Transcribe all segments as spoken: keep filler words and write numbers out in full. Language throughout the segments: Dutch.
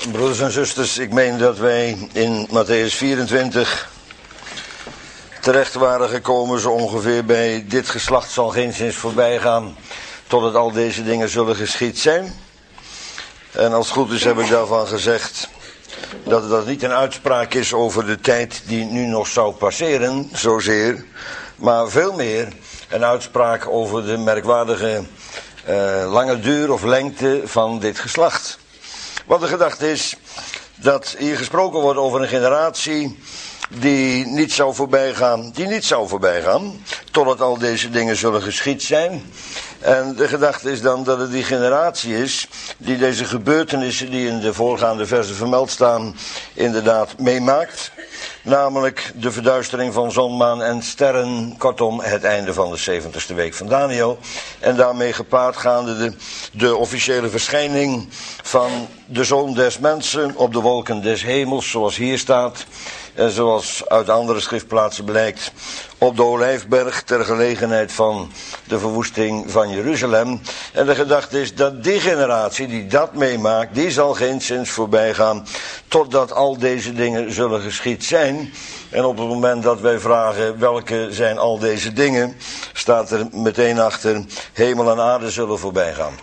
Broeders en zusters, ik meen dat wij in Matthäus vierentwintig terecht waren gekomen zo ongeveer bij dit geslacht zal geenszins voorbij gaan totdat al deze dingen zullen geschied zijn. En als het goed is heb ik daarvan gezegd dat dat niet een uitspraak is over de tijd die nu nog zou passeren, zozeer, maar veel meer een uitspraak over de merkwaardige uh, lange duur of lengte van dit geslacht. Want de gedachte is dat hier gesproken wordt over een generatie die niet zou voorbij gaan, die niet zou voorbij gaan, totdat al deze dingen zullen geschied zijn. En de gedachte is dan dat het die generatie is die deze gebeurtenissen die in de voorgaande versen vermeld staan, inderdaad meemaakt. Namelijk de verduistering van zon, maan en sterren, kortom het einde van de zeventigste week van Daniel. En daarmee gepaard gaande de, de officiële verschijning van de Zoon des Mensen op de wolken des hemels, zoals hier staat. En zoals uit andere schriftplaatsen blijkt, op de Olijfberg ter gelegenheid van de verwoesting van Jeruzalem. En de gedachte is dat die generatie die dat meemaakt, die zal geenszins voorbij gaan totdat al deze dingen zullen geschied zijn. En op het moment dat wij vragen welke zijn al deze dingen, staat er meteen achter hemel en aarde zullen voorbij gaan.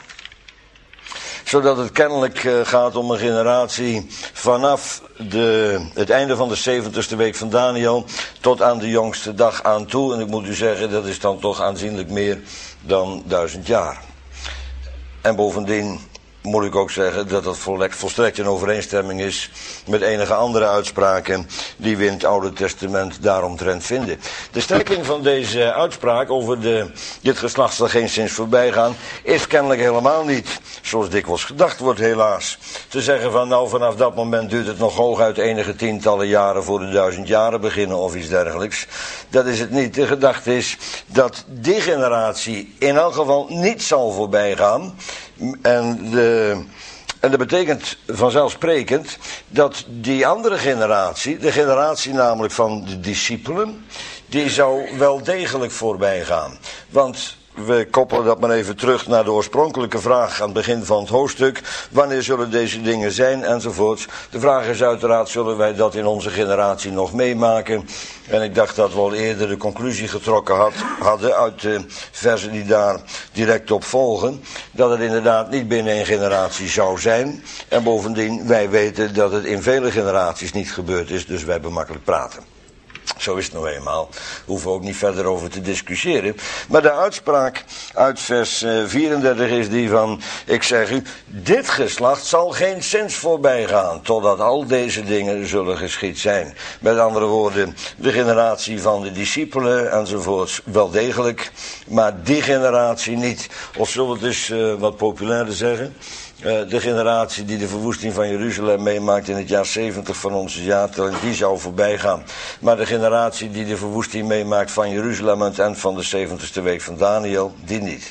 Zodat het kennelijk uh, gaat om een generatie vanaf de, het einde van de zeventigste week van Daniel tot aan de jongste dag aan toe. En ik moet u zeggen, dat is dan toch aanzienlijk meer dan duizend jaar. En bovendien moet ik ook zeggen dat dat volstrekt in overeenstemming is met enige andere uitspraken die we in het Oude Testament daaromtrent vinden. De strekking van deze uitspraak over de, dit geslacht zal geenszins voorbij gaan, is kennelijk helemaal niet, zoals dikwijls gedacht wordt helaas, te zeggen van nou vanaf dat moment duurt het nog hooguit enige tientallen jaren voor de duizend jaren beginnen of iets dergelijks. Dat is het niet. De gedachte is dat die generatie in elk geval niet zal voorbij gaan. En, de, en dat betekent vanzelfsprekend dat die andere generatie, de generatie namelijk van de discipelen, die zou wel degelijk voorbij gaan. Want we koppelen dat maar even terug naar de oorspronkelijke vraag aan het begin van het hoofdstuk. Wanneer zullen deze dingen zijn enzovoorts. De vraag is uiteraard, zullen wij dat in onze generatie nog meemaken? En ik dacht dat we al eerder de conclusie getrokken had, hadden uit de versen die daar direct op volgen. Dat het inderdaad niet binnen een generatie zou zijn. En bovendien, wij weten dat het in vele generaties niet gebeurd is, dus wij hebben makkelijk praten. Zo is het nou eenmaal. Daar hoeven we ook niet verder over te discussiëren. Maar de uitspraak uit vers vierendertig is die van, ik zeg u, dit geslacht zal geenszins voorbij gaan, totdat al deze dingen zullen geschied zijn. Met andere woorden, de generatie van de discipelen enzovoorts wel degelijk, maar die generatie niet. Of zullen we het dus uh, wat populairder zeggen? Uh, de generatie die de verwoesting van Jeruzalem meemaakt in het jaar zeventig van onze jaartelling, die zou voorbij gaan. Maar de generatie die de verwoesting meemaakt van Jeruzalem aan het eind van de zeventigste week van Daniel, die niet.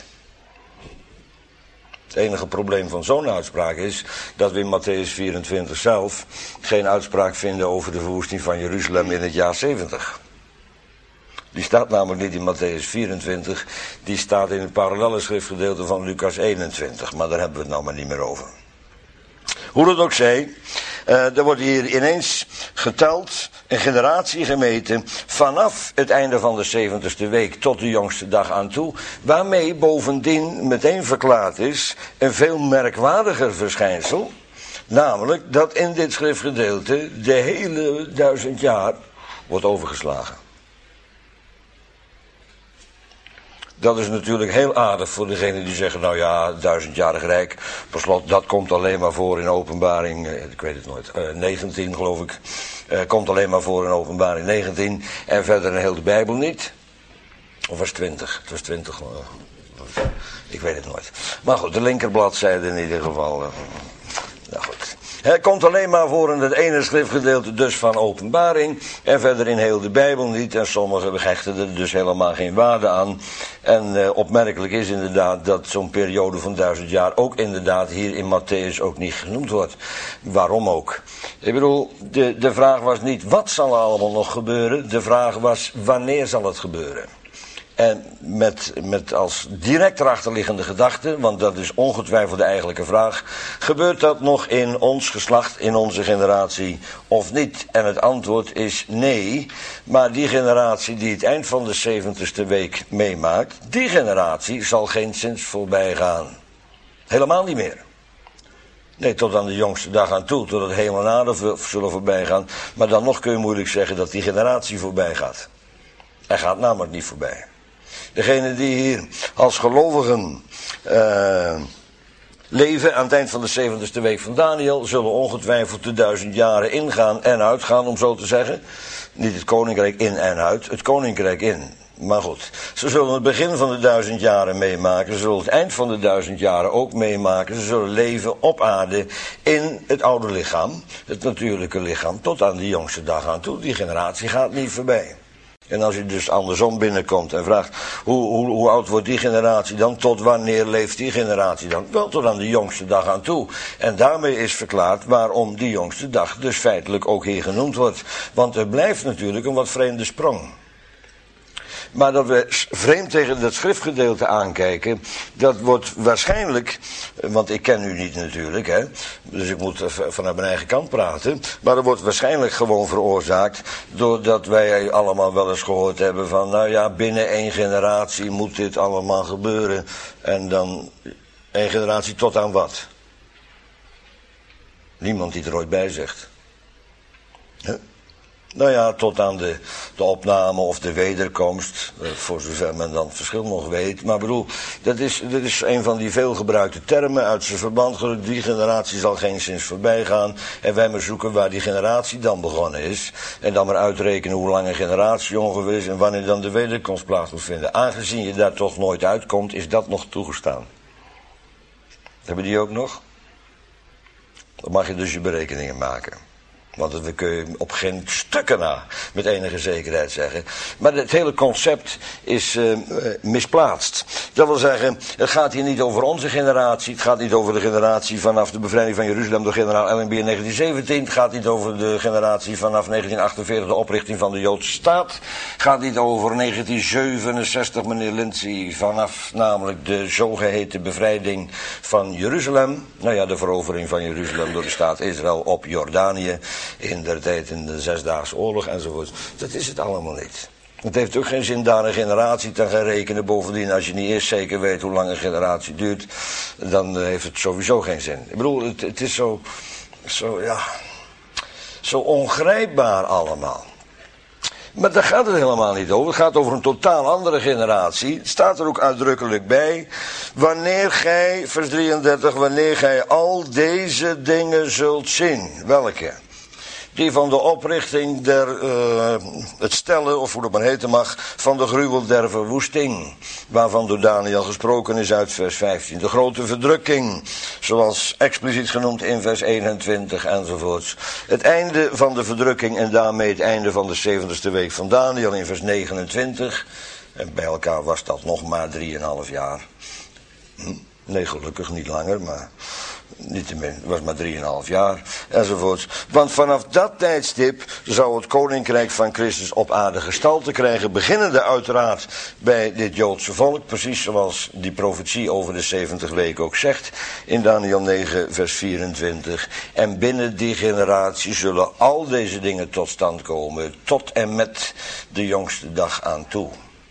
Het enige probleem van zo'n uitspraak is dat we in Matthäus vierentwintig zelf geen uitspraak vinden over de verwoesting van Jeruzalem in het jaar zeventig. Die staat namelijk niet in Matthäus vierentwintig, die staat in het parallelle schriftgedeelte van Lucas eenentwintig, maar daar hebben we het nou maar niet meer over. Hoe het ook zij, uh, er wordt hier ineens geteld, een generatie gemeten, vanaf het einde van de zeventigste week tot de jongste dag aan toe, waarmee bovendien meteen verklaard is een veel merkwaardiger verschijnsel, namelijk dat in dit schriftgedeelte de hele duizend jaar wordt overgeslagen. Dat is natuurlijk heel aardig voor degenen die zeggen, nou ja, duizendjarig rijk, per slot, dat komt alleen maar voor in openbaring, ik weet het nooit, uh, negentien geloof ik, uh, komt alleen maar voor in openbaring negentien en verder in heel de Bijbel niet. Of was het twintig? Het was twintig, uh, ik weet het nooit. Maar goed, de linkerbladzijde in ieder geval, uh, nou goed. Het komt alleen maar voor in het ene schriftgedeelte dus van openbaring en verder in heel de Bijbel niet. En sommigen hechten er dus helemaal geen waarde aan. En uh, opmerkelijk is inderdaad dat zo'n periode van duizend jaar ook inderdaad hier in Matthäus ook niet genoemd wordt. Waarom ook? Ik bedoel, de, de vraag was niet wat zal er allemaal nog gebeuren. De vraag was wanneer zal het gebeuren. En met, met als direct erachterliggende gedachte, want dat is ongetwijfeld de eigenlijke vraag, gebeurt dat nog in ons geslacht, in onze generatie of niet? En het antwoord is nee, maar die generatie die het eind van de zeventigste week meemaakt, die generatie zal geenszins voorbij gaan. Helemaal niet meer. Nee, tot aan de jongste dag aan toe, tot het hemel en aarde zullen voorbij gaan. Maar dan nog kun je moeilijk zeggen dat die generatie voorbij gaat. Hij gaat namelijk niet voorbij. Degenen die hier als gelovigen uh, leven aan het eind van de zeventigste week van Daniel, zullen ongetwijfeld de duizend jaren ingaan en uitgaan, om zo te zeggen. Niet het koninkrijk in en uit, het koninkrijk in. Maar goed, ze zullen het begin van de duizend jaren meemaken, ze zullen het eind van de duizend jaren ook meemaken. Ze zullen leven op aarde in het oude lichaam, het natuurlijke lichaam, tot aan de jongste dag aan toe. Die generatie gaat niet voorbij. En als je dus andersom binnenkomt en vraagt, hoe, hoe, hoe oud wordt die generatie dan? Tot wanneer leeft die generatie dan? Wel tot aan de jongste dag aan toe. En daarmee is verklaard waarom die jongste dag dus feitelijk ook hier genoemd wordt. Want er blijft natuurlijk een wat vreemde sprong. Maar dat we vreemd tegen dat schriftgedeelte aankijken, dat wordt waarschijnlijk, want ik ken u niet natuurlijk, hè, dus ik moet vanuit mijn eigen kant praten, maar dat wordt waarschijnlijk gewoon veroorzaakt doordat wij allemaal wel eens gehoord hebben van, nou ja, binnen één generatie moet dit allemaal gebeuren. En dan één generatie tot aan wat? Niemand die er ooit bij zegt. Huh? Nou ja, tot aan de, de opname of de wederkomst, voor zover men dan het verschil nog weet. Maar bedoel, dat is, dat is een van die veelgebruikte termen uit zijn verband. Die generatie zal geenszins voorbij gaan. En wij maar zoeken waar die generatie dan begonnen is. En dan maar uitrekenen hoe lang een generatie ongeveer is en wanneer dan de wederkomst plaats moet vinden. Aangezien je daar toch nooit uitkomt, is dat nog toegestaan. Hebben die ook nog? Dan mag je dus je berekeningen maken. Want dat kun je op geen stukken na met enige zekerheid zeggen. Maar het hele concept is uh, misplaatst. Dat wil zeggen, het gaat hier niet over onze generatie. Het gaat niet over de generatie vanaf de bevrijding van Jeruzalem door generaal Allenby in negentien zeventien. Het gaat niet over de generatie vanaf negentien achtenveertig, de oprichting van de Joodse staat. Het gaat niet over negentien zevenenzestig, meneer Lindsay, vanaf namelijk de zogeheten bevrijding van Jeruzalem. Nou ja, de verovering van Jeruzalem door de staat Israël op Jordanië. In der tijd in de Zesdaagse Oorlog enzovoort. Dat is het allemaal niet. Het heeft ook geen zin daar een generatie te gaan rekenen. Bovendien, als je niet eerst zeker weet hoe lang een generatie duurt, dan heeft het sowieso geen zin. Ik bedoel, het, het is zo, zo, ja, zo ongrijpbaar allemaal. Maar daar gaat het helemaal niet over. Het gaat over een totaal andere generatie. Het staat er ook uitdrukkelijk bij. Wanneer gij, vers drieëndertig, wanneer gij al deze dingen zult zien. Welke? Die van de oprichting der, uh, het stellen, of hoe dat maar heten mag, van de gruwel der verwoesting. Waarvan door Daniel gesproken is uit vers vijftien. De grote verdrukking, zoals expliciet genoemd in vers eenentwintig enzovoorts. Het einde van de verdrukking en daarmee het einde van de zeventigste week van Daniel in vers negenentwintig. En bij elkaar was dat nog maar drieënhalf jaar. Hm? Nee, gelukkig niet langer, maar niettemin, het was maar drieënhalf jaar, enzovoorts. Want vanaf dat tijdstip zou het koninkrijk van Christus op aarde gestalte krijgen, beginnende uiteraard bij dit Joodse volk, precies zoals die profetie over de zeventig weken ook zegt, in Daniel negen, vers vierentwintig. En binnen die generatie zullen al deze dingen tot stand komen, tot en met de jongste dag aan toe.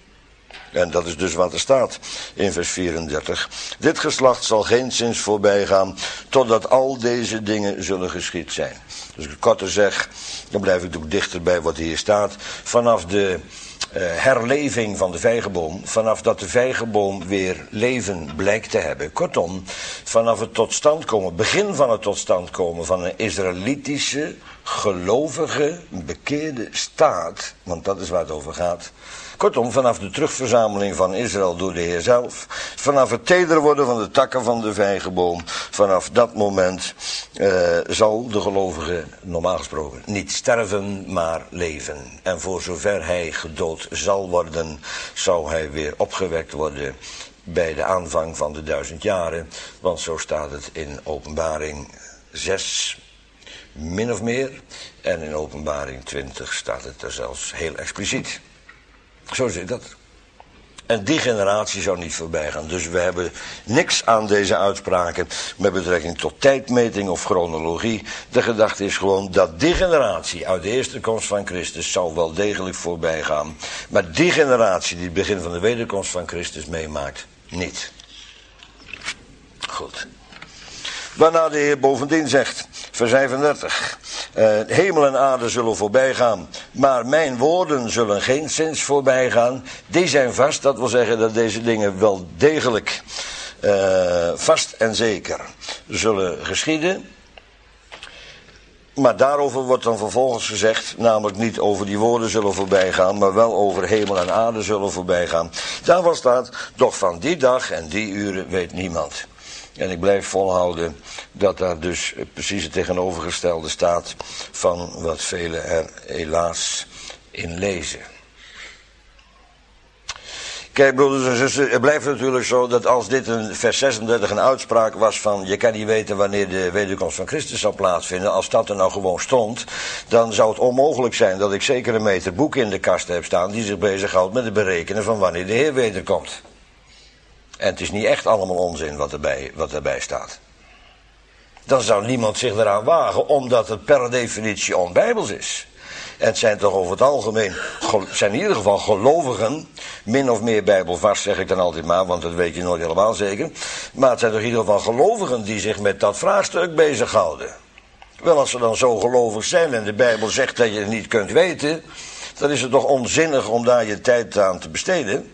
En dat is dus wat er staat in vers vierendertig. Dit geslacht zal geenszins voorbij gaan, totdat al deze dingen zullen geschied zijn. Dus ik korter zeg, dan blijf ik ook dichter bij wat hier staat. Vanaf de uh, herleving van de vijgenboom, vanaf dat de vijgenboom weer leven blijkt te hebben. Kortom, vanaf het tot stand komen, begin van het tot stand komen van een Israëlitische, gelovige, bekeerde staat, want dat is waar het over gaat. Kortom, vanaf de terugverzameling van Israël door de Heer zelf, vanaf het teder worden van de takken van de vijgenboom, vanaf dat moment uh, zal de gelovige, normaal gesproken, niet sterven, maar leven. En voor zover hij gedood zal worden, zou hij weer opgewekt worden bij de aanvang van de duizend jaren. Want zo staat het in Openbaring zes, min of meer. En in Openbaring twintig staat het er zelfs heel expliciet. Zo zit dat. En die generatie zou niet voorbij gaan. Dus we hebben niks aan deze uitspraken met betrekking tot tijdmeting of chronologie. De gedachte is gewoon dat die generatie uit de eerste komst van Christus zou wel degelijk voorbij gaan. Maar die generatie die het begin van de wederkomst van Christus meemaakt, niet. Goed. Waarna de Heer bovendien zegt, vers vijfendertig. Uh, hemel en aarde zullen voorbij gaan, maar mijn woorden zullen geenszins voorbij gaan. Die zijn vast, dat wil zeggen dat deze dingen wel degelijk uh, vast en zeker zullen geschieden. Maar daarover wordt dan vervolgens gezegd, namelijk niet over die woorden zullen voorbij gaan, maar wel over hemel en aarde zullen voorbij gaan. Daarvan staat, doch van die dag en die uren weet niemand. En ik blijf volhouden dat daar dus precies het tegenovergestelde staat van wat velen er helaas in lezen. Kijk, broeders en zussen, het blijft natuurlijk zo dat als dit een vers zesendertig een uitspraak was van je kan niet weten wanneer de wederkomst van Christus zal plaatsvinden, als dat er nou gewoon stond, dan zou het onmogelijk zijn dat ik zeker een meter boeken in de kast heb staan die zich bezighoudt met het berekenen van wanneer de Heer wederkomt. En het is niet echt allemaal onzin wat erbij, wat erbij staat. Dan zou niemand zich eraan wagen, omdat het per definitie onbijbels is. En het zijn toch over het algemeen, het zijn in ieder geval gelovigen, min of meer bijbelvast zeg ik dan altijd maar, want dat weet je nooit helemaal zeker. Maar het zijn toch in ieder geval gelovigen die zich met dat vraagstuk bezighouden. Wel, als ze dan zo gelovig zijn en de Bijbel zegt dat je het niet kunt weten, dan is het toch onzinnig om daar je tijd aan te besteden.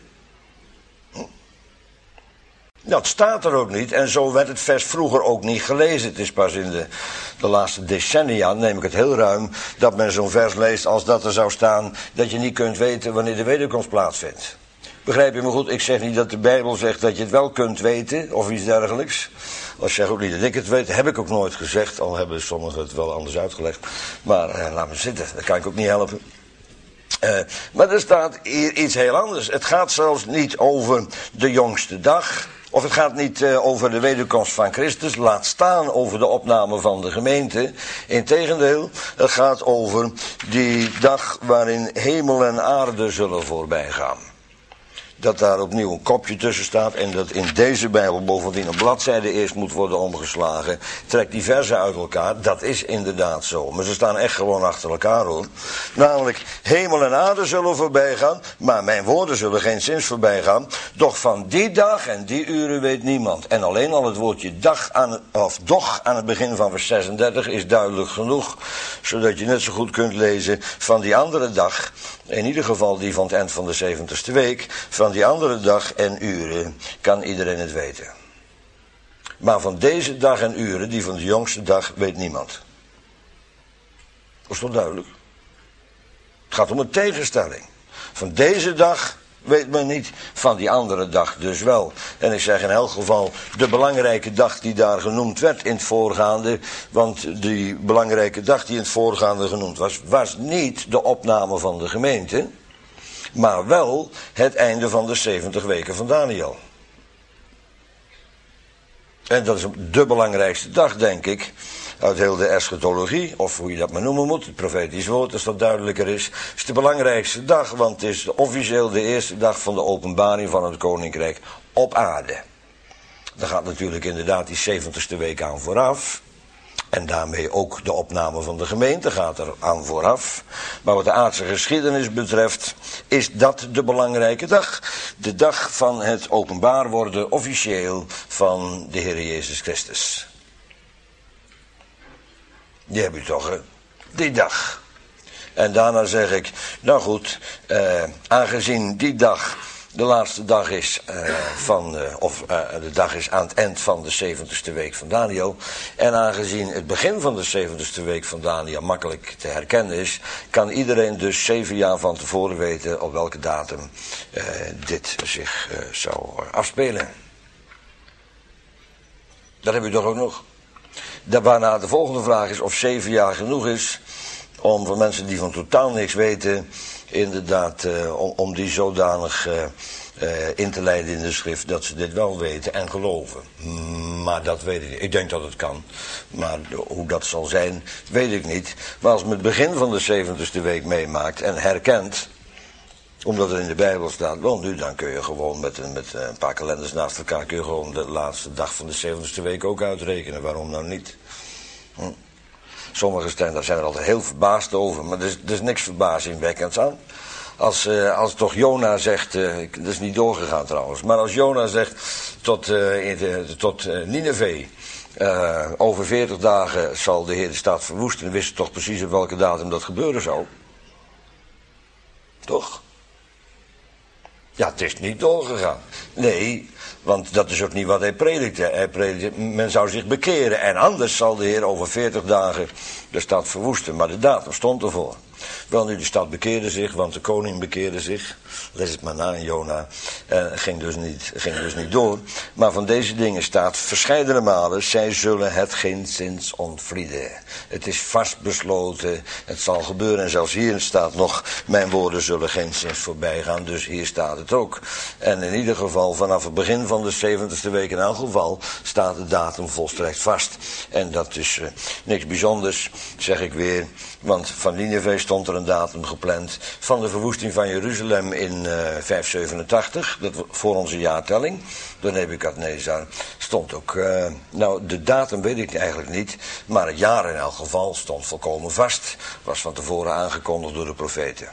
Dat staat er ook niet en zo werd het vers vroeger ook niet gelezen. Het is pas in de, de laatste decennia, neem ik het heel ruim, dat men zo'n vers leest als dat er zou staan dat je niet kunt weten wanneer de wederkomst plaatsvindt. Begrijp je me goed? Ik zeg niet dat de Bijbel zegt dat je het wel kunt weten of iets dergelijks. Als zeg ook niet dat ik het weet, heb ik ook nooit gezegd, al hebben sommigen het wel anders uitgelegd. Maar eh, laat me zitten, dat kan ik ook niet helpen. Uh, maar er staat hier iets heel anders. Het gaat zelfs niet over de jongste dag. Of het gaat niet uh, over de wederkomst van Christus. Laat staan over de opname van de gemeente. Integendeel, het gaat over die dag waarin hemel en aarde zullen voorbij gaan. Dat daar opnieuw een kopje tussen staat en dat in deze Bijbel bovendien een bladzijde eerst moet worden omgeslagen. Trek die versen uit elkaar, dat is inderdaad zo. Maar ze staan echt gewoon achter elkaar hoor. Namelijk, hemel en aarde zullen voorbij gaan, maar mijn woorden zullen geen zins voorbij gaan. Doch van die dag en die uren weet niemand. En alleen al het woordje dag aan het, of doch aan het begin van vers zesendertig is duidelijk genoeg. Zodat je net zo goed kunt lezen van die andere dag. In ieder geval die van het eind van de zeventigste week. Van die andere dag en uren kan iedereen het weten. Maar van deze dag en uren, die van de jongste dag, weet niemand. Dat is toch duidelijk? Het gaat om een tegenstelling. Van deze dag weet men niet, van die andere dag dus wel. En ik zeg in elk geval de belangrijke dag die daar genoemd werd in het voorgaande, want die belangrijke dag die in het voorgaande genoemd was, was niet de opname van de gemeente, maar wel het einde van de zeventig weken van Daniel. En dat is de belangrijkste dag, denk ik, uit heel de eschatologie, of hoe je dat maar noemen moet, het profetisch woord, als dat duidelijker is, is de belangrijkste dag, want het is officieel de eerste dag van de openbaring van het koninkrijk op aarde. Daar gaat natuurlijk inderdaad die zeventigste week aan vooraf. En daarmee ook de opname van de gemeente gaat er aan vooraf. Maar wat de aardse geschiedenis betreft, is dat de belangrijke dag. De dag van het openbaar worden officieel van de Heer Jezus Christus. Die heb je toch, hè? Die dag. En daarna zeg ik, nou goed, eh, aangezien die dag de laatste dag is uh, van, uh, of uh, de dag is aan het eind van de zeventigste week van Daniel. En aangezien het begin van de zeventigste week van Daniel makkelijk te herkennen is, kan iedereen dus zeven jaar van tevoren weten op welke datum uh, dit zich uh, zou afspelen. Dat heb je toch ook nog. Waarna de volgende vraag is of zeven jaar genoeg is om voor mensen die van totaal niks weten, inderdaad, uh, om, om die zodanig uh, uh, in te leiden in de schrift dat ze dit wel weten en geloven. Maar dat weet ik niet. Ik denk dat het kan. Maar hoe dat zal zijn, weet ik niet. Maar als men het begin van de zeventigste week meemaakt en herkent, Omdat het in de Bijbel staat, wel nu dan kun je gewoon met, een- met een paar kalenders naast elkaar kun je gewoon de laatste dag van de zeventigste week ook uitrekenen. Waarom nou niet? Hm. Sommigen zijn, daar zijn er altijd heel verbaasd over, maar er is, er is niks verbazingwekkends aan. Als, uh, als toch Jona zegt, uh, dat is niet doorgegaan trouwens, maar als Jona zegt tot, uh, in de, tot uh, Nineveh, uh, over veertig dagen zal de Heer de stad verwoesten, dan wist je toch precies op welke datum dat gebeuren zou. Toch? Ja, het is niet doorgegaan. Nee, want dat is ook niet wat hij predikte. Hij predikte, men zou zich bekeren en anders zal de Heer over veertig dagen de stad verwoesten. Maar de datum stond ervoor. Wel nu, de stad bekeerde zich, want de koning bekeerde zich. Lees het maar na in Jona. Uh, ging, dus niet, ging dus niet door. Maar van deze dingen staat verscheidene malen, zij zullen het geenszins ontvlieden. Het is vastbesloten, het zal gebeuren. En zelfs hier staat nog, mijn woorden zullen geenszins voorbij gaan. Dus hier staat het ook. En in ieder geval, vanaf het begin van de zeventigste week in elk geval, staat de datum volstrekt vast. En dat is uh, niks bijzonders, zeg ik weer. Want van Nineveh stond er een datum gepland. Van de verwoesting van Jeruzalem in uh, vijfhonderdzevenentachtig, dat voor onze jaartelling, door Nebukadnezar, stond ook, uh, nou de datum weet ik eigenlijk niet, maar het jaar in elk geval stond volkomen vast. Was van tevoren aangekondigd door de profeten.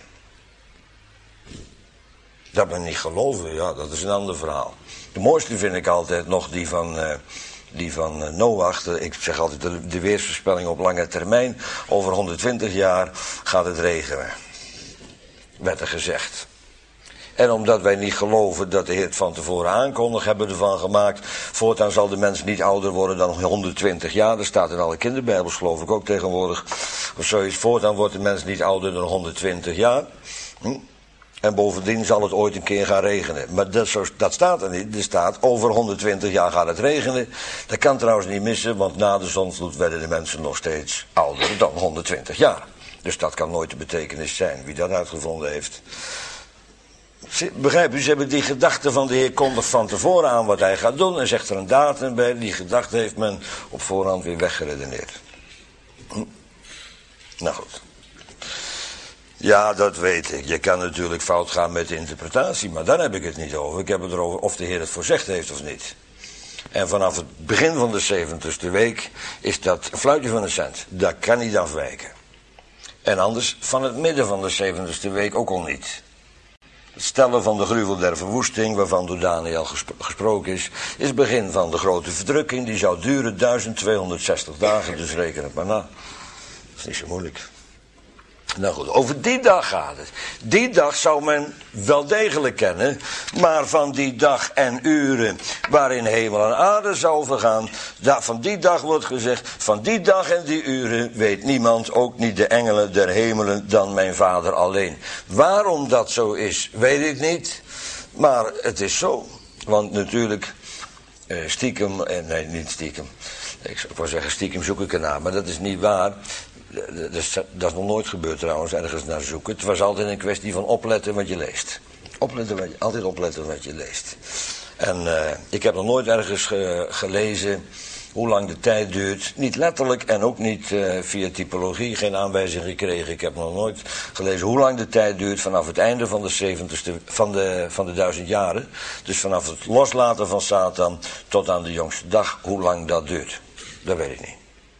Dat men niet geloven, ja, dat is een ander verhaal. De mooiste vind ik altijd nog die van... Uh, Die van Noach, ik zeg altijd de, de weersvoorspelling op lange termijn. Over honderdtwintig jaar gaat het regenen. Werd er gezegd. En omdat wij niet geloven dat de Heer het van tevoren aankondigt, hebben we ervan gemaakt. Voortaan zal de mens niet ouder worden dan honderdtwintig jaar. Dat staat in alle kinderbijbels geloof ik ook tegenwoordig. Of zoiets. Voortaan wordt de mens niet ouder dan honderdtwintig jaar. Hm? En bovendien zal het ooit een keer gaan regenen. Maar dat, zo, dat staat er niet. Er staat over honderdtwintig jaar gaat het regenen. Dat kan trouwens niet missen, want na de zondvloed werden de mensen nog steeds ouder dan honderdtwintig jaar. Dus dat kan nooit de betekenis zijn. Wie dat uitgevonden heeft. Begrijp u, ze hebben die gedachte van de Heer kondigt van tevoren aan wat hij gaat doen. En zegt er een datum bij. Die gedachte heeft men op voorhand weer weggeredeneerd. Hm. Nou goed. Ja, dat weet ik. Je kan natuurlijk fout gaan met de interpretatie, maar daar heb ik het niet over. Ik heb het erover of de Heer het voorzegd heeft of niet. En vanaf het begin van de zeventigste week is dat een fluitje van een cent. Dat kan niet afwijken. En anders van het midden van de zeventigste week ook al niet. Het stellen van de gruwel der verwoesting, waarvan door Daniel gespro- gesproken is, is het begin van de grote verdrukking. Die zou duren duizend tweehonderdzestig dagen, dus reken het maar na. Dat is niet zo moeilijk. Nou goed, over die dag gaat het. Die dag zou men wel degelijk kennen, maar van die dag en uren waarin hemel en aarde zou vergaan, van die dag wordt gezegd, van die dag en die uren weet niemand, ook niet de engelen der hemelen, dan mijn Vader alleen. Waarom dat zo is, weet ik niet, maar het is zo. Want natuurlijk, stiekem, nee niet stiekem, ik zou wel zeggen stiekem zoek ik ernaar, maar dat is niet waar. Dat is, dat is nog nooit gebeurd trouwens, ergens naar zoeken. Het was altijd een kwestie van opletten wat je leest. Opletten wat je, altijd opletten wat je leest. En uh, ik heb nog nooit ergens ge, gelezen hoe lang de tijd duurt. Niet letterlijk en ook niet uh, via typologie, geen aanwijzing gekregen. Ik heb nog nooit gelezen hoe lang de tijd duurt vanaf het einde van de zeventigste, van de, van de duizend jaren. Dus vanaf het loslaten van Satan tot aan de jongste dag, hoe lang dat duurt. Dat weet ik niet.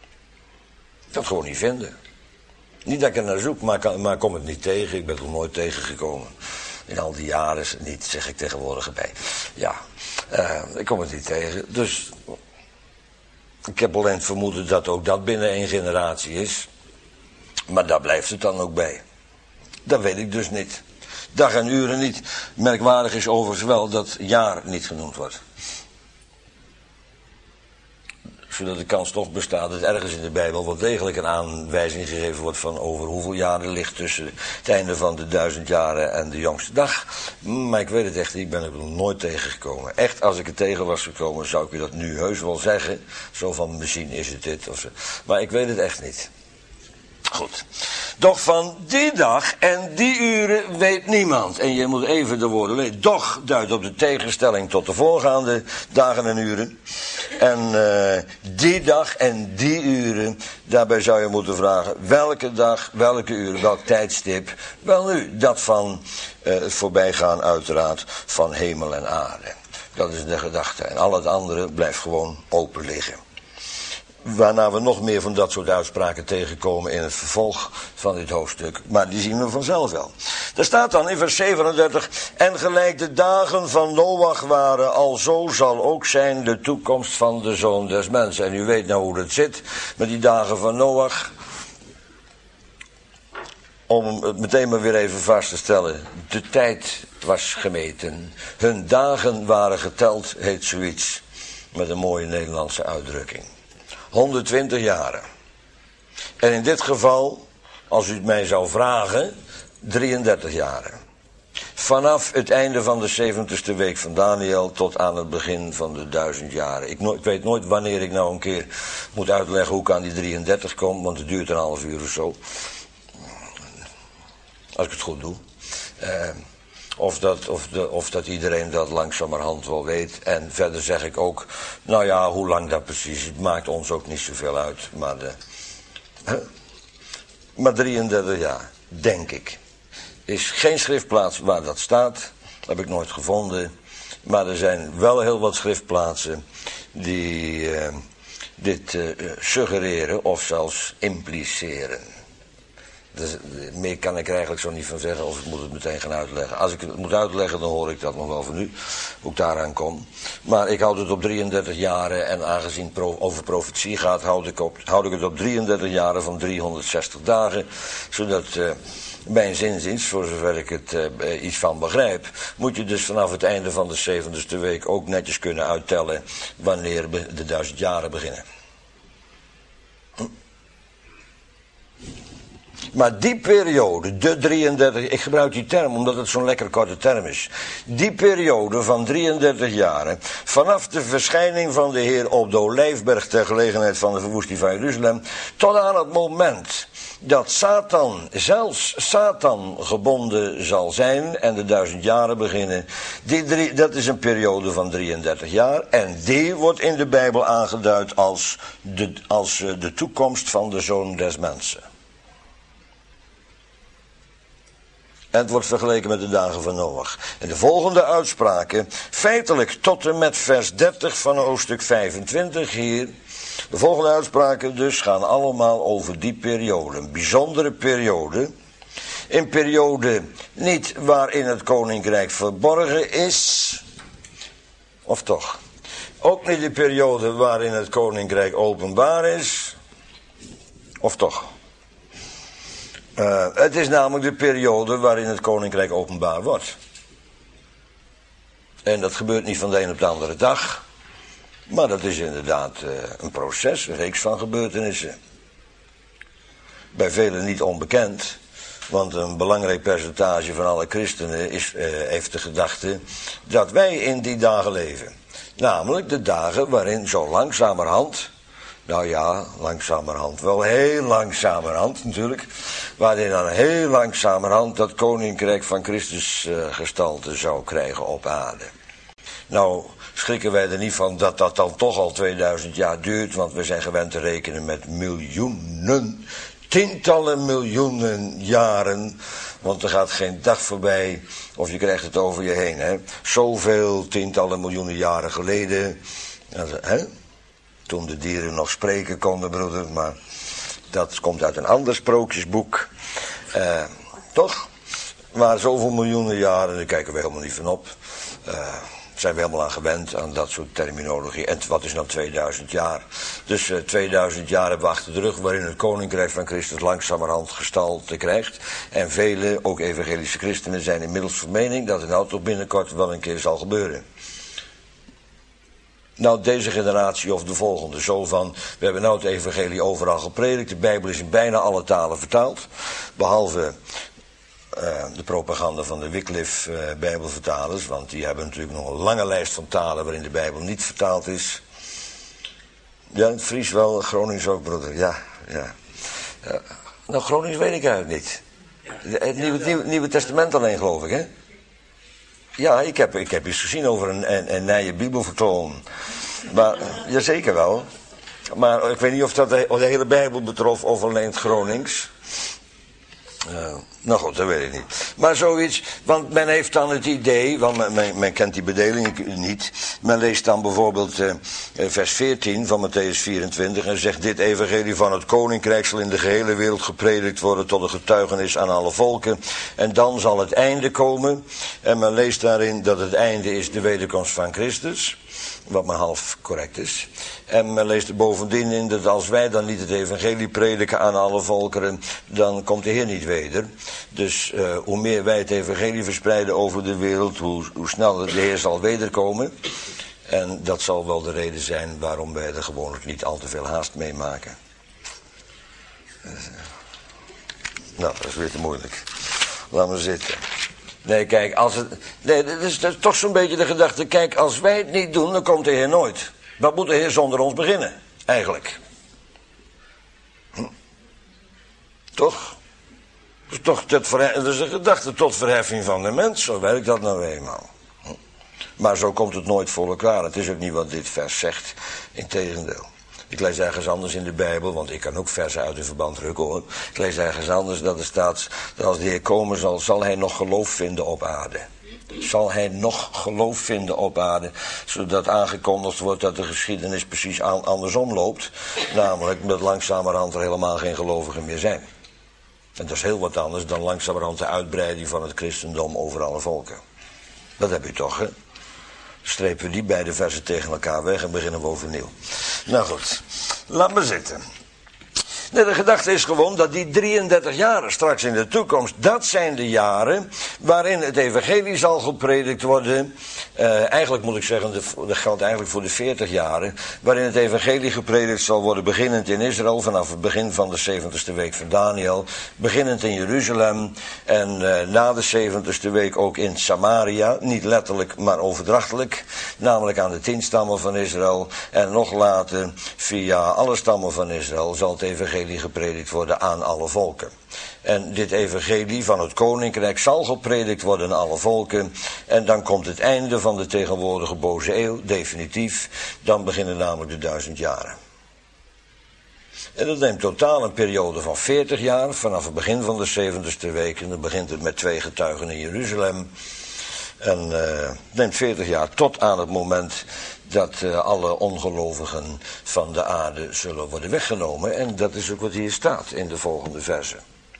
Ik kan het gewoon niet vinden. Niet dat ik er naar zoek, maar, maar ik kom het niet tegen. Ik ben er nooit tegengekomen. In al die jaren niet, zeg ik tegenwoordig erbij. Ja, uh, ik kom het niet tegen. Dus ik heb alleen het vermoeden dat ook dat binnen één generatie is. Maar daar blijft het dan ook bij. Dat weet ik dus niet. Dag en uren niet. Merkwaardig is overigens wel dat jaar niet genoemd wordt. Zodat de kans toch bestaat dat ergens in de Bijbel wel degelijk een aanwijzing gegeven wordt van over hoeveel jaren er ligt tussen het einde van de duizend jaren en de jongste dag. Maar ik weet het echt niet, ik ben er nog nooit tegengekomen. Echt, als ik er tegen was gekomen, zou ik u dat nu heus wel zeggen. Zo van, misschien is het dit of zo. Maar ik weet het echt niet. Goed. Doch van die dag en die uren weet niemand. En je moet even de woorden lezen. Doch duidt op de tegenstelling tot de voorgaande dagen en uren. En uh, die dag en die uren, daarbij zou je moeten vragen, welke dag, welke uren, welk tijdstip? Wel nu, dat van uh, het voorbijgaan uiteraard van hemel en aarde. Dat is de gedachte. En al het andere blijft gewoon open liggen. Waarna we nog meer van dat soort uitspraken tegenkomen in het vervolg van dit hoofdstuk. Maar die zien we vanzelf wel. Daar staat dan in vers zevenendertig. En gelijk de dagen van Noach waren, alzo zal ook zijn de toekomst van de Zoon des Mensen. En u weet nou hoe dat zit met die dagen van Noach. Om het meteen maar weer even vast te stellen. De tijd was gemeten. Hun dagen waren geteld, heet zoiets. Met een mooie Nederlandse uitdrukking. honderdtwintig jaren. En in dit geval, als u het mij zou vragen, drieëndertig jaren. Vanaf het einde van de zeventigste week van Daniel tot aan het begin van de duizend jaren. Ik, no- ik weet nooit wanneer ik nou een keer moet uitleggen hoe ik aan die drieëndertig kom, want het duurt een half uur of zo. Als ik het goed doe. Uh, Of dat, of, de, of dat iedereen dat langzamerhand wel weet. En verder zeg ik ook, nou ja, hoe lang dat precies, het maakt ons ook niet zoveel uit. Maar, de, huh? maar drieëndertig jaar, denk ik. Is geen schriftplaats waar dat staat, heb ik nooit gevonden. Maar er zijn wel heel wat schriftplaatsen die uh, dit uh, suggereren of zelfs impliceren. Dus, meer kan ik er eigenlijk zo niet van zeggen, of ik moet het meteen gaan uitleggen. Als ik het moet uitleggen, dan hoor ik dat nog wel van u, hoe ik daaraan kom. Maar ik houd het op drieëndertig jaren, en aangezien het pro- over profetie gaat, houd ik, op, houd ik het op drieëndertig jaren van driehonderdzestig dagen. Zodat, uh, mijn zinziens, voor zover ik het uh, iets van begrijp, moet je dus vanaf het einde van de zeventigste week ook netjes kunnen uittellen wanneer de duizend jaren beginnen. Maar die periode, de drieëndertig, ik gebruik die term omdat het zo'n lekker korte term is. Die periode van drieëndertig jaren, vanaf de verschijning van de Heer op de Olijfberg ter gelegenheid van de verwoesting van Jeruzalem, tot aan het moment dat Satan, zelfs Satan gebonden zal zijn en de duizend jaren beginnen. Die drie, dat is een periode van drieëndertig jaar en die wordt in de Bijbel aangeduid als de, als de toekomst van de Zoon des Mensen. En het wordt vergeleken met de dagen van Noach. En de volgende uitspraken, feitelijk tot en met vers dertig van hoofdstuk vijfentwintig hier. De volgende uitspraken dus gaan allemaal over die periode. Een bijzondere periode. Een periode niet waarin het koninkrijk verborgen is. Of toch? Ook niet de periode waarin het koninkrijk openbaar is. Of toch? Uh, het is namelijk de periode waarin het koninkrijk openbaar wordt. En dat gebeurt niet van de een op de andere dag. Maar dat is inderdaad uh, een proces, een reeks van gebeurtenissen. Bij velen niet onbekend. Want een belangrijk percentage van alle christenen is, uh, heeft de gedachte dat wij in die dagen leven. Namelijk de dagen waarin zo langzamerhand... Nou ja, langzamerhand, wel heel langzamerhand natuurlijk. Waarin dan heel langzamerhand dat koninkrijk van Christus uh, gestalte zou krijgen op aarde. Nou, schrikken wij er niet van dat dat dan toch al tweeduizend jaar duurt. Want we zijn gewend te rekenen met miljoenen, tientallen miljoenen jaren. Want er gaat geen dag voorbij of je krijgt het over je heen. Hè? Zoveel tientallen miljoenen jaren geleden. Hè? Toen de dieren nog spreken konden, broeder, maar dat komt uit een ander sprookjesboek. Uh, toch? Maar zoveel miljoenen jaren, daar kijken we helemaal niet van op. Uh, zijn we helemaal aan gewend, aan dat soort terminologie. En wat is nou tweeduizend jaar? Dus uh, tweeduizend jaar hebben we achter de rug waarin het koninkrijk van Christus langzamerhand gestalte krijgt. En vele, ook evangelische christenen, zijn inmiddels van mening dat het nou toch binnenkort wel een keer zal gebeuren. Nou, deze generatie of de volgende, zo van, we hebben nou het evangelie overal gepredikt, de Bijbel is in bijna alle talen vertaald, behalve uh, de propaganda van de Wycliffe uh, Bijbelvertalers, want die hebben natuurlijk nog een lange lijst van talen waarin de Bijbel niet vertaald is. Ja, het Fries wel, Gronings ook, broeder, ja, ja. ja. Nou, Gronings weet ik eigenlijk niet. Het Nieuwe, het Nieuwe, Nieuwe Testament alleen, geloof ik, hè? Ja, ik heb, ik heb iets gezien over een, een, een nieuwe bibelvertoon. Maar, jazeker wel. Maar ik weet niet of dat de, of de hele Bijbel betrof of alleen het Gronings. Uh, nou goed, dat weet ik niet. Maar zoiets, want men heeft dan het idee, want men, men, men kent die bedeling niet. Men leest dan bijvoorbeeld uh, vers veertien van Matthäus vierentwintig en zegt: dit evangelie van het koninkrijk zal in de gehele wereld gepredikt worden tot een getuigenis aan alle volken. En dan zal het einde komen. En men leest daarin dat het einde is de wederkomst van Christus. Wat maar half correct is. En men leest er bovendien in dat als wij dan niet het evangelie prediken aan alle volkeren, dan komt de Heer niet weder. Dus uh, hoe meer wij het evangelie verspreiden over de wereld, hoe, hoe sneller de Heer zal wederkomen. En dat zal wel de reden zijn waarom wij er gewoonlijk niet al te veel haast mee maken. Uh, nou, dat is weer te moeilijk. Laat maar zitten. Nee, kijk, als het, nee, dat is, dat is toch zo'n beetje de gedachte. Kijk, als wij het niet doen, dan komt de Heer nooit. Wat moet de Heer zonder ons beginnen, eigenlijk? Hm? Toch? Dat is toch dat, dat is een gedachte tot verheffing van de mens. Zo werkt dat nou eenmaal. Hm? Maar zo komt het nooit voor elkaar. Het is ook niet wat dit vers zegt. Integendeel. Ik lees ergens anders in de Bijbel, want ik kan ook versen uit hun verband rukken, hoor. Ik lees ergens anders dat er staat, dat als de Heer komen zal, zal hij nog geloof vinden op aarde. Zal hij nog geloof vinden op aarde, zodat aangekondigd wordt dat de geschiedenis precies aan, andersom loopt. Namelijk dat langzamerhand er helemaal geen gelovigen meer zijn. En dat is heel wat anders dan langzamerhand de uitbreiding van het christendom over alle volken. Dat heb je toch, hè? Strepen we die beide versen tegen elkaar weg en beginnen we overnieuw. Nou goed, laat maar zitten. Nee, de gedachte is gewoon dat die drieëndertig jaren straks in de toekomst, dat zijn de jaren waarin het evangelie zal gepredikt worden. Uh, eigenlijk moet ik zeggen, dat geldt eigenlijk voor de veertig jaren, waarin het evangelie gepredikt zal worden, beginnend in Israël, vanaf het begin van de zeventigste week van Daniel, beginnend in Jeruzalem en uh, na de zeventigste week ook in Samaria, niet letterlijk, maar overdrachtelijk, namelijk aan de tien stammen van Israël, en nog later via alle stammen van Israël zal het evangelie gepredikt worden aan alle volken. En dit evangelie van het koninkrijk zal gepredikt worden aan alle volken. En dan komt het einde van de tegenwoordige boze eeuw, definitief. Dan beginnen namelijk de duizend jaren. En dat neemt totaal een periode van veertig jaar, vanaf het begin van de zeventigste week. En dan begint het met twee getuigen in Jeruzalem. En uh, neemt veertig jaar tot aan het moment dat uh, alle ongelovigen van de aarde zullen worden weggenomen. En dat is ook wat hier staat in de volgende versen.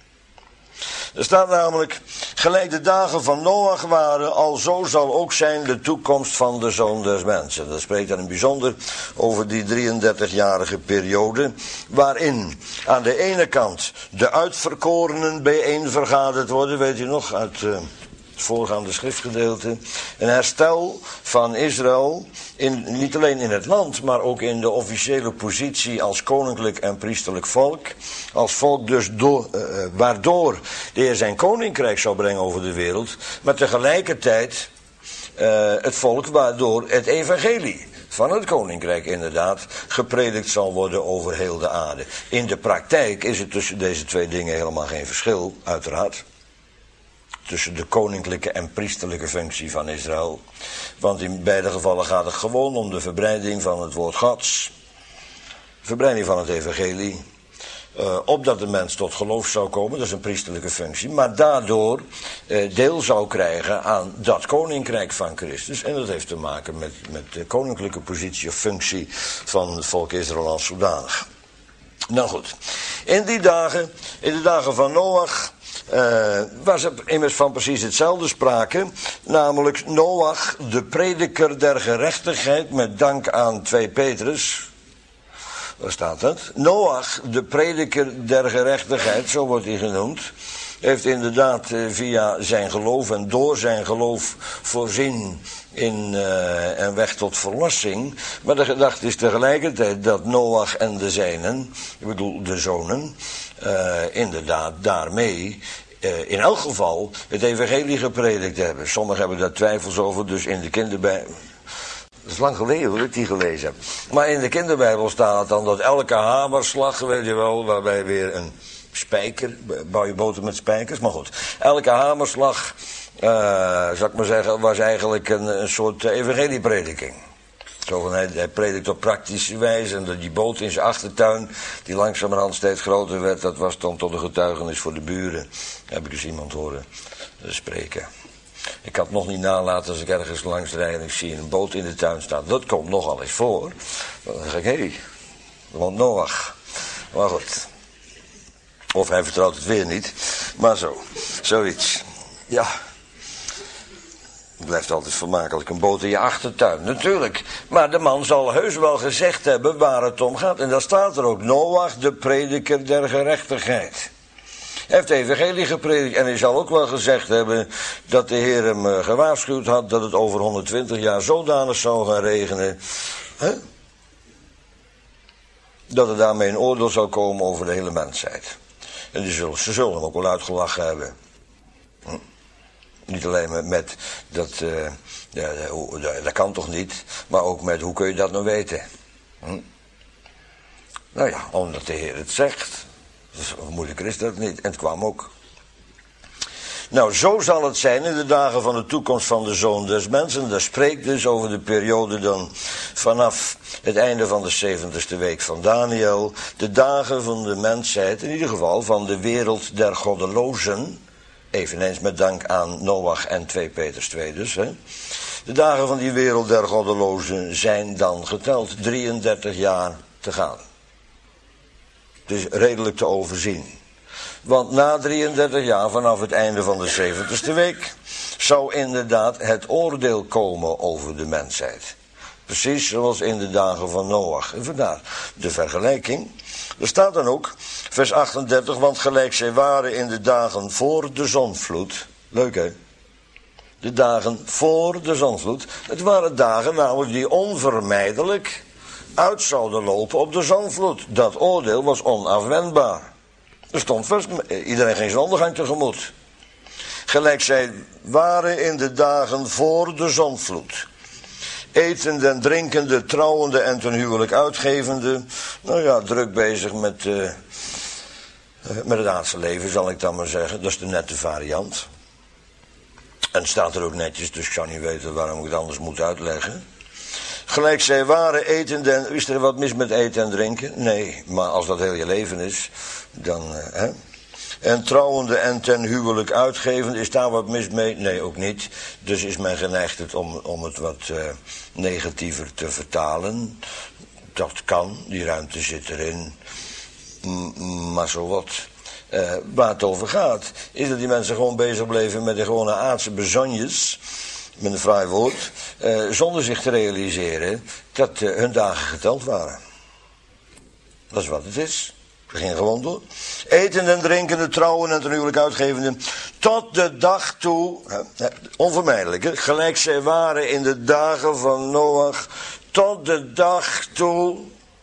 Er staat namelijk: gelijk de dagen van Noach waren, alzo zal ook zijn de toekomst van de Zoon des Mensen. Dat spreekt dan in het bijzonder over die drieëndertigjarige periode, waarin aan de ene kant de uitverkorenen bijeen vergaderd worden, weet u nog, uit Uh, het voorgaande schriftgedeelte. Een herstel van Israël, in, niet alleen in het land, maar ook in de officiële positie als koninklijk en priesterlijk volk. Als volk dus door, uh, waardoor de Heer zijn koninkrijk zou brengen over de wereld, maar tegelijkertijd uh, het volk waardoor het evangelie van het koninkrijk inderdaad gepredikt zal worden over heel de aarde. In de praktijk is het tussen deze twee dingen helemaal geen verschil, uiteraard. Tussen de koninklijke en priesterlijke functie van Israël. Want in beide gevallen gaat het gewoon om de verbreiding van het woord Gods. Verbreiding van het evangelie. Uh, opdat de mens tot geloof zou komen, dat is een priesterlijke functie. Maar daardoor uh, deel zou krijgen aan dat koninkrijk van Christus. En dat heeft te maken met, met de koninklijke positie of functie van het volk Israël als zodanig. Nou goed, in die dagen, in de dagen van Noach, Uh, was er immers van precies hetzelfde sprake, namelijk Noach, de prediker der gerechtigheid, met dank aan twee Petrus. Waar staat dat? Noach, de prediker der gerechtigheid, zo wordt hij genoemd, heeft inderdaad uh, via zijn geloof en door zijn geloof voorzien in uh, een weg tot verlossing. Maar de gedachte is tegelijkertijd dat Noach en de zijnen, ik bedoel de zonen, uh, inderdaad daarmee uh, in elk geval het evangelie gepredikt hebben. Sommigen hebben daar twijfels over, dus in de kinderbijbel. Dat is lang geleden hoor, dat ik die gelezen heb. Maar in de kinderbijbel staat dan dat elke hamerslag, weet je wel, waarbij weer een spijker, bouw je boten met spijkers, maar goed. Elke hamerslag, uh, zal ik maar zeggen, was eigenlijk een, een soort evangelieprediking. Zo van, hij, hij predikt op praktische wijze en dat die boot in zijn achtertuin, die langzamerhand steeds groter werd, dat was dan tot een getuigenis voor de buren. Heb ik dus iemand horen spreken. Ik kan het nog niet nalaten als ik ergens langs rijd en ik zie een boot in de tuin staan. Dat komt nogal eens voor. Dan zeg ik, hé, hey, want Noach. Maar goed. Of hij vertrouwt het weer niet. Maar zo, zoiets. Ja. Het blijft altijd vermakelijk, een boot in je achtertuin. Natuurlijk. Maar de man zal heus wel gezegd hebben waar het om gaat. En daar staat er ook, Noach, de prediker der gerechtigheid. Hij heeft de evangelie gepredikt en hij zal ook wel gezegd hebben dat de Heer hem gewaarschuwd had dat het over honderdtwintig jaar zodanig zou gaan regenen. Hè? Dat er daarmee een oordeel zou komen over de hele mensheid. En die zullen, ze zullen hem ook wel uitgelachen hebben. Hm? Niet alleen met, met dat, uh, ja, dat, dat kan toch niet, maar ook met hoe kun je dat nou weten. Hm? Nou ja, omdat de Heer het zegt. Dus moeilijker is dat niet. En het kwam ook. Nou, zo zal het zijn in de dagen van de toekomst van de Zoon des Mensen. Dat spreekt dus over de periode dan vanaf het einde van de zeventigste week van Daniel. De dagen van de mensheid, in ieder geval van de wereld der goddelozen. Eveneens met dank aan Noach en twee Petrus twee dus. Hè. De dagen van die wereld der goddelozen zijn dan geteld. drieëndertig jaar te gaan. Dus redelijk te overzien. Want na drieëndertig jaar, vanaf het einde van de zeventigste week, zou inderdaad het oordeel komen over de mensheid. Precies zoals in de dagen van Noach. En vandaar de vergelijking. Er staat dan ook, vers achtendertig, want gelijk zij waren in de dagen voor de zondvloed. Leuk hè? De dagen voor de zondvloed. Het waren dagen namelijk die onvermijdelijk uit zouden lopen op de zondvloed. Dat oordeel was onafwendbaar. Er stond vast, iedereen ging zijn ondergang tegemoet. Gelijk zij waren in de dagen voor de zondvloed. Etende en drinkende, trouwende en ten huwelijk uitgevende. Nou ja, druk bezig met, uh, met het aardse leven, zal ik dan maar zeggen. Dat is de nette variant. En het staat er ook netjes, dus ik zou niet weten waarom ik het anders moet uitleggen. Gelijk zij waren etende en... Is er wat mis met eten en drinken? Nee, maar als dat heel je leven is, dan... Uh, hè? En trouwende en ten huwelijk uitgeven, is daar wat mis mee? Nee, ook niet. Dus is men geneigd het om, om het wat uh, negatiever te vertalen. Dat kan, die ruimte zit erin. M- maar zo wat. Uh, waar het over gaat, is dat die mensen gewoon bezig bleven met de gewone aardse bezonjes, met een fraai woord, uh, zonder zich te realiseren dat uh, hun dagen geteld waren. Dat is wat het is. Ze gingen gewoon door. Eten en drinkende, trouwen en ten huwelijk uitgevende. Tot de dag toe, uh, onvermijdelijk, hè, gelijk zij waren in de dagen van Noach. Tot de dag toe.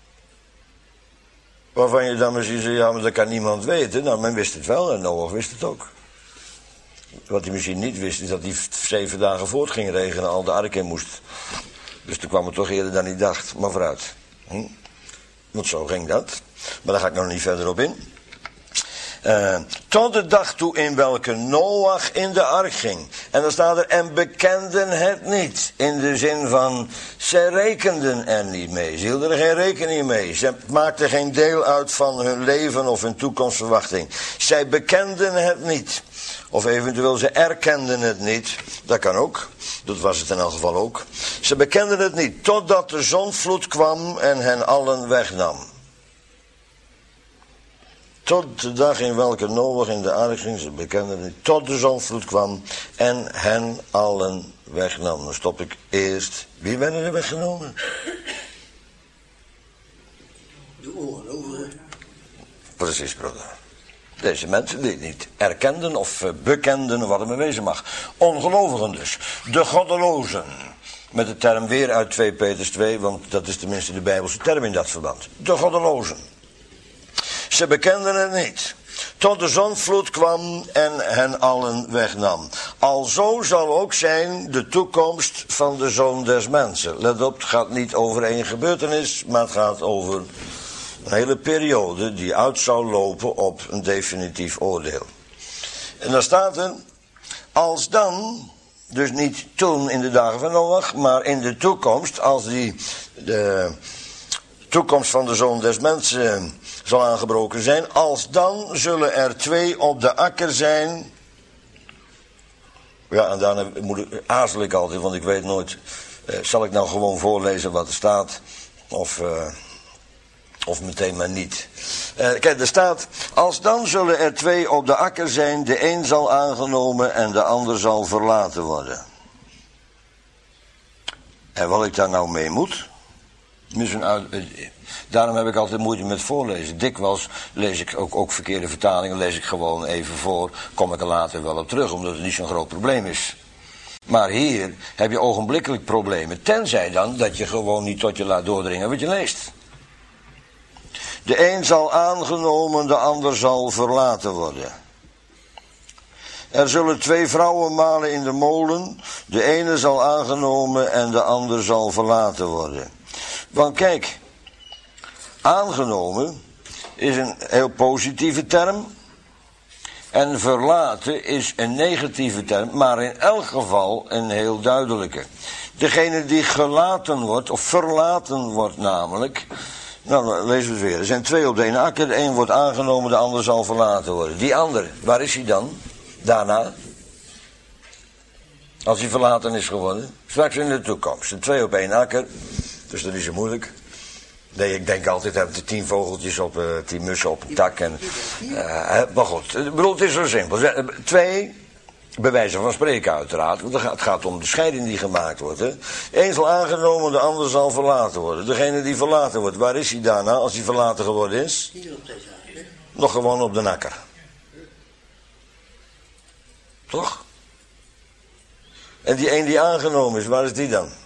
Waarvan je dan misschien zegt, ja, maar dat kan niemand weten. Nou, men wist het wel en Noach wist het ook. Wat hij misschien niet wist, is dat hij zeven dagen voort ging regenen, al de ark in moest. Dus toen kwam het toch eerder dan hij dacht. Maar vooruit. Hm? Want zo ging dat. Maar daar ga ik nog niet verder op in. Uh, tot de dag toe in welke Noach in de ark ging. En dan staat er, en bekenden het niet. In de zin van, zij rekenden er niet mee. Ze hielden er geen rekening mee. Ze maakten geen deel uit van hun leven of hun toekomstverwachting. Zij bekenden het niet. Of eventueel ze erkenden het niet. Dat kan ook. Dat was het in elk geval ook. Ze bekenden het niet. Totdat de zondvloed kwam en hen allen wegnam. Tot de dag in welke Noach in de ark ging, ze bekenden het niet. Tot de zondvloed kwam en hen allen wegnam. Dan stop ik eerst. Wie werden er weggenomen? De ongelovigen. Precies, broeder. Deze mensen die het niet erkenden of bekenden wat er mee wezen mag. Ongelovigen dus. De goddelozen. Met de term weer uit twee Petrus twee, want dat is tenminste de Bijbelse term in dat verband. De goddelozen. Ze bekenden het niet. Tot de zondvloed kwam en hen allen wegnam. Alzo zal ook zijn de toekomst van de Zoon des Mensen. Let op, het gaat niet over één gebeurtenis, maar het gaat over Een hele periode die uit zou lopen op een definitief oordeel. En dan staat er, als dan, dus niet toen in de dagen van Noach, maar in de toekomst, als die de toekomst van de Zoon des Mensen zal aangebroken zijn, als dan zullen er twee op de akker zijn. Ja, en daarna moet ik, aarzel ik altijd, want ik weet nooit, eh, zal ik nou gewoon voorlezen wat er staat, of... Uh, Of meteen maar niet. Uh, kijk, er staat, als dan zullen er twee op de akker zijn, de een zal aangenomen en de ander zal verlaten worden. En wat ik daar nou mee moet? Uit, daarom heb ik altijd moeite met voorlezen. Dikwijls lees ik ook, ook verkeerde vertalingen, lees ik gewoon even voor, kom ik er later wel op terug, omdat het niet zo'n groot probleem is. Maar hier heb je ogenblikkelijk problemen, tenzij dan dat je gewoon niet tot je laat doordringen wat je leest. De een zal aangenomen, de ander zal verlaten worden. Er zullen twee vrouwen malen in de molen. De ene zal aangenomen en de ander zal verlaten worden. Want kijk, aangenomen is een heel positieve term. En verlaten is een negatieve term, maar in elk geval een heel duidelijke. Degene die gelaten wordt, of verlaten wordt namelijk... Nou, dan lezen we het weer. Er zijn twee op de ene akker. De een wordt aangenomen, de ander zal verlaten worden. Die ander, waar is hij dan? Daarna? Als hij verlaten is geworden. Straks in de toekomst. Er twee op één akker. Dus dat is zo moeilijk. Nee, ik denk altijd, hebben de tien vogeltjes op, uh, tien mussen op een tak. En, uh, maar goed, ik bedoel, het is zo simpel. Twee... Bij wijze van spreken uiteraard, want het gaat om de scheiding die gemaakt wordt. Hè. Eén zal aangenomen, de ander zal verlaten worden. Degene die verlaten wordt, waar is hij daarna als hij verlaten geworden is? Hier op deze akker. Nog gewoon op de akker. Toch? En die een die aangenomen is, waar is die dan?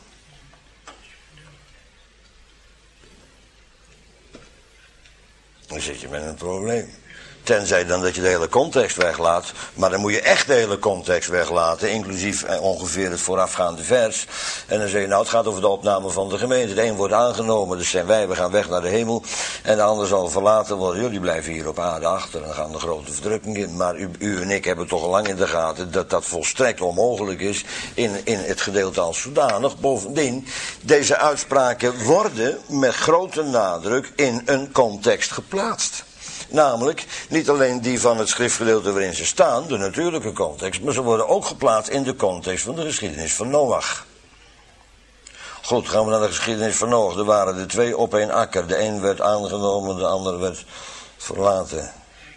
Dan zit je met een probleem. Tenzij dan dat je de hele context weglaat. Maar dan moet je echt de hele context weglaten. Inclusief eh, ongeveer het voorafgaande vers. En dan zeg je, nou het gaat over de opname van de gemeente. De een wordt aangenomen, dus zijn wij, we gaan weg naar de hemel. En de ander zal verlaten worden. Jullie blijven hier op aarde achter en dan gaan de grote verdrukkingen in. Maar u, u en ik hebben toch al lang in de gaten dat dat volstrekt onmogelijk is. In, in het gedeelte als zodanig. Bovendien, deze uitspraken worden met grote nadruk in een context geplaatst. Namelijk, niet alleen die van het schriftgedeelte waarin ze staan, de natuurlijke context, maar ze worden ook geplaatst in de context van de geschiedenis van Noach. Goed, gaan we naar de geschiedenis van Noach. Er waren er twee op één akker. De een werd aangenomen, de ander werd verlaten.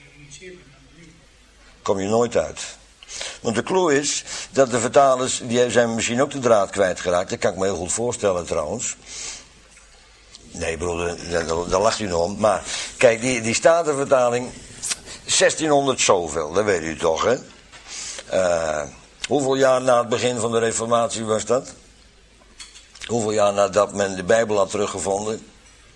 Kom je nooit uit. Want de clue is dat de vertalers, die zijn misschien ook de draad kwijtgeraakt. Dat kan ik me heel goed voorstellen trouwens. Nee, broeder, daar, daar lacht u nog om. Maar kijk, die, die Statenvertaling, zestienhonderd zoveel, dat weet u toch, hè? Uh, hoeveel jaar na het begin van de Reformatie was dat? Hoeveel jaar nadat men de Bijbel had teruggevonden?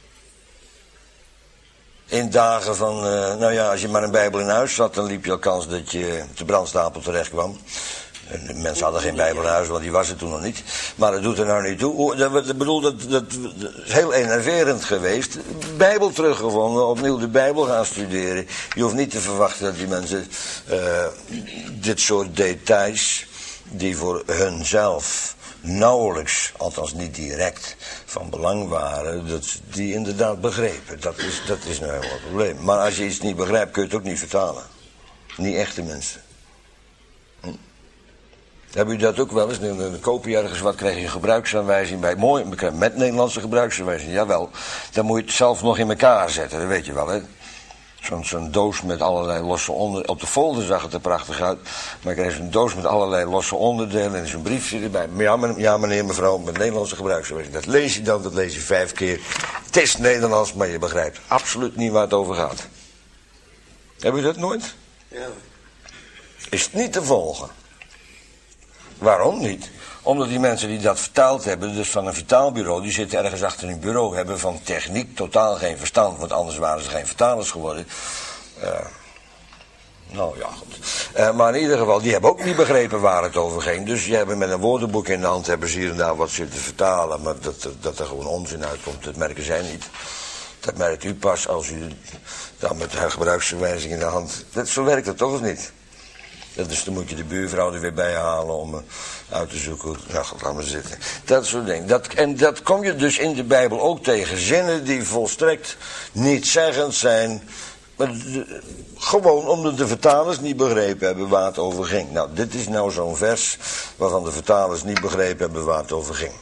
In dagen van, uh, nou ja, als je maar een Bijbel in huis zat, dan liep je al kans dat je op de brandstapel terecht kwam. De mensen hadden geen Bijbel in huis, want die was er toen nog niet. Maar dat doet er nou niet toe. Ik bedoel, dat, dat, dat is heel enerverend geweest. Bijbel teruggevonden, opnieuw de Bijbel gaan studeren. Je hoeft niet te verwachten dat die mensen uh, dit soort details, die voor hunzelf nauwelijks, althans niet direct, van belang waren, dat die inderdaad begrepen. Dat is, dat is nou helemaal het probleem. Maar als je iets niet begrijpt, kun je het ook niet vertalen. Niet echte mensen. Hm? Hebben u dat ook wel eens? Dan koop je ergens wat, krijg je een gebruiksaanwijzing bij. Mooi, met Nederlandse gebruiksaanwijzing, jawel. Dan moet je het zelf nog in elkaar zetten, dat weet je wel, hè. Zo'n zo'n doos met allerlei losse onderdelen. Op de folder zag het er prachtig uit. Maar ik kreeg zo'n doos met allerlei losse onderdelen. En zo'n brief zit erbij. Ja, meneer, ja, meneer, mevrouw, met Nederlandse gebruiksaanwijzing. Dat lees je dan, dat lees je vijf keer. Het is Nederlands, maar je begrijpt absoluut niet waar het over gaat. Heb u dat nooit? Ja. Is het niet te volgen? Waarom niet? Omdat die mensen die dat vertaald hebben, dus van een vertaalbureau, die zitten ergens achter een bureau, hebben van techniek totaal geen verstand, want anders waren ze geen vertalers geworden. Uh, nou ja, goed. Uh, maar in ieder geval, die hebben ook niet begrepen waar het over ging. Dus die hebben met een woordenboek in de hand, hebben ze hier en daar wat zitten vertalen, maar dat, dat, dat er gewoon onzin uitkomt, dat merken zij niet. Dat merkt u pas als u dan met de gebruiksaanwijzing in de hand... Dat, zo werkt het toch of niet? Dat dus dan moet je de buurvrouw er weer bij halen om uh, uit te zoeken. Nou, goed, laat maar zitten. Dat soort dingen. Dat, en dat kom je dus in de Bijbel ook tegen. Zinnen die volstrekt niet zeggend zijn. Maar de, gewoon omdat de vertalers niet begrepen hebben waar het over ging. Nou, dit is nou zo'n vers waarvan de vertalers niet begrepen hebben waar het over ging.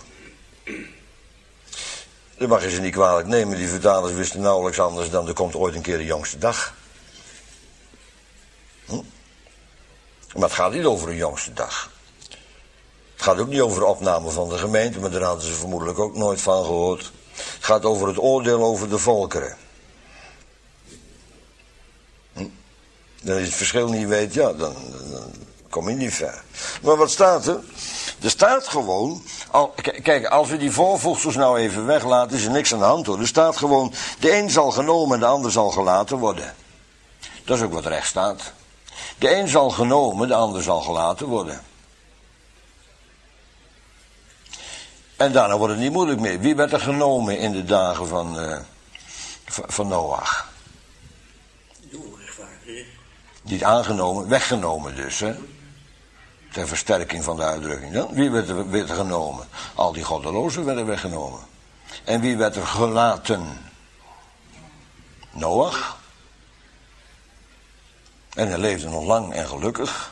Dat mag je ze niet kwalijk nemen. Die vertalers wisten nauwelijks anders dan er komt ooit een keer de jongste dag. Hm? Maar het gaat niet over een jongste dag. Het gaat ook niet over de opname van de gemeente, maar daar hadden ze vermoedelijk ook nooit van gehoord. Het gaat over het oordeel over de volkeren. Hm? En als je het verschil niet weet, ja, dan, dan kom je niet ver. Maar wat staat er? Er staat gewoon, al, kijk, als we die voorvoegsels nou even weglaten, is er niks aan de hand hoor. Er staat gewoon, de een zal genomen en de ander zal gelaten worden. Dat is ook wat recht staat. De een zal genomen, de ander zal gelaten worden. En daarna wordt het niet moeilijk meer. Wie werd er genomen in de dagen van, uh, van Noach? De onrechtvaardige. Niet aangenomen, weggenomen dus, hè. Ter versterking van de uitdrukking. Dan? Wie werd er, werd er genomen? Al die goddelozen werden weggenomen. En wie werd er gelaten? Noach. En hij leefde nog lang en gelukkig.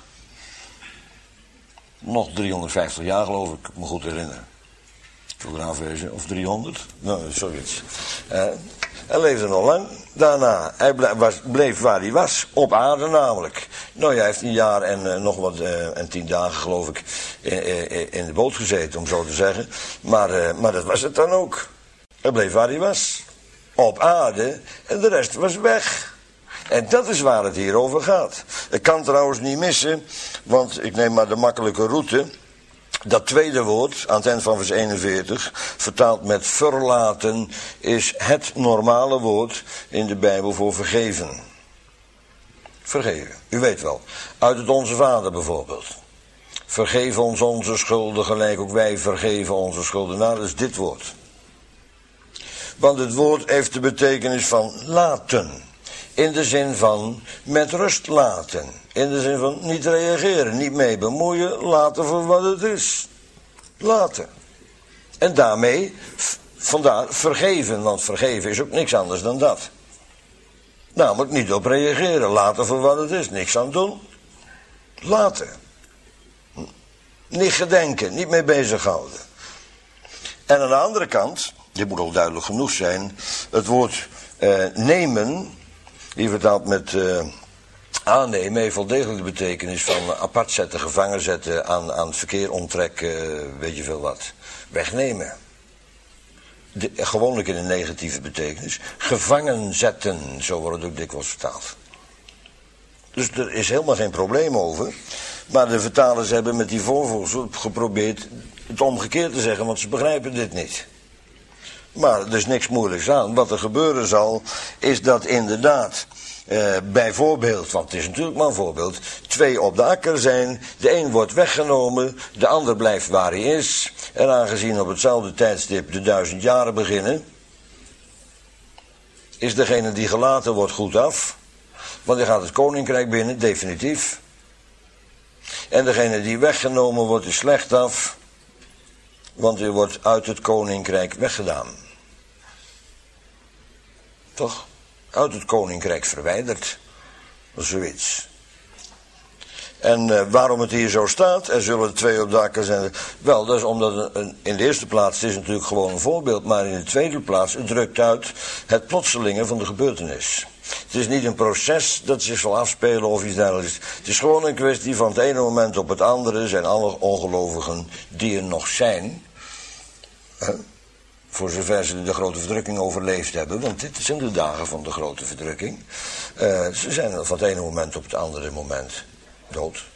Nog driehonderdvijftig jaar geloof ik, ik me goed herinneren. Wezen, of driehonderd? Nou, zoiets. Uh, hij leefde nog lang. Daarna, hij bleef, was, bleef waar hij was, op aarde namelijk. Nou, hij heeft een jaar en uh, nog wat, uh, en tien dagen geloof ik, in, in, in de boot gezeten, om zo te zeggen. Maar, uh, maar dat was het dan ook. Hij bleef waar hij was. Op aarde, en de rest was weg. En dat is waar het hier over gaat. Ik kan trouwens niet missen, want ik neem maar de makkelijke route. Dat tweede woord, aan het eind van vers eenenveertig, vertaald met verlaten, is het normale woord in de Bijbel voor vergeven. Vergeven, u weet wel. Uit het Onze Vader bijvoorbeeld. Vergeef ons onze schulden, gelijk ook wij vergeven onze schuldenaren. Dat is dit woord. Want het woord heeft de betekenis van laten. In de zin van met rust laten. In de zin van niet reageren, niet mee bemoeien, laten voor wat het is. Laten. En daarmee, vandaar vergeven, want vergeven is ook niks anders dan dat. Namelijk niet op reageren, laten voor wat het is, niks aan doen. Laten. Niet gedenken, niet mee bezighouden. En aan de andere kant, dit moet al duidelijk genoeg zijn, het woord eh, nemen, die vertaald met uh, aannemen, heeft wel degelijk de betekenis van apart zetten, gevangen zetten, aan, aan het verkeer onttrekken, uh, weet je veel wat. Wegnemen. De, gewoonlijk in een negatieve betekenis. Gevangen zetten, zo wordt het ook dikwijls vertaald. Dus er is helemaal geen probleem over. Maar de vertalers hebben met die voorvoegsel geprobeerd het omgekeerd te zeggen, want ze begrijpen dit niet. Maar er is niks moeilijks aan. Wat er gebeuren zal, is dat inderdaad, eh, bijvoorbeeld, want het is natuurlijk maar een voorbeeld, twee op de akker zijn, de een wordt weggenomen, de ander blijft waar hij is, en aangezien op hetzelfde tijdstip de duizend jaren beginnen, is degene die gelaten wordt goed af, want hij gaat het koninkrijk binnen, definitief. En degene die weggenomen wordt is slecht af, want hij wordt uit het koninkrijk weggedaan. Toch? Uit het koninkrijk verwijderd. Zoiets. En uh, waarom het hier zo staat, er zullen twee op de akker zijn. Wel, dat is omdat een, in de eerste plaats, het is natuurlijk gewoon een voorbeeld, maar in de tweede plaats, het drukt uit het plotselinge van de gebeurtenis. Het is niet een proces dat zich zal afspelen of iets dergelijks. Het is gewoon een kwestie van het ene moment op het andere zijn alle ongelovigen die er nog zijn, hè, voor zover ze de grote verdrukking overleefd hebben, want dit zijn de dagen van de grote verdrukking. Uh, ze zijn van het ene moment op het andere moment dood.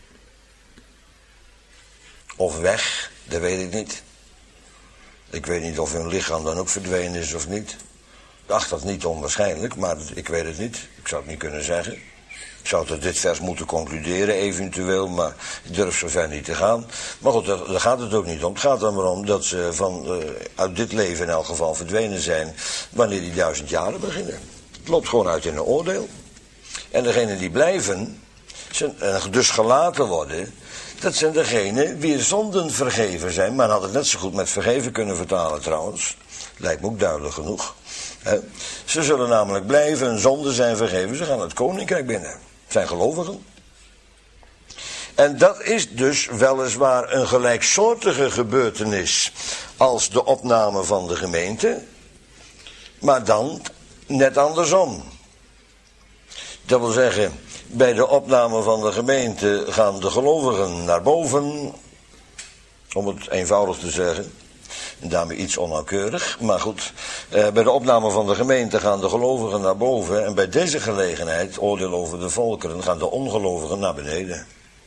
Of weg, dat weet ik niet. Ik weet niet of hun lichaam dan ook verdwenen is of niet. Ik acht dat niet onwaarschijnlijk, maar ik weet het niet. Ik zou het niet kunnen zeggen. Ik zou tot dit vers moeten concluderen, eventueel, maar ik durf zover niet te gaan. Maar goed, daar, daar gaat het ook niet om. Het gaat er maar om dat ze van, uh, uit dit leven in elk geval verdwenen zijn wanneer die duizend jaren beginnen. Het loopt gewoon uit in een oordeel. En degenen die blijven, zijn, uh, dus gelaten worden, dat zijn degenen wie zonden vergeven zijn. Maar had het net zo goed met vergeven kunnen vertalen trouwens. Lijkt me ook duidelijk genoeg. He. Ze zullen namelijk blijven, hun zonden zijn vergeven. Ze gaan het koninkrijk binnen. Zijn gelovigen. En dat is dus weliswaar een gelijksoortige gebeurtenis als de opname van de gemeente. Maar dan net andersom. Dat wil zeggen, bij de opname van de gemeente gaan de gelovigen naar boven. Om het eenvoudig te zeggen. En daarmee iets onnauwkeurig. Maar goed, eh, bij de opname van de gemeente gaan de gelovigen naar boven. En bij deze gelegenheid, oordeel over de volkeren, gaan de ongelovigen naar beneden.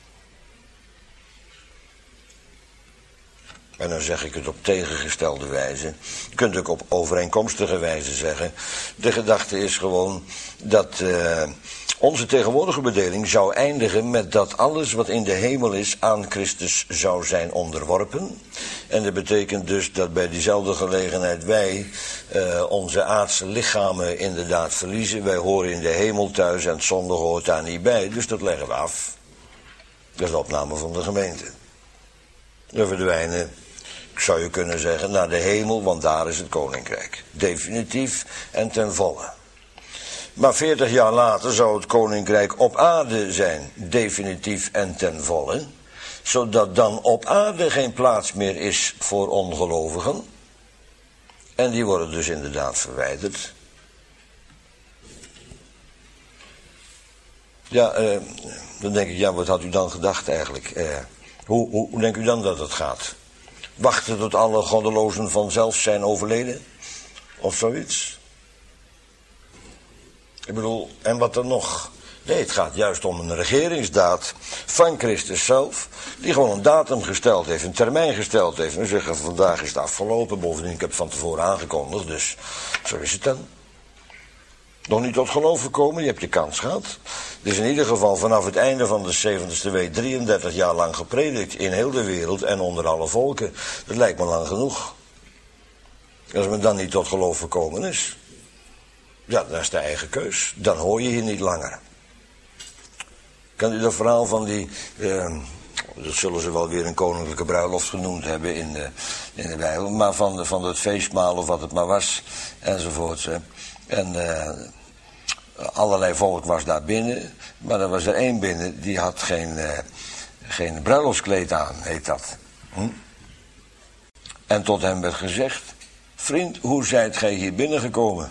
En dan zeg ik het op tegengestelde wijze. Je kunt ook op overeenkomstige wijze zeggen. De gedachte is gewoon dat uh, onze tegenwoordige bedeling zou eindigen met dat alles wat in de hemel is aan Christus zou zijn onderworpen. En dat betekent dus dat bij diezelfde gelegenheid wij uh, onze aardse lichamen inderdaad verliezen. Wij horen in de hemel thuis en het zondige hoort daar niet bij. Dus dat leggen we af. Dat is de opname van de gemeente. We verdwijnen, zou je kunnen zeggen, naar de hemel, want daar is het koninkrijk. Definitief en ten volle. Maar veertig jaar later zou het koninkrijk op aarde zijn, definitief en ten volle. Zodat dan op aarde geen plaats meer is voor ongelovigen. En die worden dus inderdaad verwijderd. Ja, uh, dan denk ik, ja, wat had u dan gedacht eigenlijk? Uh, hoe, hoe, hoe denkt u dan dat het gaat? Wachten tot alle goddelozen vanzelf zijn overleden? Of zoiets? Ik bedoel, en wat er nog? Nee, het gaat juist om een regeringsdaad van Christus zelf, die gewoon een datum gesteld heeft, een termijn gesteld heeft. En we zeggen, vandaag is het afgelopen, bovendien, ik heb het van tevoren aangekondigd, dus zo is het dan. Nog niet tot geloof gekomen, je hebt je kans gehad. Het is in ieder geval vanaf het einde van de zeventigste week drieëndertig jaar lang gepredikt in heel de wereld en onder alle volken. Dat lijkt me lang genoeg. Als men dan niet tot geloof gekomen is, ja, dat is de eigen keus. Dan hoor je hier niet langer. Kan u dat verhaal van die, uh, dat zullen ze wel weer een koninklijke bruiloft genoemd hebben in de, in de Bijbel, maar van, de, van het feestmaal of wat het maar was, enzovoort. Hè. En uh, allerlei volk was daar binnen, maar er was er één binnen, die had geen, uh, geen bruiloftskleed aan, heet dat. Hm? En tot hem werd gezegd, vriend, hoe zijt gij hier binnengekomen?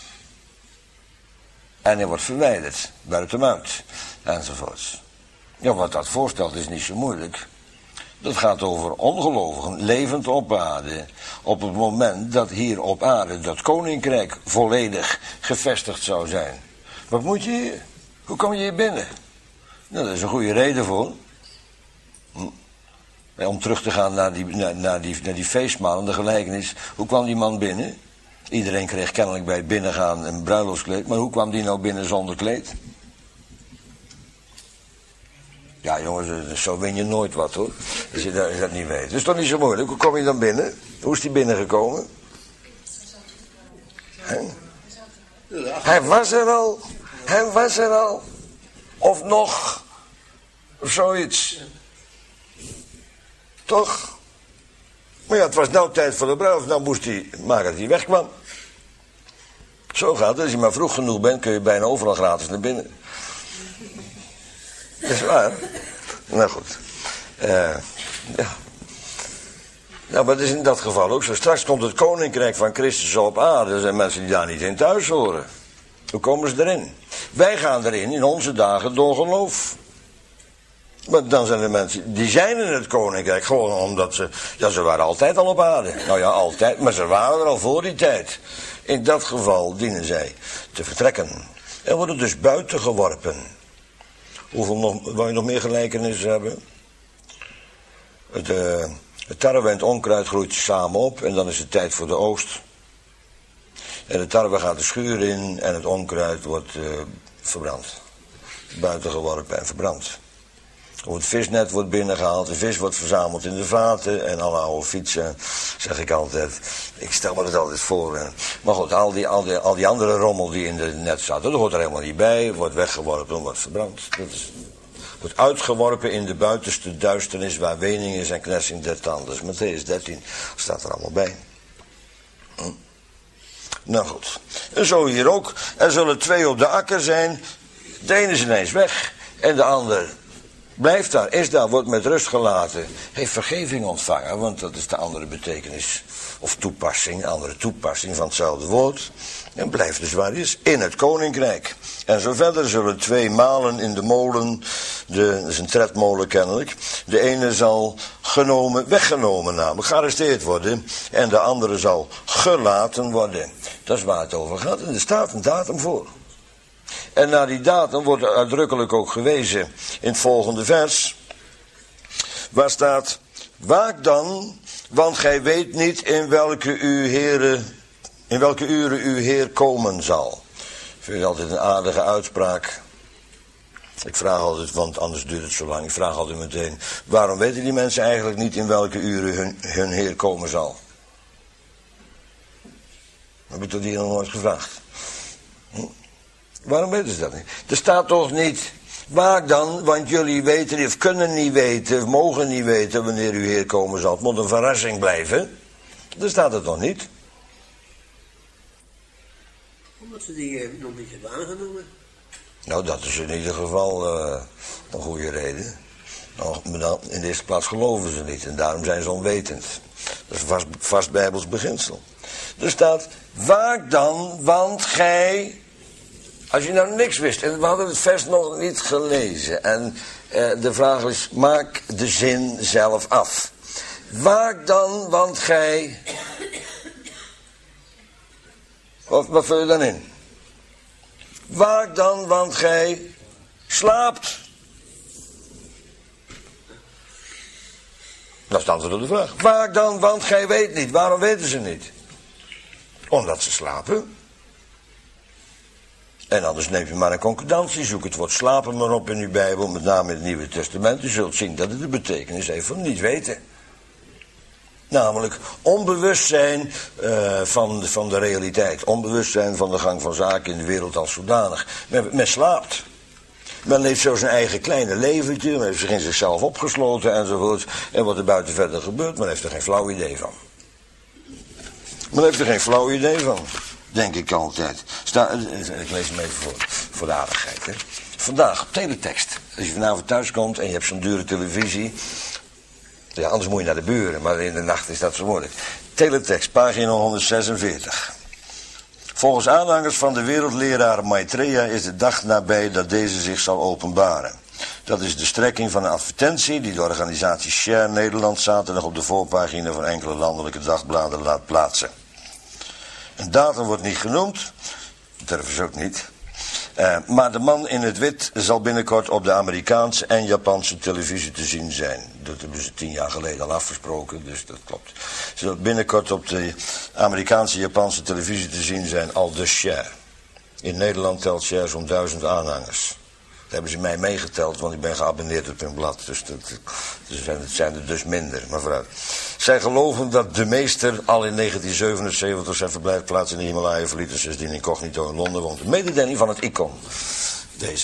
En hij wordt verwijderd, buiten hem uit, enzovoorts. Ja, wat dat voorstelt is niet zo moeilijk. Dat gaat over ongelovigen, levend op aarde, op het moment dat hier op aarde dat koninkrijk volledig gevestigd zou zijn. Wat moet je hier? Hoe kom je hier binnen? Nou, daar is een goede reden voor. Hm. Om terug te gaan naar die, naar, naar die, naar die feestmaal, de gelijkenis. Hoe kwam die man binnen? Iedereen kreeg kennelijk bij het binnengaan een bruiloftskleed, maar hoe kwam die nou binnen zonder kleed? Ja jongens, zo win je nooit wat hoor, als je dat, dat niet weet. Het is toch niet zo moeilijk, hoe kom je dan binnen? Hoe is die binnengekomen? He? Hij was er al, hij was er al, of nog, of zoiets. Toch? Maar ja, het was nou tijd voor de bruiloft, nou moest hij maken dat hij wegkwam. Zo gaat het, als je maar vroeg genoeg bent, kun je bijna overal gratis naar binnen. Dat is waar. Nou goed. Uh, ja. Nou, maar het is in dat geval ook zo. Straks komt het koninkrijk van Christus op aarde. Er zijn mensen die daar niet in thuis horen. Hoe komen ze erin? Wij gaan erin in onze dagen door geloof. Maar dan zijn er mensen, die zijn in het koninkrijk. Gewoon omdat ze, ja, ze waren altijd al op aarde. Nou ja, altijd, maar ze waren er al voor die tijd. In dat geval dienen zij te vertrekken. En worden dus buiten geworpen. Hoeveel nog, wil je nog meer gelijkenissen hebben? Het, uh, het tarwe en het onkruid groeit samen op en dan is het tijd voor de oogst. En de tarwe gaat de schuur in en het onkruid wordt uh, verbrand. buiten geworpen en verbrand. Hoe het visnet wordt binnengehaald, de vis wordt verzameld in de vaten en alle oude fietsen, zeg ik altijd. Ik stel me dat altijd voor. Maar goed, al die, al die, al die andere rommel die in het net zat, dat hoort er helemaal niet bij, wordt weggeworpen en wordt verbrand. Dat is, wordt uitgeworpen in de buitenste duisternis waar wening is en knersing der tanden. Dus Mattheüs dertien staat er allemaal bij. Hm. Nou goed, en zo hier ook. Er zullen twee op de akker zijn. De ene is ineens weg en de ander blijft daar, is daar, wordt met rust gelaten. Heeft vergeving ontvangen, want dat is de andere betekenis of toepassing, andere toepassing van hetzelfde woord. En blijft dus waar hij is, in het koninkrijk. En zo verder zullen twee malen in de molen, de, dat is een tredmolen kennelijk. De ene zal genomen, weggenomen namelijk, gearresteerd worden. En de andere zal gelaten worden. Dat is waar het over gaat en er staat een datum voor. En naar die datum wordt uitdrukkelijk ook gewezen in het volgende vers. Waar staat, waak dan, want gij weet niet in welke, uw Heere, in welke uren uw Heer komen zal. Ik vind het altijd een aardige uitspraak. Ik vraag altijd, want anders duurt het zo lang, ik vraag altijd meteen, waarom weten die mensen eigenlijk niet in welke uren hun, hun Heer komen zal? Heb ik tot hier nog nooit gevraagd. Hm? Waarom weten ze dat niet? Er staat toch niet, waak dan, want jullie weten niet, of kunnen niet weten, of mogen niet weten wanneer uw Heer komen zal. Het moet een verrassing blijven. Daar staat het nog niet. Omdat ze die eh, nog niet hebben aangenomen. Nou, dat is in ieder geval uh, een goede reden. Nou, in de eerste plaats geloven ze niet en daarom zijn ze onwetend. Dat is een vast, vast Bijbels beginsel. Er staat, waak dan, want gij... Als je nou niks wist, en we hadden het vers nog niet gelezen, en uh, de vraag is, maak de zin zelf af. Waak dan, want gij... Wat, wat vul je dan in? Waak dan, want gij slaapt. Dat is het antwoord op de vraag. Waak dan, want gij weet niet. Waarom weten ze niet? Omdat ze slapen. En anders neem je maar een concordantie, zoek het woord slapen maar op in uw Bijbel, met name in het Nieuwe Testament. U zult zien dat het de betekenis heeft van niet weten. Namelijk onbewust zijn uh, van, van de realiteit. Onbewust zijn van de gang van zaken in de wereld als zodanig. Men, men slaapt. Men leeft zo zijn eigen kleine leventje, men heeft zich in zichzelf opgesloten enzovoort. En wat er buiten verder gebeurt, men heeft er geen flauw idee van. Men heeft er geen flauw idee van. Denk ik altijd. Sta, ik lees hem even voor, voor de aardigheid. Hè. Vandaag op teletext. Als je vanavond thuis komt en je hebt zo'n dure televisie. Ja, anders moet je naar de buren, maar in de nacht is dat zo moeilijk. Teletext, pagina honderdzesenveertig. Volgens aanhangers van de wereldleraar Maitreya is de dag nabij dat deze zich zal openbaren. Dat is de strekking van een advertentie die de organisatie Share Nederland zaterdag op de voorpagina van enkele landelijke dagbladen laat plaatsen. Een datum wordt niet genoemd, dat durven ze ook niet. Uh, maar de man in het wit zal binnenkort op de Amerikaanse en Japanse televisie te zien zijn. Dat hebben ze tien jaar geleden al afgesproken, dus dat klopt. Ze zal binnenkort op de Amerikaanse en Japanse televisie te zien zijn, al de Share. In Nederland telt Share zo'n duizend aanhangers. Dat hebben ze mij meegeteld, want ik ben geabonneerd op hun blad. Dus dat, dus het zijn er dus minder, maar vooruit. Zij geloven dat de meester al in negentien zevenenzeventig zijn verblijfplaats in de Himalaya verliet en sindsdien incognito in Londen woont. Een mededeling van het icon. Deze.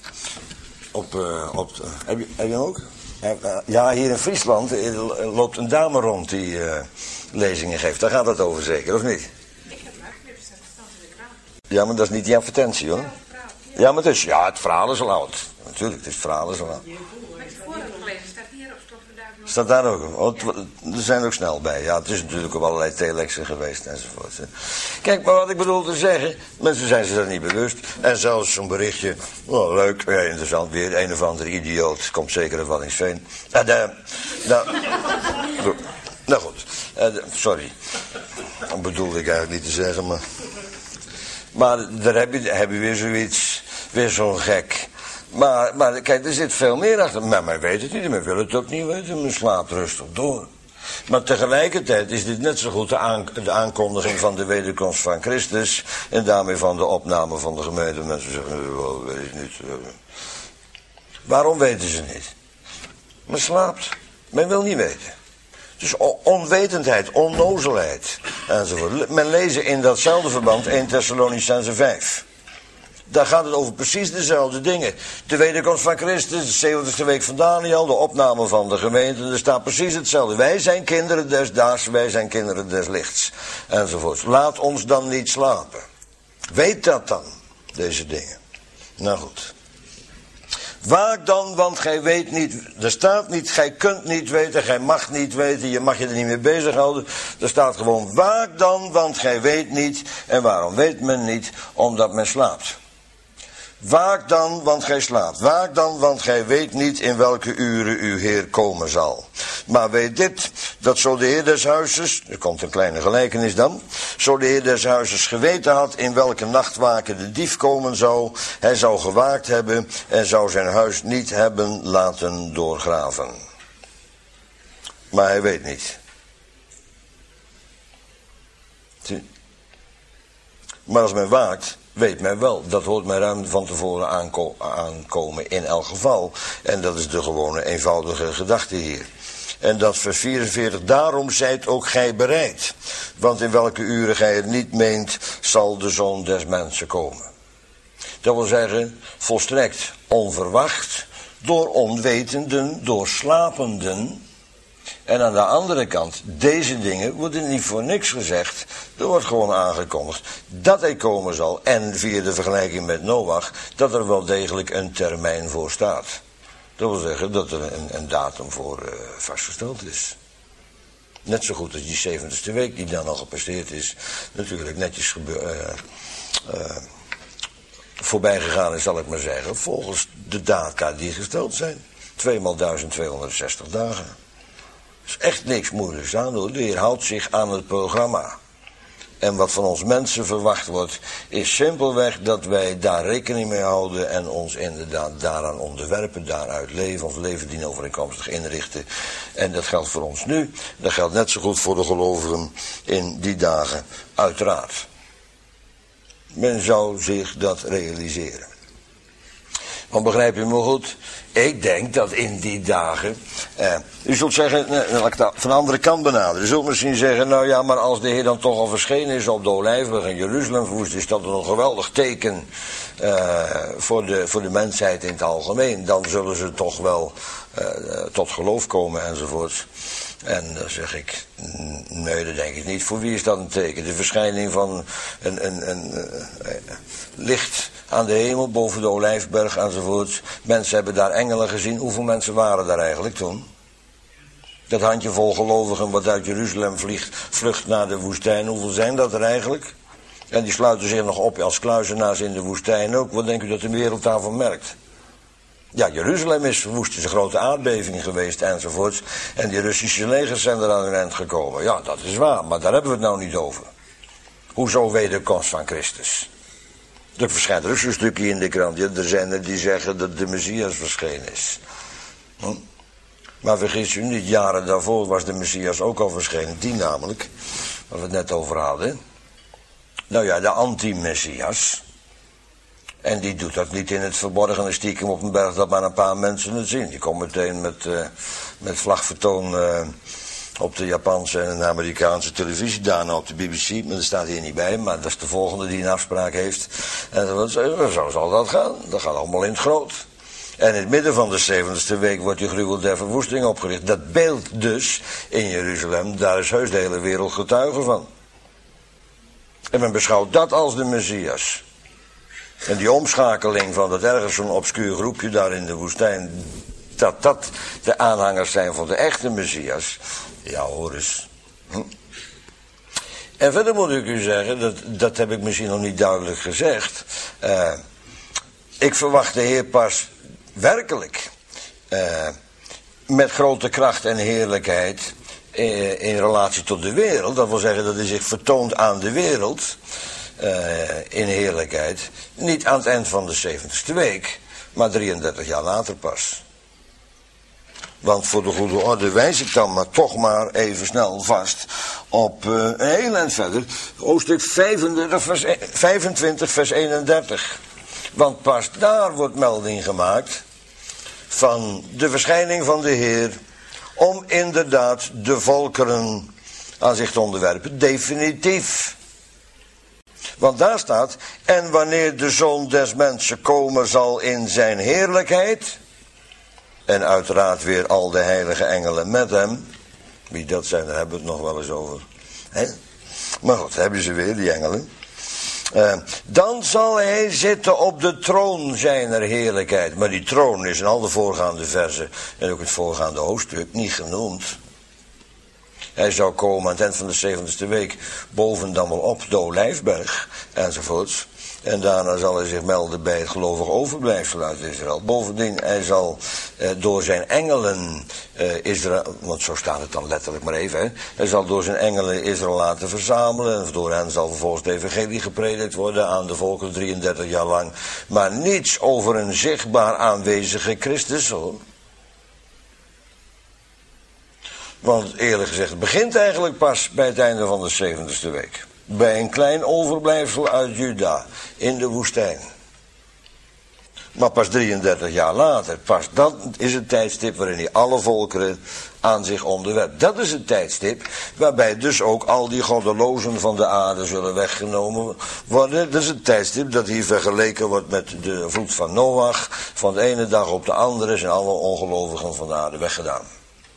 Op, uh, op uh, heb, je, heb je hem ook? Ja, hier in Friesland loopt een dame rond die uh, lezingen geeft. Daar gaat het over zeker, of niet? Ik heb hem dat staat in de krant. Ja, maar dat is niet die advertentie, hoor. Ja, maar het is, ja, het verhaal is al oud. Natuurlijk, het is het verhaal is al oud. Met het vorige gelezen staat hier op, stond vandaag nog. Staat daar ook op? Oh, er zijn er ook snel bij. Ja, het is natuurlijk op allerlei telexen geweest enzovoort. Kijk, maar wat ik bedoel te zeggen, mensen zijn zich er niet bewust. En zelfs zo'n berichtje, oh leuk, ja, interessant weer, een of andere idioot, komt zeker uit Waddinxveen. Uh, de, nou, nou goed, uh, de, sorry. Dat bedoelde ik eigenlijk niet te zeggen, maar... Maar daar heb je, heb je weer zoiets, weer zo'n gek. Maar, maar kijk, er zit veel meer achter. Maar men weet het niet, men wil het ook niet weten. Men slaapt rustig door. Maar tegelijkertijd is dit net zo goed de, aan, de aankondiging van de wederkomst van Christus. En daarmee van de opname van de gemeente. Mensen zeggen, well, weet ik niet. Waarom weten ze niet? Men slaapt. Men wil niet weten. Dus onwetendheid, onnozelheid enzovoort. Men leest in datzelfde verband Eerste Thessalonicenzen vijf. Daar gaat het over precies dezelfde dingen. De wederkomst van Christus, de zeventigste week van Daniel, de opname van de gemeente. Er staat precies hetzelfde. Wij zijn kinderen des daags, wij zijn kinderen des lichts. Enzovoort. Laat ons dan niet slapen. Weet dat dan, deze dingen. Nou goed. Waak dan, want gij weet niet, er staat niet, gij kunt niet weten, gij mag niet weten, je mag je er niet mee bezighouden. Er staat gewoon, waak dan, want gij weet niet. En waarom weet men niet? Omdat men slaapt. Waak dan, want gij slaapt. Waak dan, want gij weet niet in welke uren uw Heer komen zal. Maar weet dit, dat zo de Heer des huizes, er komt een kleine gelijkenis dan, zo de Heer des huizes geweten had in welke nachtwaken de dief komen zou, hij zou gewaakt hebben en zou zijn huis niet hebben laten doorgraven. Maar hij weet niet. Zie? Maar als men waakt, weet men wel. Dat hoort men ruim van tevoren aanko- aankomen in elk geval. En dat is de gewone eenvoudige gedachte hier. En dat vers vierenveertig, daarom zijt ook gij bereid. Want in welke uren gij het niet meent, zal de Zoon des Mensen komen. Dat wil zeggen, volstrekt onverwacht, door onwetenden, door slapenden. En aan de andere kant, deze dingen worden niet voor niks gezegd. Er wordt gewoon aangekondigd dat hij komen zal. En via de vergelijking met Noach, dat er wel degelijk een termijn voor staat. Dat wil zeggen dat er een, een datum voor uh, vastgesteld is. Net zo goed als die zeventigste week die dan al gepasseerd is. Natuurlijk netjes gebeur, uh, uh, voorbij gegaan is, zal ik maar zeggen. Volgens de data die gesteld zijn. tweemaal duizend tweehonderdzestig dagen. Er is echt niks moeilijks aan hoor. De Heer houdt zich aan het programma. En wat van ons mensen verwacht wordt, is simpelweg dat wij daar rekening mee houden en ons inderdaad daaraan onderwerpen, daaruit leven, ons leven dienovereenkomstig inrichten. En dat geldt voor ons nu, dat geldt net zo goed voor de gelovigen in die dagen, uiteraard. Men zou zich dat realiseren. Want begrijp je me goed? Ik denk dat in die dagen, eh, u zult zeggen, nee, laat ik dat van de andere kant benaderen. U zult misschien zeggen, nou ja, maar als de Heer dan toch al verschenen is op de Olijfberg en Jeruzalem verwoest, is dat een geweldig teken eh, voor, de, voor de mensheid in het algemeen. Dan zullen ze toch wel eh, tot geloof komen enzovoort. En dan zeg ik, nee, dat denk ik niet. Voor wie is dat een teken? De verschijning van een, een, een, een, een licht aan de hemel boven de Olijfberg enzovoort. Mensen hebben daar engelen gezien. Hoeveel mensen waren daar eigenlijk toen? Dat handjevol gelovigen wat uit Jeruzalem vliegt, vlucht naar de woestijn. Hoeveel zijn dat er eigenlijk? En die sluiten zich nog op als kluizenaars in de woestijn ook. Wat denkt u dat de wereld daarvan merkt? Ja, Jeruzalem is verwoest, is een grote aardbeving geweest enzovoort. En die Russische legers zijn er aan hun eind gekomen. Ja, dat is waar, maar daar hebben we het nou niet over. Hoezo wederkomst van Christus? Er verschijnt dus een stukje in de krant. Ja, er zijn er die zeggen dat de Messias verschenen is. Hm? Maar vergis u niet, jaren daarvoor was de Messias ook al verschenen. Die namelijk, waar we het net over hadden. Nou ja, de anti-Messias. En die doet dat niet in het verborgene stiekem op een berg dat maar een paar mensen het zien. Die komt meteen met, uh, met vlagvertoon uh, op de Japanse en de Amerikaanse televisie, daarna op de B B C, maar dat staat hier niet bij, maar dat is de volgende die een afspraak heeft. En zo zal dat gaan, dat gaat allemaal in het groot. En in het midden van de zeventigste week wordt die gruwel der verwoesting opgericht. Dat beeld dus in Jeruzalem, daar is heus de hele wereld getuige van. En men beschouwt dat als de Messias. En die omschakeling van dat ergens zo'n obscuur groepje daar in de woestijn, dat dat de aanhangers zijn van de echte Messias. Ja, hoor eens. Hm. En verder moet ik u zeggen, dat, dat heb ik misschien nog niet duidelijk gezegd. Uh, ik verwacht de Heer pas werkelijk uh, met grote kracht en heerlijkheid uh, in relatie tot de wereld. Dat wil zeggen dat hij zich vertoont aan de wereld. Uh, in heerlijkheid, niet aan het eind van de zeventigste week, maar drieëndertig jaar later pas. Want voor de goede orde wijs ik dan maar toch maar even snel vast op uh, een heel eind verder. Hoofdstuk vijfendertig, vers, vijfentwintig vers eenendertig. Want pas daar wordt melding gemaakt van de verschijning van de Heer, om inderdaad de volkeren aan zich te onderwerpen, definitief. Want daar staat, en wanneer de Zoon des Mensen komen zal in zijn heerlijkheid, en uiteraard weer al de heilige engelen met hem, wie dat zijn, daar hebben we het nog wel eens over. He? Maar goed, hebben ze weer, die engelen. Uh, dan zal hij zitten op de troon zijner heerlijkheid. Maar die troon is in al de voorgaande versen en ook het voorgaande hoofdstuk niet genoemd. Hij zou komen aan het eind van de zeventigste week boven dan wel op de Olijfberg enzovoorts. En daarna zal hij zich melden bij het gelovig overblijfsel uit Israël. Bovendien, hij zal eh, door zijn engelen eh, Israël, want zo staat het dan letterlijk maar even, hè, hij zal door zijn engelen Israël laten verzamelen. En door hen zal vervolgens de evangelie gepredikt worden aan de volken drieëndertig jaar lang. Maar niets over een zichtbaar aanwezige Christus, hoor. Want eerlijk gezegd, het begint eigenlijk pas bij het einde van de zeventigste week. Bij een klein overblijfsel uit Juda in de woestijn. Maar pas drieëndertig jaar later, pas dat is het tijdstip waarin hij alle volkeren aan zich onderwerpt. Dat is het tijdstip waarbij dus ook al die goddelozen van de aarde zullen weggenomen worden. Dat is het tijdstip dat hier vergeleken wordt met de vloed van Noach. Van de ene dag op de andere zijn alle ongelovigen van de aarde weggedaan.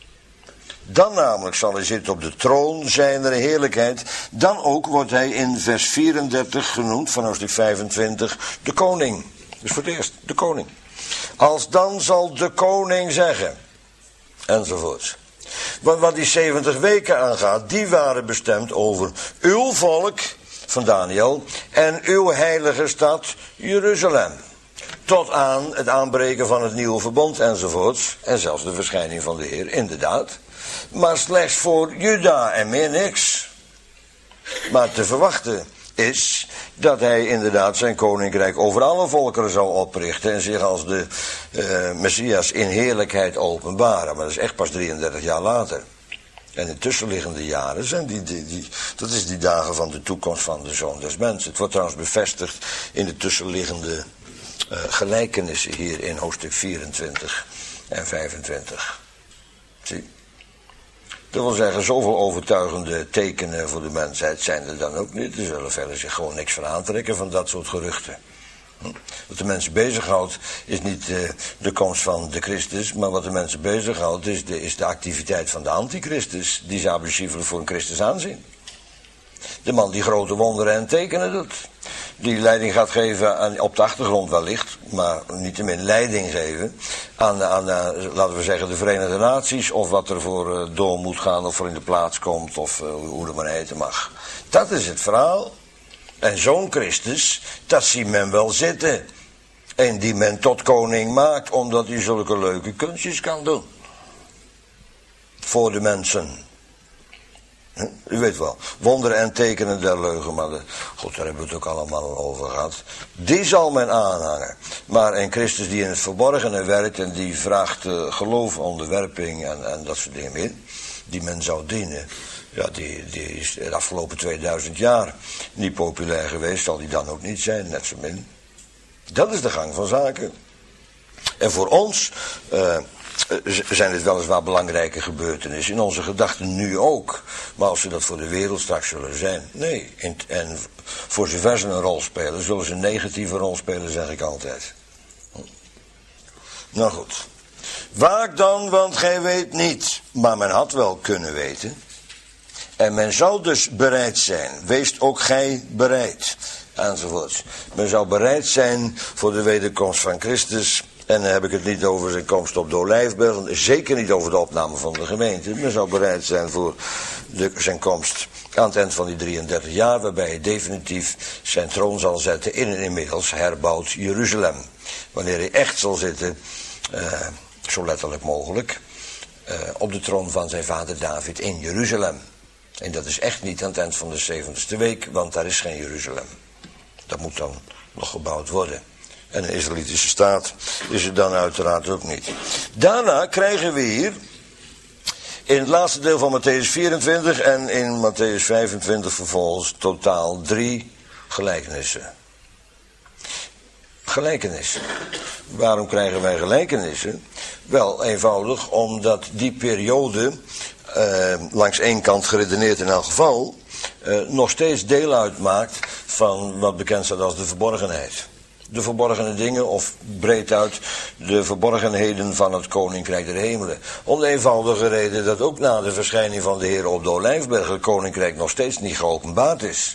Dan namelijk zal hij zitten op de troon zijner heerlijkheid. Dan ook wordt hij in vers vierendertig genoemd, van hoofdstuk vijfentwintig, de koning. Dus voor het eerst, de koning. Als dan zal de koning zeggen, enzovoorts. Want wat die zeventig weken aangaat, die waren bestemd over uw volk, van Daniel, en uw heilige stad, Jeruzalem. Tot aan het aanbreken van het nieuwe verbond, enzovoorts. En zelfs de verschijning van de Heer, inderdaad. Maar slechts voor Juda en meer niks. Maar te verwachten is dat hij inderdaad zijn koninkrijk over alle volkeren zal oprichten en zich als de uh, Messias in heerlijkheid openbaren. Maar dat is echt pas drieëndertig jaar later. En in tussenliggende jaren zijn die, die, die, dat is die dagen van de toekomst van de Zoon des Mensen. Het wordt trouwens bevestigd in de tussenliggende uh, gelijkenissen hier in hoofdstuk vierentwintig en vijfentwintig. Zie. Dat wil zeggen, zoveel overtuigende tekenen voor de mensheid zijn er dan ook niet. Er zullen verder zich gewoon niks van aantrekken van dat soort geruchten. Wat de mensen bezighoudt is niet uh, de komst van de Christus, maar wat de mensen bezighoudt is de, is de activiteit van de antichristus, die ze abusievelijk voor een Christus aanzien. De man die grote wonderen en tekenen doet. Die leiding gaat geven aan, op de achtergrond wellicht, maar niettemin leiding geven aan, aan, aan, laten we zeggen, de Verenigde Naties, of wat er voor uh, door moet gaan, of voor in de plaats komt, of uh, hoe het maar heten mag. Dat is het verhaal. En zo'n Christus, dat ziet men wel zitten. En die men tot koning maakt, omdat hij zulke leuke kunstjes kan doen. Voor de mensen. U weet wel, wonderen en tekenen der leugen, maar de, goed, daar hebben we het ook allemaal al over gehad. Die zal men aanhangen. Maar een Christus die in het verborgene werkt en die vraagt uh, geloof, onderwerping en, en dat soort dingen meer, die men zou dienen, ja, die, die is de afgelopen tweeduizend jaar niet populair geweest, zal die dan ook niet zijn, net zo min. Dat is de gang van zaken. En voor ons uh, zijn dit weliswaar belangrijke gebeurtenissen, in onze gedachten nu ook. Maar als ze dat voor de wereld straks zullen zijn, nee. In, en voor zover ze een rol spelen, zullen ze een negatieve rol spelen, zeg ik altijd. Nou goed. Waak dan, want gij weet niet. Maar men had wel kunnen weten. En men zou dus bereid zijn. Wees ook gij bereid. Enzovoorts. Men zou bereid zijn voor de wederkomst van Christus. En dan heb ik het niet over zijn komst op de Olijfberg. Zeker niet over de opname van de gemeente. Men zou bereid zijn voor de, zijn komst aan het eind van die drieëndertig jaar. Waarbij hij definitief zijn troon zal zetten in een inmiddels herbouwd Jeruzalem. Wanneer hij echt zal zitten, uh, zo letterlijk mogelijk, uh, op de troon van zijn vader David in Jeruzalem. En dat is echt niet aan het eind van de zeventigste week, want daar is geen Jeruzalem. Dat moet dan nog gebouwd worden. En een Israëlitische staat is het dan uiteraard ook niet. Daarna krijgen we hier in het laatste deel van Matthäus vierentwintig en in Matthäus vijfentwintig vervolgens totaal drie gelijkenissen. Gelijkenissen. Waarom krijgen wij gelijkenissen? Wel eenvoudig omdat die periode, eh, langs één kant geredeneerd in elk geval, eh, nog steeds deel uitmaakt van wat bekend staat als de verborgenheid. De verborgene dingen, of breed uit, de verborgenheden van het Koninkrijk der Hemelen. Om de eenvoudige reden dat ook na de verschijning van de Heer op de Olijfberg het Koninkrijk nog steeds niet geopenbaard is.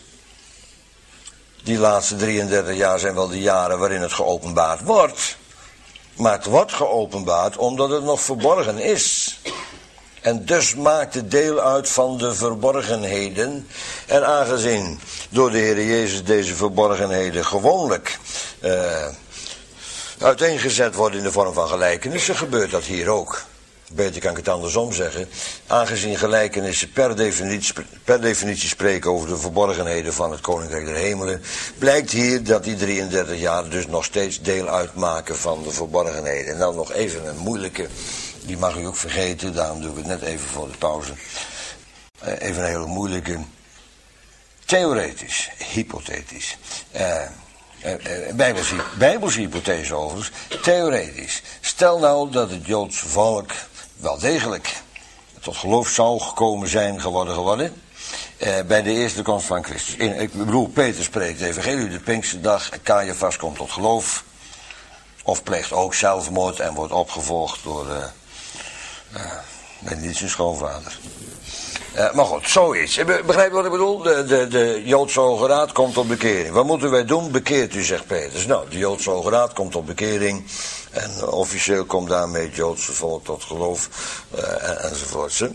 Die laatste drieëndertig jaar zijn wel de jaren waarin het geopenbaard wordt. Maar het wordt geopenbaard omdat het nog verborgen is. En dus maakt het deel uit van de verborgenheden. En aangezien door de Heer Jezus deze verborgenheden gewoonlijk uh, uiteengezet worden in de vorm van gelijkenissen, gebeurt dat hier ook. Beter kan ik het andersom zeggen. Aangezien gelijkenissen per definitie, per definitie spreken over de verborgenheden van het Koninkrijk der Hemelen, blijkt hier dat die drieëndertig jaar dus nog steeds deel uitmaken van de verborgenheden. En dan nog even een moeilijke, die mag u ook vergeten, daarom doe ik het net even voor de pauze. Even een hele moeilijke, theoretisch, hypothetisch. Uh, Bijbelse, Bijbelse hypothese overigens, theoretisch. Stel nou dat het Joodse volk wel degelijk tot geloof zou gekomen zijn geworden geworden eh, bij de eerste komst van Christus. In, ik bedoel, Peter spreekt de evangelie de Pinksterdag, Caiaphas komt tot geloof, of pleegt ook zelfmoord en wordt opgevolgd door, uh, uh, weet niet, zijn schoonvader. Uh, maar goed, zoiets. Begrijp je wat ik bedoel? De, de, de Joodse Hoge Raad komt tot bekering. Wat moeten wij doen? Bekeert u, zegt Petrus. Nou, de Joodse Hoge Raad komt tot bekering. En uh, officieel komt daarmee het Joodse volk tot geloof. Uh, en, enzovoorts.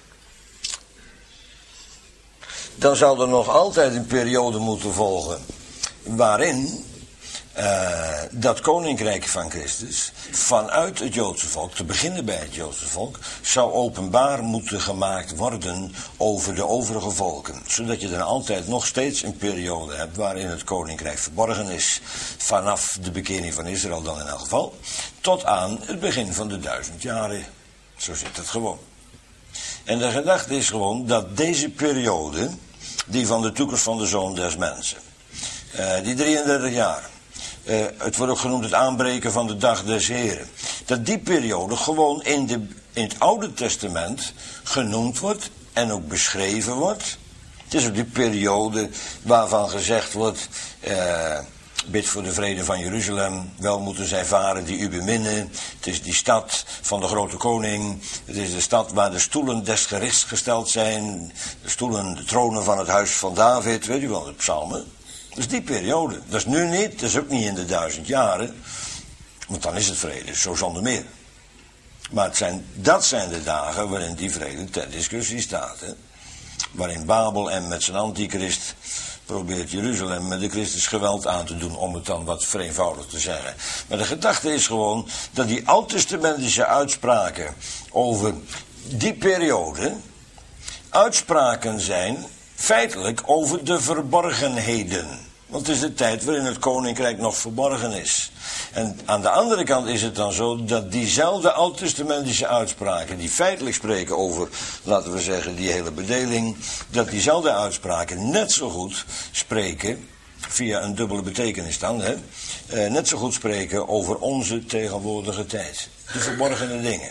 Dan zou er nog altijd een periode moeten volgen waarin Uh, dat koninkrijk van Christus vanuit het Joodse volk, te beginnen bij het Joodse volk, zou openbaar moeten gemaakt worden over de overige volken. Zodat je dan altijd nog steeds een periode hebt waarin het koninkrijk verborgen is. Vanaf de bekering van Israël dan in elk geval, tot aan het begin van de duizend jaren. Zo zit het gewoon. En de gedachte is gewoon dat deze periode, die van de toekomst van de Zoon des Mensen, uh, die drieëndertig jaar, Uh, het wordt ook genoemd het aanbreken van de dag des Heren. Dat die periode gewoon in, de, in het Oude Testament genoemd wordt en ook beschreven wordt. Het is ook die periode waarvan gezegd wordt, uh, bid voor de vrede van Jeruzalem, wel moeten zij varen die u beminnen. Het is die stad van de grote koning. Het is de stad waar de stoelen des gerichts gesteld zijn. De stoelen, de tronen van het huis van David, weet u wel, de psalmen. Dus die periode. Dat is nu niet, dat is ook niet in de duizend jaren. Want dan is het vrede, zo zonder meer. Maar het zijn, dat zijn de dagen waarin die vrede ter discussie staat. Hè? Waarin Babel en met zijn antichrist probeert Jeruzalem met de Christus geweld aan te doen, om het dan wat vereenvoudigd te zeggen. Maar de gedachte is gewoon dat die oud-testamentische uitspraken over die periode uitspraken zijn feitelijk over de verborgenheden. Want het is de tijd waarin het koninkrijk nog verborgen is. En aan de andere kant is het dan zo dat diezelfde oud-testamentische uitspraken, die feitelijk spreken over, laten we zeggen, die hele bedeling, dat diezelfde uitspraken net zo goed spreken, via een dubbele betekenis dan, hè, eh, net zo goed spreken over onze tegenwoordige tijd. De verborgene dingen.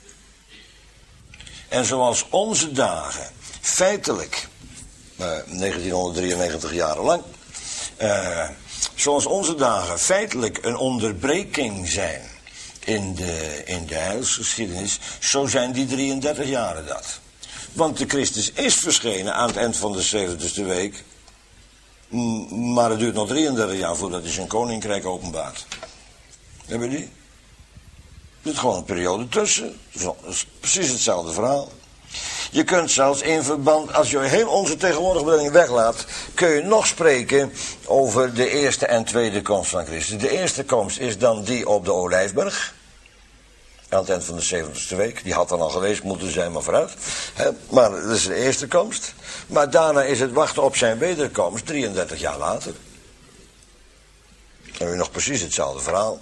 En zoals onze dagen feitelijk Uh, negentienhonderddrieënnegentig jaren lang. Uh, zoals onze dagen feitelijk een onderbreking zijn in de, in de heilsgeschiedenis, zo zijn die drieëndertig jaren dat. Want de Christus is verschenen aan het eind van de zeventigste week, m- maar het duurt nog drieëndertig jaar voordat hij zijn koninkrijk openbaart. Hebben jullie? Er zit gewoon een periode tussen. Dat is precies hetzelfde verhaal. Je kunt zelfs in verband, als je heel onze tegenwoordige bedeling weglaat, kun je nog spreken over de eerste en tweede komst van Christus. De eerste komst is dan die op de Olijfberg, aan het eind van de zeventigste week. Die had dan al geweest moeten zijn, maar vooruit. He, maar dat is de eerste komst. Maar daarna is het wachten op zijn wederkomst, drieëndertig jaar later. Dan heb je nog precies hetzelfde verhaal.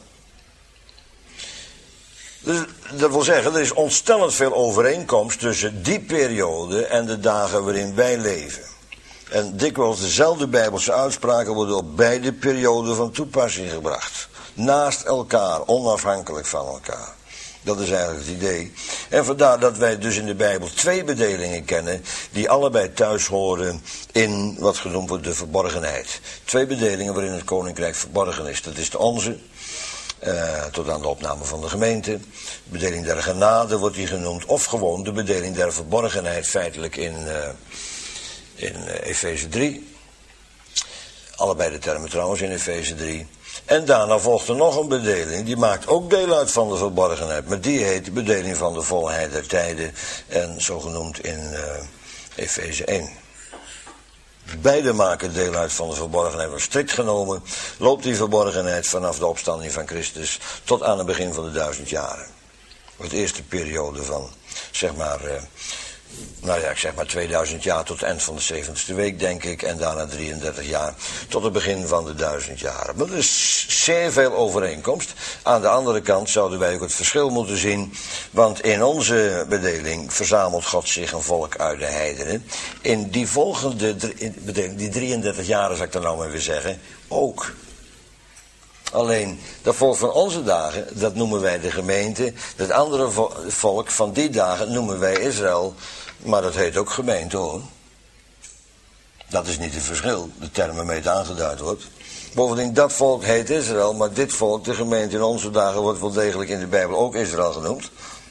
Dus dat wil zeggen, er is ontstellend veel overeenkomst tussen die periode en de dagen waarin wij leven. En dikwijls dezelfde Bijbelse uitspraken worden op beide perioden van toepassing gebracht. Naast elkaar, onafhankelijk van elkaar. Dat is eigenlijk het idee. En vandaar dat wij dus in de Bijbel twee bedelingen kennen die allebei thuis horen in wat genoemd wordt de verborgenheid. Twee bedelingen waarin het koninkrijk verborgen is. Dat is de onze, uh, tot aan de opname van de gemeente. De bedeling der genade wordt die genoemd. Of gewoon de bedeling der verborgenheid, feitelijk in, uh, in uh, Efeze drie. Allebei de termen trouwens in Efeze drie. En daarna volgt er nog een bedeling, die maakt ook deel uit van de verborgenheid. Maar die heet de bedeling van de volheid der tijden en zo genoemd in uh, Efeze één. Beide maken deel uit van de verborgenheid. Maar strikt genomen loopt die verborgenheid vanaf de opstanding van Christus tot aan het begin van de duizend jaren. De eerste periode van, zeg maar, uh, nou ja, ik zeg maar tweeduizend jaar tot het eind van de zeventigste week, denk ik. En daarna drieëndertig jaar tot het begin van de duizend jaren. Maar er is zeer veel overeenkomst. Aan de andere kant zouden wij ook het verschil moeten zien. Want in onze bedeling verzamelt God zich een volk uit de heidenen. In die volgende bedeling, die drieëndertig jaren zou ik dan nou maar weer zeggen, ook. Alleen, dat volk van onze dagen, dat noemen wij de gemeente. Dat andere volk van die dagen noemen wij Israël. Maar dat heet ook gemeente hoor. Dat is niet het verschil, de term waarmee het aangeduid wordt. Bovendien, dat volk heet Israël, maar dit volk, de gemeente in onze dagen, wordt wel degelijk in de Bijbel ook Israël genoemd.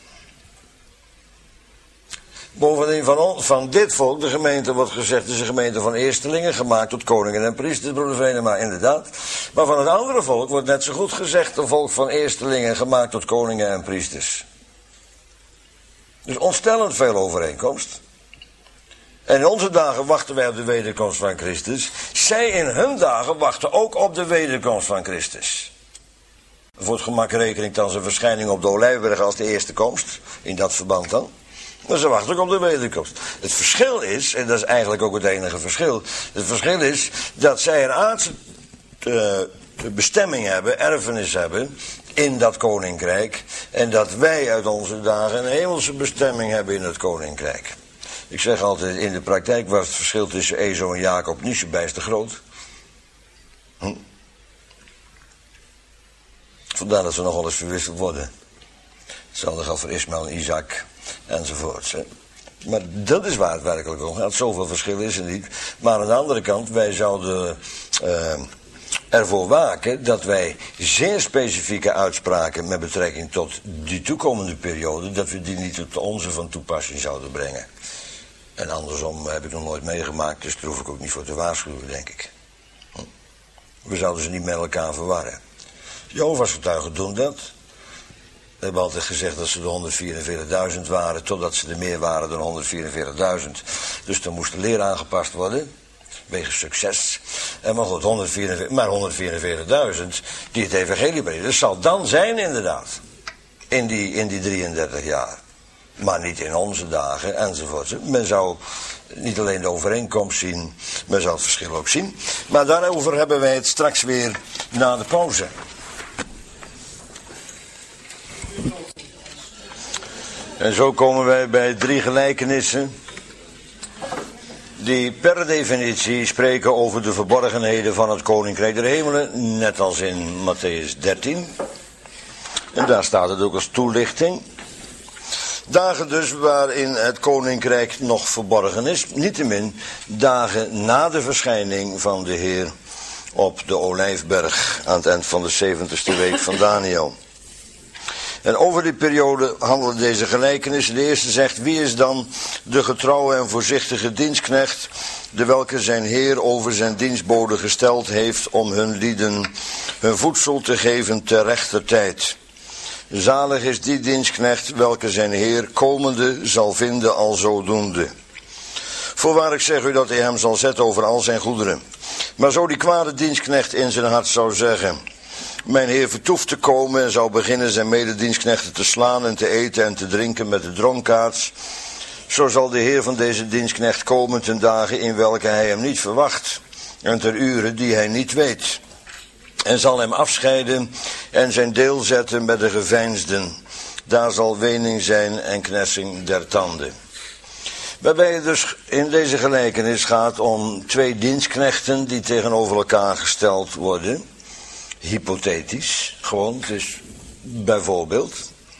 Bovendien van, on, van dit volk, de gemeente wordt gezegd, is een gemeente van eerstelingen, gemaakt tot koningen en priesters, broeder Venema, inderdaad. Maar van het andere volk wordt net zo goed gezegd, een volk van eerstelingen, gemaakt tot koningen en priesters. Dus ontstellend veel overeenkomst. En in onze dagen wachten wij op de wederkomst van Christus. Zij in hun dagen wachten ook op de wederkomst van Christus. Voor het gemak reken ik dan zijn verschijning op de Olijfberg als de eerste komst, in dat verband dan. Maar ze wachten ook op de wederkomst. Het verschil is, en dat is eigenlijk ook het enige verschil. Het verschil is dat zij een aardse uh, bestemming hebben, erfenis hebben in dat koninkrijk. En dat wij uit onze dagen een hemelse bestemming hebben in het koninkrijk. Ik zeg altijd, in de praktijk was het verschil tussen Ezo en Jacob niet zo bijster groot. Hm? Vandaar dat ze nogal eens verwisseld worden. Hetzelfde geldt voor Ismaël en Isaac. Enzovoorts. Hè. Maar dat is waar het werkelijk om gaat. Zoveel verschil is er niet. Maar aan de andere kant, wij zouden uh, ervoor waken dat wij zeer specifieke uitspraken met betrekking tot die toekomende periode, dat we die niet tot onze van toepassing zouden brengen. En andersom heb ik nog nooit meegemaakt, dus daar hoef ik ook niet voor te waarschuwen, denk ik. We zouden ze niet met elkaar verwarren. Jehovah's getuigen doen dat. We hebben altijd gezegd dat ze de honderdvierenveertigduizend waren, totdat ze er meer waren dan honderdvierenveertigduizend. Dus er moest de leer aangepast worden, wegens succes. En maar goed, honderdvierenveertig, maar honderdvierenveertigduizend die het evangelie brengen. Dat zal dan zijn inderdaad, in die, in die drieëndertig jaar. Maar niet in onze dagen, enzovoort. Men zou niet alleen de overeenkomst zien, men zou het verschil ook zien. Maar daarover hebben wij het straks weer na de pauze. En zo komen wij bij drie gelijkenissen die per definitie spreken over de verborgenheden van het koninkrijk der hemelen, net als in Matthäus dertien. En daar staat het ook als toelichting. Dagen dus waarin het koninkrijk nog verborgen is, niettemin dagen na de verschijning van de Heer op de Olijfberg aan het eind van de zeventigste week van Daniel. En over die periode handelen deze gelijkenissen. De eerste zegt, wie is dan de getrouwe en voorzichtige dienstknecht, de welke zijn Heer over zijn dienstboden gesteld heeft om hun lieden hun voedsel te geven ter rechter tijd. Zalig is die dienstknecht welke zijn Heer komende zal vinden al zodoende. Voorwaar ik zeg u dat hij hem zal zetten over al zijn goederen. Maar zo die kwade dienstknecht in zijn hart zou zeggen, mijn Heer vertoeft te komen en zou beginnen zijn mededienstknechten te slaan en te eten en te drinken met de dronkaards, zo zal de Heer van deze dienstknecht komen ten dagen in welke hij hem niet verwacht en ter uren die hij niet weet. en zal hem afscheiden en zijn deel zetten met de geveinsden. Daar zal wening zijn en knersing der tanden. Waarbij het dus in deze gelijkenis gaat om twee dienstknechten die tegenover elkaar gesteld worden. Hypothetisch, gewoon, het is bijvoorbeeld.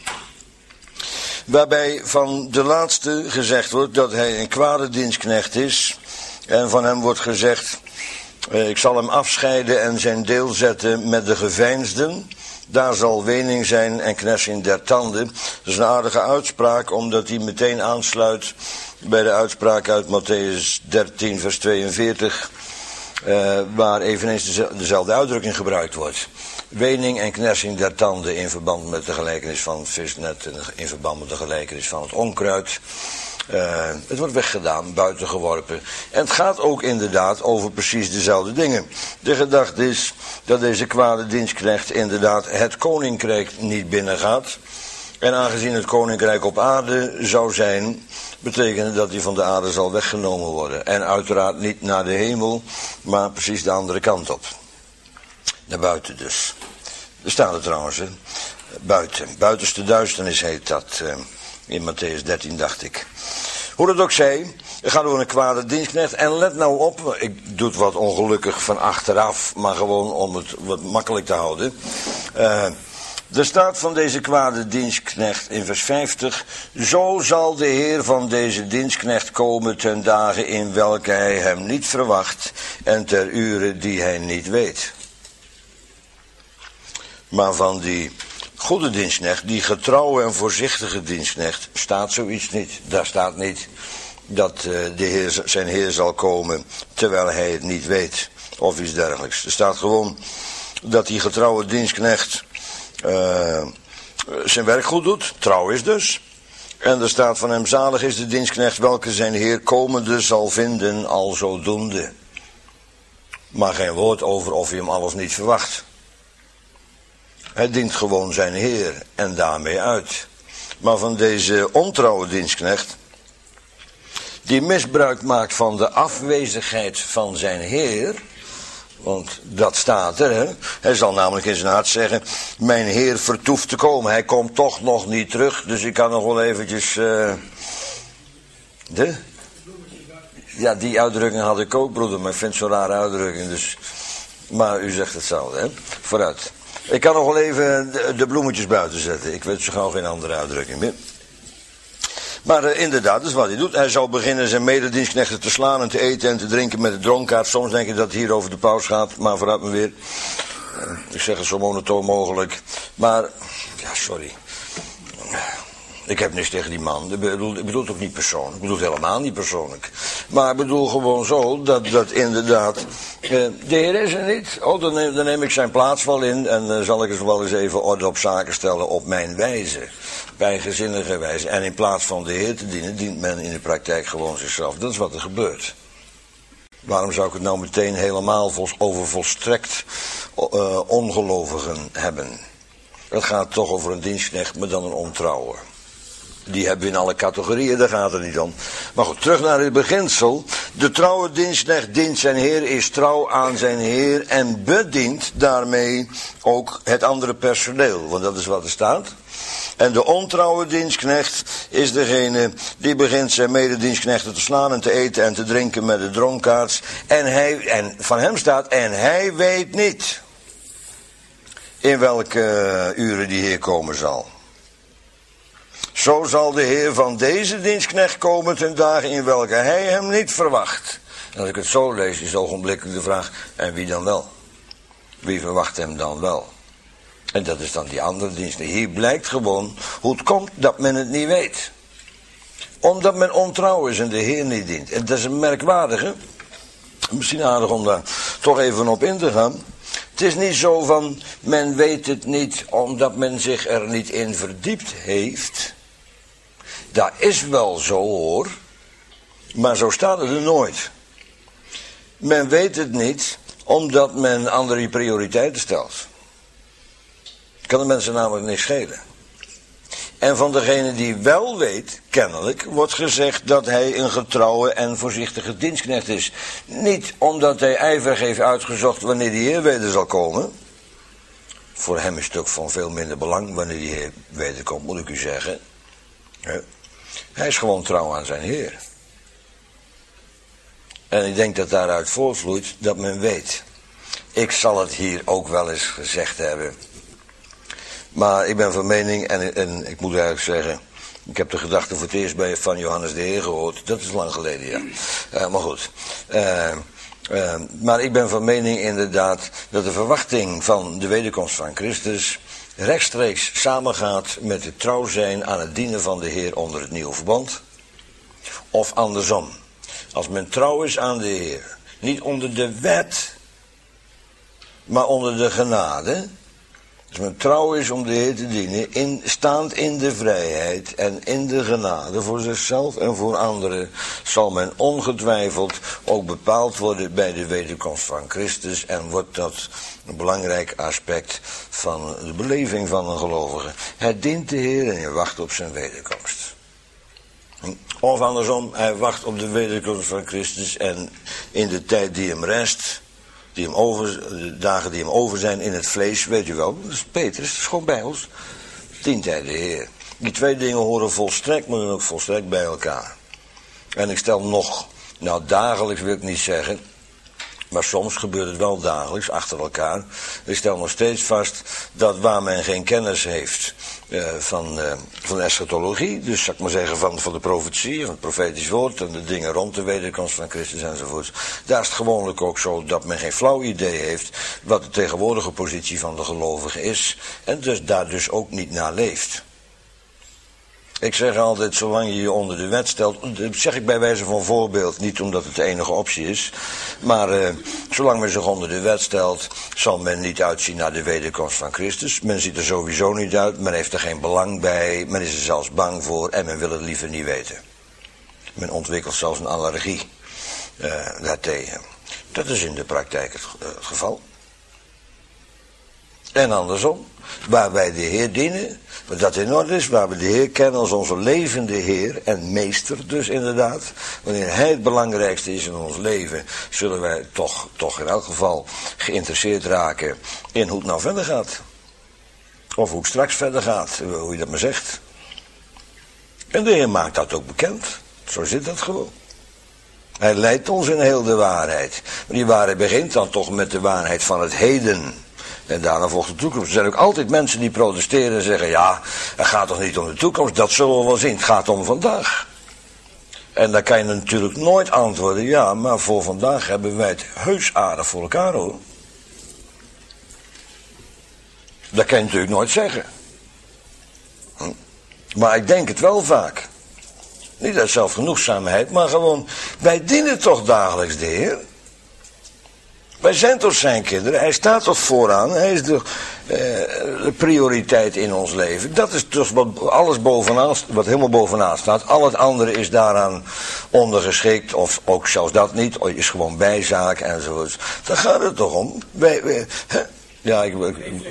Waarbij van de laatste gezegd wordt dat hij een kwade dienstknecht is. En van hem wordt gezegd, ik zal hem afscheiden en zijn deel zetten met de geveinsden. Daar zal wening zijn en knersing der tanden. Dat is een aardige uitspraak, omdat die meteen aansluit bij de uitspraak uit Mattheüs dertien vers tweeënveertig. Uh, waar eveneens dezelfde uitdrukking gebruikt wordt. Wening en knersing der tanden in verband met de gelijkenis van het visnet en in verband met de gelijkenis van het onkruid. Uh, het wordt weggedaan, buitengeworpen. En het gaat ook inderdaad over precies dezelfde dingen. De gedachte is dat deze kwade dienstknecht inderdaad het koninkrijk niet binnengaat. En aangezien het koninkrijk op aarde zou zijn, betekent dat hij van de aarde zal weggenomen worden. En uiteraard niet naar de hemel, maar precies de andere kant op. Naar buiten dus. Er staat er trouwens, hè. Buiten. Buitenste duisternis heet dat. Uh, in Mattheüs dertien, dacht ik. Hoe dat ook zij, het gaat over een kwade dienstknecht. En let nou op, ik doe het wat ongelukkig van achteraf, maar gewoon om het wat makkelijk te houden. Uh, Er staat van deze kwade dienstknecht in vers vijftig. Zo zal de Heer van deze dienstknecht komen ten dagen in welke hij hem niet verwacht en ter uren die hij niet weet. Maar van die goede dienstknecht, die getrouwe en voorzichtige dienstknecht, staat zoiets niet. Daar staat niet dat de Heer, zijn Heer zal komen terwijl hij het niet weet of iets dergelijks. Er staat gewoon dat die getrouwe dienstknecht Uh, zijn werk goed doet, trouw is dus. En er staat van hem, zalig is de dienstknecht welke zijn Heer komende zal vinden al zodoende. Maar geen woord over of hij hem al of niet verwacht. Hij dient gewoon zijn Heer en daarmee uit. Maar van deze ontrouwe dienstknecht, die misbruik maakt van de afwezigheid van zijn Heer. Want dat staat er, hè. Hij zal namelijk in zijn hart zeggen, mijn Heer vertoeft te komen. Hij komt toch nog niet terug, dus ik kan nog wel eventjes... Uh, de? Ja, die uitdrukking had ik ook, broeder, maar ik vind het zo'n rare uitdrukking. Dus... Maar u zegt hetzelfde, hè. Vooruit. Ik kan nog wel even de, de bloemetjes buiten zetten. Ik weet zo gauw geen andere uitdrukking meer. Maar uh, inderdaad, dat is wat hij doet. Hij zou beginnen zijn mededienstknechten te slaan en te eten en te drinken met de dronkaard. Soms denk ik dat het hier over de paus gaat, maar vooruit me weer. Uh, ik zeg het zo monotoon mogelijk. Maar, ja, sorry. Ik heb niks tegen die man. Ik bedoel, ik bedoel het ook niet persoonlijk. Ik bedoel het helemaal niet persoonlijk. Maar ik bedoel gewoon zo dat, dat inderdaad... Uh, de Heer is er niet. Oh, dan neem, dan neem ik zijn plaats wel in. En dan uh, zal ik eens wel eens even orde op zaken stellen op mijn wijze. Bijgezinnige wijze. En in plaats van de Heer te dienen, dient men in de praktijk gewoon zichzelf. Dat is wat er gebeurt. Waarom zou ik het nou meteen helemaal vol, over volstrekt uh, ongelovigen hebben? Het gaat toch over een dienstknecht, maar dan een ontrouwe. Die hebben we in alle categorieën, daar gaat het niet om. Maar goed, terug naar het beginsel. De trouwe dienstknecht dient zijn Heer, is trouw aan zijn Heer en bedient daarmee ook het andere personeel. Want dat is wat er staat. En de ontrouwe dienstknecht is degene die begint zijn mededienstknechten te slaan en te eten en te drinken met de dronkaards. En, hij, en van hem staat, en hij weet niet in welke uh, uren die Heer komen zal. Zo zal de Heer van deze dienstknecht komen ten dagen in welke hij hem niet verwacht. En als ik het zo lees, is ogenblikkelijk de vraag, en wie dan wel? Wie verwacht hem dan wel? En dat is dan die andere dienst. Hier blijkt gewoon hoe het komt dat men het niet weet. Omdat men ontrouw is en de Heer niet dient. En dat is een merkwaardige. Misschien aardig om daar toch even op in te gaan. Het is niet zo van, men weet het niet omdat men zich er niet in verdiept heeft. Dat is wel zo hoor. Maar zo staat het er nooit. Men weet het niet omdat men andere prioriteiten stelt. Kan de mensen namelijk niks schelen. En van degene die wel weet, kennelijk, wordt gezegd dat hij een getrouwe en voorzichtige dienstknecht is. Niet omdat hij ijverig heeft uitgezocht wanneer de Heer weder zal komen. Voor hem is het ook van veel minder belang wanneer die Heer wederkomt, moet ik u zeggen. Hij is gewoon trouw aan zijn Heer. En ik denk dat daaruit voortvloeit dat men weet. Ik zal het hier ook wel eens gezegd hebben. Maar ik ben van mening, en, en ik moet eigenlijk zeggen, ik heb de gedachte voor het eerst bij van Johannes de Heer gehoord. Dat is lang geleden, ja. Uh, maar goed. Uh, uh, maar ik ben van mening inderdaad dat de verwachting van de wederkomst van Christus rechtstreeks samengaat met het trouw zijn aan het dienen van de Heer onder het nieuwe verbond. Of andersom. Als men trouw is aan de Heer, niet onder de wet, maar onder de genade. Als men trouw is om de Heer te dienen, in, staand in de vrijheid en in de genade voor zichzelf en voor anderen, zal men ongetwijfeld ook bepaald worden bij de wederkomst van Christus en wordt dat een belangrijk aspect van de beleving van een gelovige. Hij dient de Heer en hij wacht op zijn wederkomst. Of andersom, hij wacht op de wederkomst van Christus en in de tijd die hem rest, die hem over, de dagen die hem over zijn in het vlees, weet u wel, dat is Petrus, dat is gewoon bij ons, dient hij de Heer. Die twee dingen horen volstrekt, maar dan ook volstrekt bij elkaar. En ik stel nog, nou dagelijks wil ik niet zeggen, maar soms gebeurt het wel dagelijks, achter elkaar. Ik stel nog steeds vast dat waar men geen kennis heeft uh, van, uh, van de eschatologie, dus zal ik maar zeggen van, van de profetie, van het profetisch woord en de dingen rond de wederkomst van Christus enzovoort. Daar is het gewoonlijk ook zo dat men geen flauw idee heeft wat de tegenwoordige positie van de gelovige is en dus daar dus ook niet naar leeft. Ik zeg altijd, zolang je je onder de wet stelt, dat zeg ik bij wijze van voorbeeld, niet omdat het de enige optie is, maar uh, zolang men zich onder de wet stelt, zal men niet uitzien naar de wederkomst van Christus. Men ziet er sowieso niet uit, men heeft er geen belang bij, men is er zelfs bang voor en men wil het liever niet weten. Men ontwikkelt zelfs een allergie uh, daartegen. Dat is in de praktijk het, uh, het geval. En andersom, waar wij de Heer dienen, wat dat in orde is, waar we de Heer kennen als onze levende Heer en meester dus inderdaad. Wanneer Hij het belangrijkste is in ons leven, zullen wij toch, toch in elk geval geïnteresseerd raken in hoe het nou verder gaat. Of hoe het straks verder gaat, hoe je dat maar zegt. En de Heer maakt dat ook bekend. Zo zit dat gewoon. Hij leidt ons in heel de waarheid. Maar die waarheid begint dan toch met de waarheid van het heden. En daarna volgt de toekomst. Er zijn ook altijd mensen die protesteren en zeggen, ja, het gaat toch niet om de toekomst, dat zullen we wel zien, het gaat om vandaag. En dan kan je natuurlijk nooit antwoorden, ja, maar voor vandaag hebben wij het heus aardig voor elkaar hoor. Dat kan je natuurlijk nooit zeggen. Hm? Maar ik denk het wel vaak. Niet uit zelfgenoegzaamheid, maar gewoon, wij dienen toch dagelijks de Heer. Wij zijn toch zijn kinderen, hij staat toch vooraan, hij is de, uh, de prioriteit in ons leven. Dat is dus wat alles bovenaan, wat helemaal bovenaan staat. Al het andere is daaraan ondergeschikt, of ook zelfs dat niet, is gewoon bijzaak enzovoort. Daar gaat het toch om. Wij, wij, hè? Ja, ik... ik, ik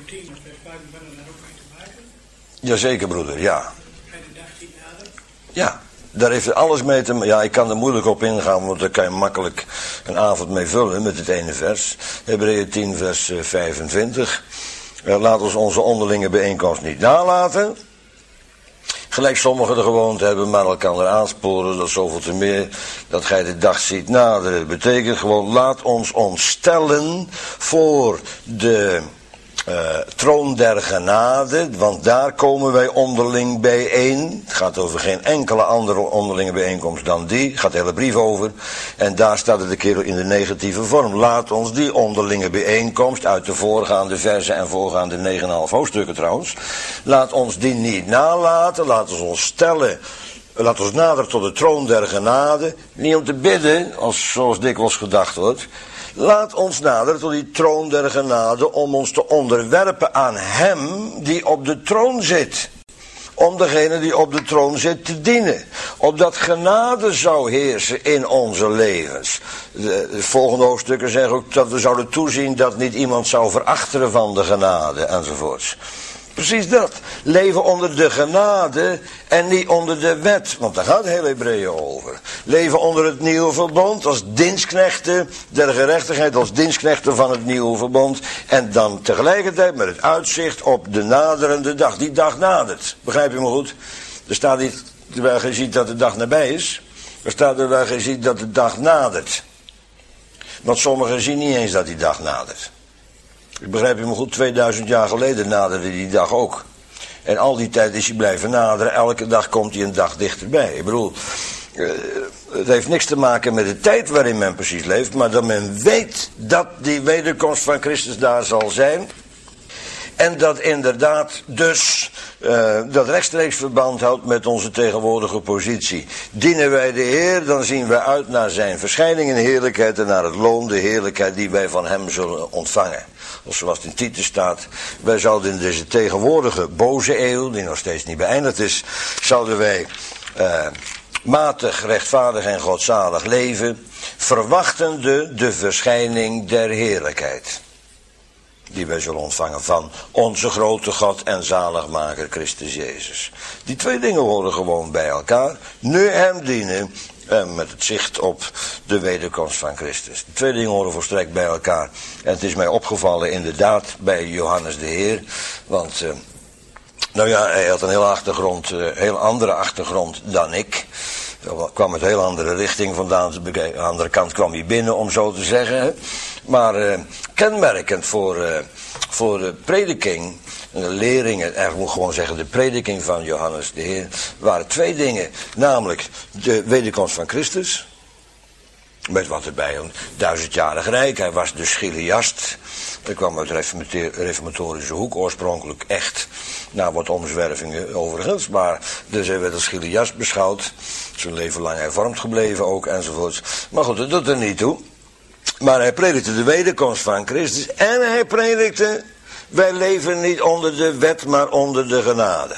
Jazeker broeder, ja. Ja. Daar heeft het alles mee te maken. Ja, ik kan er moeilijk op ingaan, want daar kan je makkelijk een avond mee vullen met het ene vers. Hebreeën tien, vers vijfentwintig. Laat ons onze onderlinge bijeenkomst niet nalaten. Gelijk sommigen de gewoonte hebben, maar elkaar aansporen, dat zoveel te meer, dat gij de dag ziet naderen. Dat betekent gewoon, laat ons ons stellen voor de Uh, troon der genade, want daar komen wij onderling bijeen. Het gaat over geen enkele andere onderlinge bijeenkomst dan die. Het gaat de hele brief over. En daar staat het een keer in de negatieve vorm. Laat ons die onderlinge bijeenkomst uit de voorgaande versen en voorgaande negen komma vijf hoofdstukken trouwens. Laat ons die niet nalaten. Laat ons ons stellen. Laat ons naderen tot de troon der genade. Niet om te bidden, als, zoals dikwijls gedacht wordt. Laat ons naderen tot die troon der genade om ons te onderwerpen aan hem die op de troon zit. Om degene die op de troon zit te dienen. Opdat genade zou heersen in onze levens. De, de volgende hoofdstukken zeggen ook dat we zouden toezien dat niet iemand zou verachteren van de genade enzovoorts. Precies dat. Leven onder de genade en niet onder de wet. Want daar gaat heel Hebreeën over. Leven onder het nieuwe verbond als dienstknechten der gerechtigheid. Als dienstknechten van het nieuwe verbond. En dan tegelijkertijd met het uitzicht op de naderende dag. Die dag nadert. Begrijp je me goed? Er staat niet terwijl je ziet dat de dag nabij is. Er staat er terwijl je ziet dat de dag nadert. Want sommigen zien niet eens dat die dag nadert. Ik begrijp je me goed, tweeduizend jaar geleden naderde die dag ook. En al die tijd is hij blijven naderen. Elke dag komt hij een dag dichterbij. Ik bedoel, uh, het heeft niks te maken met de tijd waarin men precies leeft. Maar dat men weet dat die wederkomst van Christus daar zal zijn. En dat inderdaad dus uh, dat rechtstreeks verband houdt met onze tegenwoordige positie. Dienen wij de Heer, dan zien wij uit naar zijn verschijning in heerlijkheid en naar het loon, de heerlijkheid die wij van hem zullen ontvangen. Of zoals het in Titus staat, wij zouden in deze tegenwoordige boze eeuw, die nog steeds niet beëindigd is, zouden wij uh, matig, rechtvaardig en godzalig leven, verwachtende de verschijning der heerlijkheid. Die wij zullen ontvangen van onze grote God en zaligmaker Christus Jezus. Die twee dingen horen gewoon bij elkaar. Nu hem dienen en met het zicht op de wederkomst van Christus. Die twee dingen horen volstrekt bij elkaar. En het is mij opgevallen inderdaad bij Johannes de Heer. Want, uh, nou ja, hij had een heel achtergrond, uh, heel andere achtergrond dan ik. Hij kwam uit een heel andere richting vandaan. Aan de andere kant kwam hij binnen, om zo te zeggen. Hè. Maar uh, kenmerkend voor, uh, voor de prediking, de lering, eigenlijk moet ik gewoon zeggen de prediking van Johannes de Heer, waren twee dingen. Namelijk de wederkomst van Christus, met wat erbij, een duizendjarig rijk. Hij was de Schiliast. Hij kwam uit de reformatorische hoek, oorspronkelijk echt, na wat omzwervingen overigens, maar dus hij werd als Schiliast beschouwd. Zijn leven lang hervormd gebleven ook, enzovoorts. Maar goed, dat doet er niet toe. Maar hij predikte de wederkomst van Christus en hij predikte, wij leven niet onder de wet, maar onder de genade.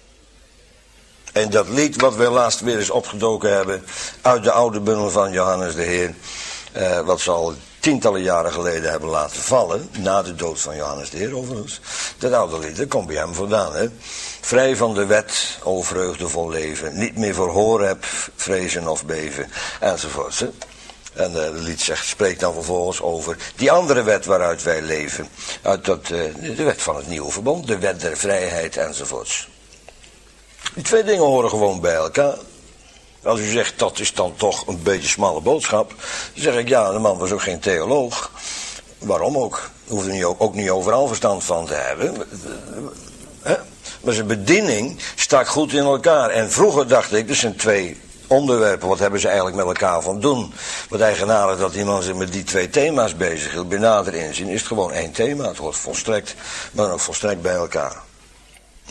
En dat lied wat we laatst weer eens opgedoken hebben uit de oude bundel van Johannes de Heer, eh, wat ze al tientallen jaren geleden hebben laten vallen, na de dood van Johannes de Heer overigens. Dat oude lied, dat komt bij hem vandaan, hè. Vrij van de wet, o vreugdevol leven, niet meer voor Horeb, vrezen of beven, enzovoorts, hè. En uh, het lied zegt, spreekt dan vervolgens over die andere wet waaruit wij leven. Uit dat, uh, de wet van het nieuwe verbond, de wet der vrijheid enzovoorts. Die twee dingen horen gewoon bij elkaar. Als u zegt, dat is dan toch een beetje smalle boodschap. Dan zeg ik, ja, de man was ook geen theoloog. Waarom ook? Hoeft er niet, ook, ook niet overal verstand van te hebben. He? Maar zijn bediening stak goed in elkaar. En vroeger dacht ik, er zijn twee onderwerpen, wat hebben ze eigenlijk met elkaar van doen? Wat eigenaardig dat iemand zich met die twee thema's bezig hield. Bij nader inzien is het gewoon één thema. Het hoort volstrekt, maar dan ook volstrekt bij elkaar. Hm?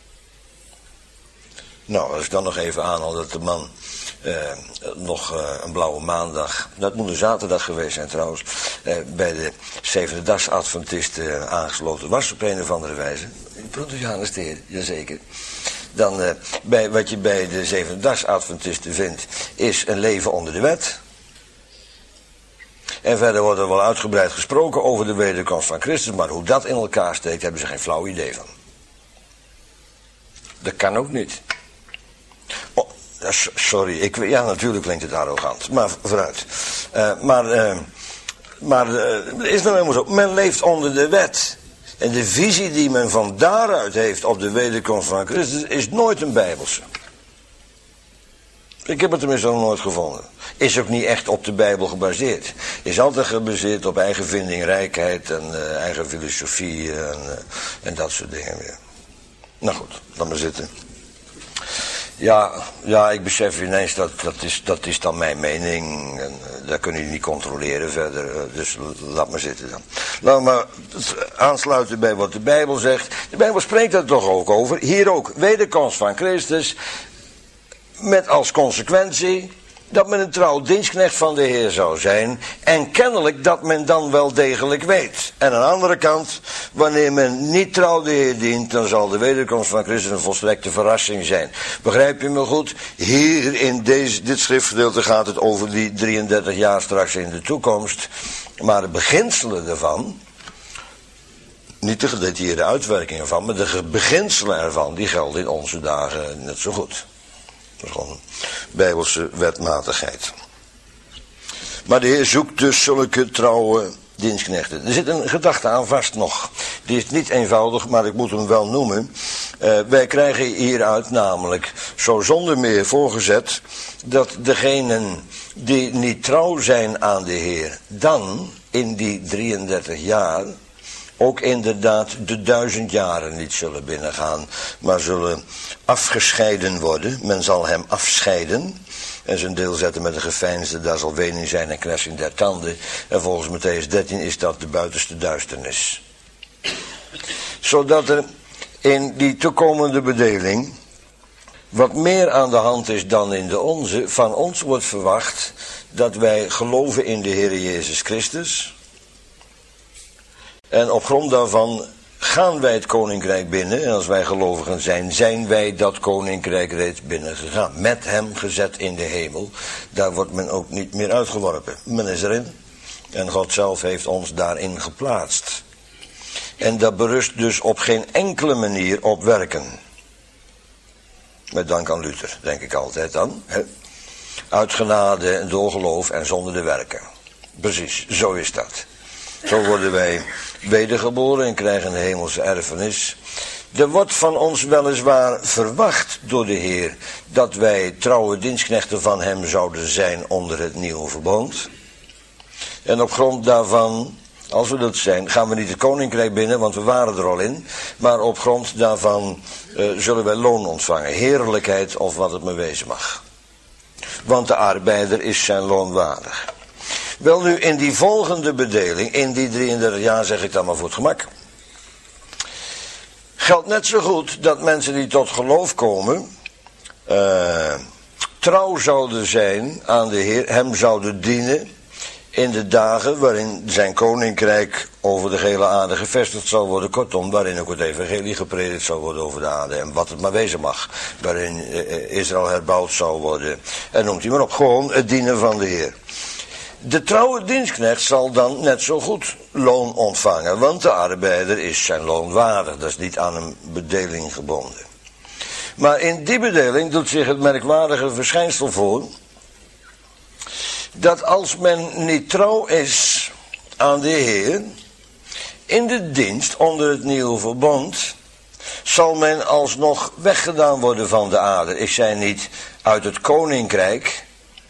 Nou, als ik dan nog even aanhaal dat de man eh, nog eh, een blauwe maandag, dat moet een zaterdag geweest zijn trouwens, eh, bij de Zevende-dags Adventisten eh, aangesloten was op een of andere wijze. Broeder Johannes de Heer, jazeker. Dan uh, bij, wat je bij de Zevende-dags Adventisten vindt, is een leven onder de wet. En verder wordt er wel uitgebreid gesproken over de wederkomst van Christus, maar hoe dat in elkaar steekt, hebben ze geen flauw idee van. Dat kan ook niet. Oh, sorry, ik, ja natuurlijk klinkt het arrogant, maar vooruit. Uh, maar uh, maar uh, is nou helemaal zo, men leeft onder de wet. En de visie die men van daaruit heeft op de wederkomst van Christus is nooit een bijbelse. Ik heb het tenminste nog nooit gevonden. Is ook niet echt op de Bijbel gebaseerd. Is altijd gebaseerd op eigen vindingrijkheid en uh, eigen filosofie en, uh, en dat soort dingen weer. Nou goed, laat maar zitten. Ja, ja, ik besef ineens dat dat is, dat is dan mijn mening. En uh, dat kun je niet controleren verder. Uh, dus laat maar zitten dan. Laat maar aansluiten bij wat de Bijbel zegt. De Bijbel spreekt er toch ook over. Hier ook, wederkomst van Christus. Met als consequentie dat men een trouw dienstknecht van de Heer zou zijn. En kennelijk dat men dan wel degelijk weet. En aan de andere kant, wanneer men niet trouw de Heer dient, dan zal de wederkomst van Christus een volstrekte verrassing zijn. Begrijp je me goed? Hier in deze, dit schriftgedeelte gaat het over die drieëndertig jaar straks in de toekomst. Maar de beginselen daarvan, Niet de gedetailleerde uitwerking ervan, maar de beginselen ervan, die gelden in onze dagen net zo goed. Dat is gewoon bijbelse wetmatigheid. Maar de Heer zoekt dus zulke trouwe dienstknechten. Er zit een gedachte aan vast nog. Die is niet eenvoudig, maar ik moet hem wel noemen. Uh, wij krijgen hieruit namelijk zo zonder meer voorgezet dat degenen die niet trouw zijn aan de Heer, dan in die drieëndertig jaar ook inderdaad de duizend jaren niet zullen binnengaan, maar zullen afgescheiden worden. Men zal hem afscheiden en zijn deel zetten met een geveinsde, daar zal wening zijn en knetsing der tanden. En volgens Mattheüs dertien is dat de buitenste duisternis. Zodat er in die toekomende bedeling wat meer aan de hand is dan in de onze. Van ons wordt verwacht dat wij geloven in de Heer Jezus Christus. En op grond daarvan gaan wij het koninkrijk binnen. En als wij gelovigen zijn, zijn wij dat koninkrijk reeds binnengegaan. Met hem gezet in de hemel. Daar wordt men ook niet meer uitgeworpen. Men is erin. En God zelf heeft ons daarin geplaatst. En dat berust dus op geen enkele manier op werken. Met dank aan Luther, denk ik altijd dan. Hè? Uit genade, door geloof en zonder de werken. Precies, zo is dat. Zo worden wij wedergeboren en krijgen een hemelse erfenis. Er wordt van ons weliswaar verwacht door de Heer dat wij trouwe dienstknechten van hem zouden zijn onder het nieuwe verbond. En op grond daarvan, als we dat zijn, gaan we niet het koninkrijk binnen, want we waren er al in. Maar op grond daarvan uh, zullen wij loon ontvangen, heerlijkheid of wat het maar wezen mag. Want de arbeider is zijn loon waardig. Wel nu, in die volgende bedeling, in die drieëndertig jaar, zeg ik dan maar voor het gemak, geldt net zo goed dat mensen die tot geloof komen, uh, trouw zouden zijn aan de Heer, hem zouden dienen in de dagen waarin zijn koninkrijk over de gehele aarde gevestigd zal worden. Kortom, waarin ook het evangelie gepredikt zal worden over de aarde. En wat het maar wezen mag. Waarin uh, Israël herbouwd zal worden. En noemt hij maar op. Gewoon het dienen van de Heer. De trouwe dienstknecht zal dan net zo goed loon ontvangen. Want de arbeider is zijn loon waardig. Dat is niet aan een bedeling gebonden. Maar in die bedeling doet zich het merkwaardige verschijnsel voor, dat als men niet trouw is aan de Heer, in de dienst onder het nieuwe verbond, zal men alsnog weggedaan worden van de aarde. Ik zei niet uit het koninkrijk.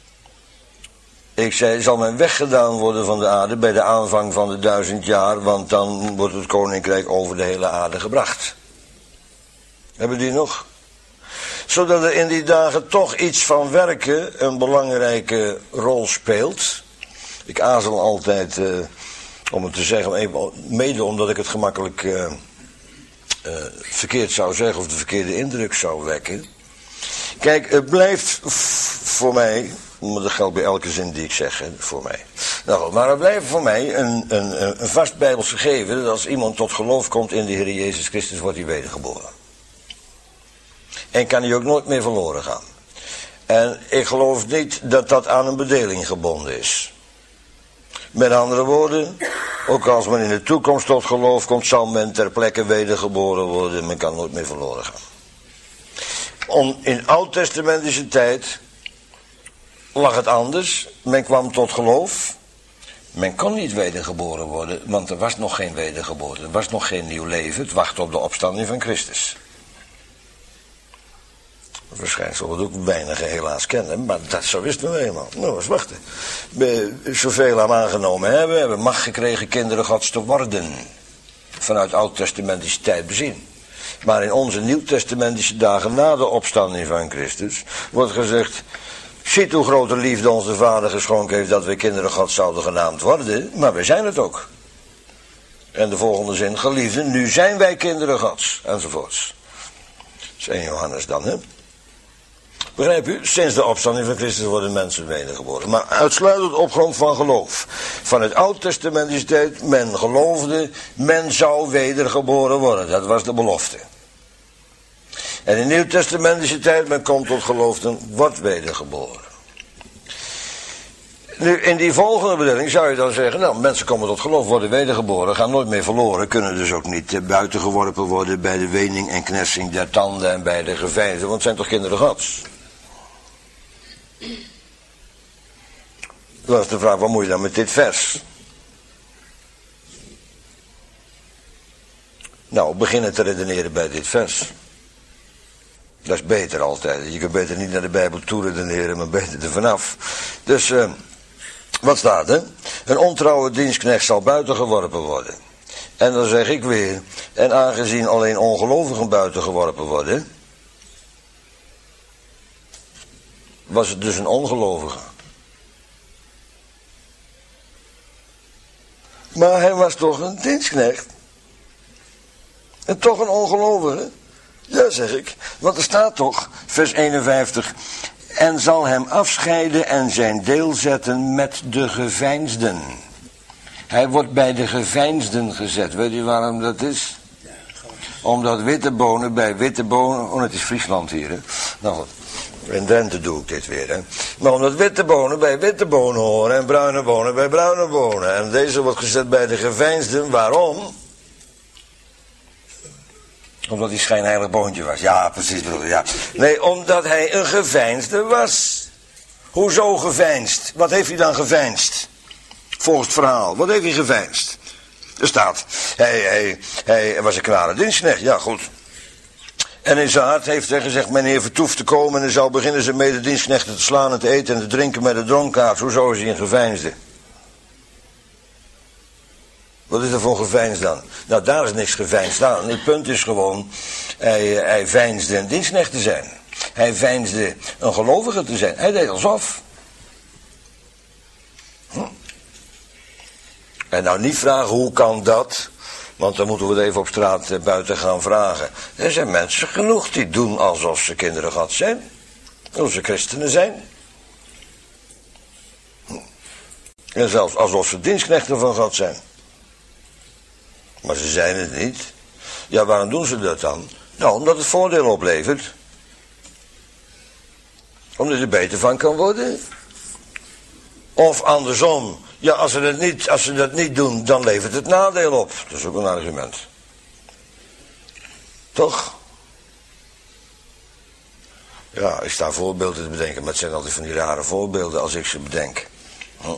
Ik zei, zal men weggedaan worden van de aarde bij de aanvang van de duizend jaar, want dan wordt het koninkrijk over de hele aarde gebracht. Hebben die nog? Zodat er in die dagen toch iets van werken een belangrijke rol speelt. Ik aarzel altijd, uh, om het te zeggen, even, mede omdat ik het gemakkelijk uh, uh, verkeerd zou zeggen of de verkeerde indruk zou wekken. Kijk, het blijft voor mij, maar dat geldt bij elke zin die ik zeg, hè, voor mij. Nou, maar het blijft voor mij een, een, een vast bijbels gegeven dat als iemand tot geloof komt in de Heer Jezus Christus, wordt hij wedergeboren. En kan hij ook nooit meer verloren gaan. En ik geloof niet dat dat aan een bedeling gebonden is. Met andere woorden, ook als men in de toekomst tot geloof komt, zal men ter plekke wedergeboren worden. Men kan nooit meer verloren gaan. Om, in oud-testamentische tijd lag het anders. Men kwam tot geloof. Men kon niet wedergeboren worden, want er was nog geen wedergeboorte. Er was nog geen nieuw leven. Het wachtte op de opstanding van Christus. Een verschijnsel wat ook weinigen helaas kennen, maar dat, zo is het nou eenmaal. Nou, eens wachten. We, zoveel hem aangenomen hebben, hebben macht gekregen kinderen Gods te worden. Vanuit oud-testamentische tijd bezien. Maar in onze nieuw-testamentische dagen na de opstanding van Christus wordt gezegd, ziet hoe grote liefde onze Vader geschonken heeft dat we kinderen Gods zouden genaamd worden, maar wij zijn het ook. En de volgende zin, geliefden, nu zijn wij kinderen Gods, enzovoorts. Dat is één Johannes dan, hè. Begrijp u? Sinds de opstanding van Christus worden mensen wedergeboren. Maar uitsluitend op grond van geloof. Van het oud-testamentische tijd, men geloofde, men zou wedergeboren worden. Dat was de belofte. En in de nieuw-testamentische tijd, men komt tot geloof en wordt wedergeboren. Nu, in die volgende bedeling zou je dan zeggen, nou, mensen komen tot geloof, worden wedergeboren, gaan nooit meer verloren, kunnen dus ook niet uh, buitengeworpen worden bij de wening en knersing der tanden en bij de geveinsden, want het zijn toch kinderen Gods? Dan is de vraag, wat moet je dan met dit vers? Nou, beginnen te redeneren bij dit vers. Dat is beter altijd. Je kunt beter niet naar de Bijbel toe redeneren, maar beter er vanaf. Dus, uh, wat staat er? Een ontrouwe dienstknecht zal buitengeworpen worden. En dan zeg ik weer, en aangezien alleen ongelovigen buitengeworpen worden, was het dus een ongelovige. Maar hij was toch een dienstknecht. En toch een ongelovige. Ja, zeg ik. Want er staat toch, vers eenenvijftig. En zal hem afscheiden en zijn deel zetten met de geveinsden. Hij wordt bij de geveinsden gezet. Weet u waarom dat is? Omdat witte bonen bij witte bonen... Oh, het is Friesland hier, hè. Nou goed. In Drenthe doe ik dit weer, hè. Maar omdat witte bonen bij witte bonen horen en bruine bonen bij bruine bonen. En deze wordt gezet bij de geveinsden. Waarom? Omdat hij schijnheilig boontje was. Ja, precies, broeder, ja. Nee, omdat hij een geveinsde was. Hoezo geveinsd? Wat heeft hij dan geveinsd? Volgens het verhaal. Wat heeft hij geveinsd? Er staat, hij, hij, hij was een kwade dienstknecht. Ja, goed. En in zijn hart heeft hij gezegd, meneer vertoeft te komen en hij zal beginnen zijn mededienstknechten te slaan en te eten en te drinken met de dronkaards. Hoezo is hij een geveinsde? Wat is er voor geveinsd dan? Nou, daar is niks geveinsd aan. Het punt is gewoon, hij, hij veinsde een dienstknecht te zijn. Hij veinsde een gelovige te zijn. Hij deed alsof. Hm. En nou niet vragen, hoe kan dat? Want dan moeten we het even op straat uh, buiten gaan vragen. Er zijn mensen genoeg die doen alsof ze kinderen God zijn. Alsof ze christenen zijn. Hm. En zelfs alsof ze dienstknechten van God zijn. Maar ze zijn het niet. Ja, waarom doen ze dat dan? Nou, omdat het voordeel oplevert. Omdat je er beter van kan worden. Of andersom. Ja, als ze, het niet, als ze dat niet doen, dan levert het nadeel op. Dat is ook een argument. Toch? Ja, ik sta voorbeelden te bedenken, maar het zijn altijd van die rare voorbeelden als ik ze bedenk. Hm.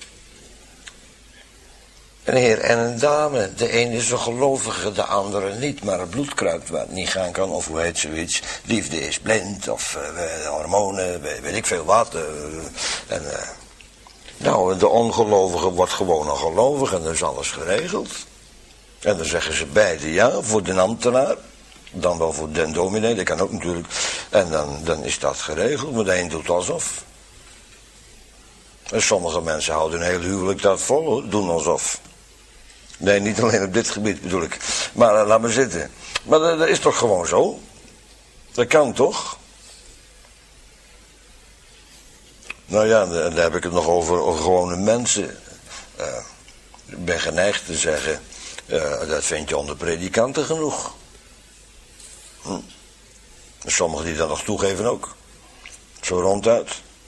Een heer en een dame. De een is een gelovige, de andere niet. Maar het bloed kruipt waar het niet gaan kan. Of hoe heet zoiets. Liefde is blind. Of uh, hormonen. Weet, weet ik veel wat. Uh, en, uh, nou, de ongelovige wordt gewoon een gelovige. En dan is alles geregeld. En dan zeggen ze beide ja. Voor de ambtenaar. Dan wel voor den dominee. Dat kan ook natuurlijk. En dan, dan is dat geregeld. Maar de een doet alsof. En sommige mensen houden een heel huwelijk dat vol, hoor. Doen alsof. Nee, niet alleen op dit gebied bedoel ik. Maar uh, laat maar zitten. Maar dat, dat is toch gewoon zo? Dat kan toch? Nou ja, dan, dan heb ik het nog over, over gewone mensen. Uh, ik ben geneigd te zeggen, uh, dat vind je onder predikanten genoeg. Hm. Sommigen die dat nog toegeven ook. Zo ronduit.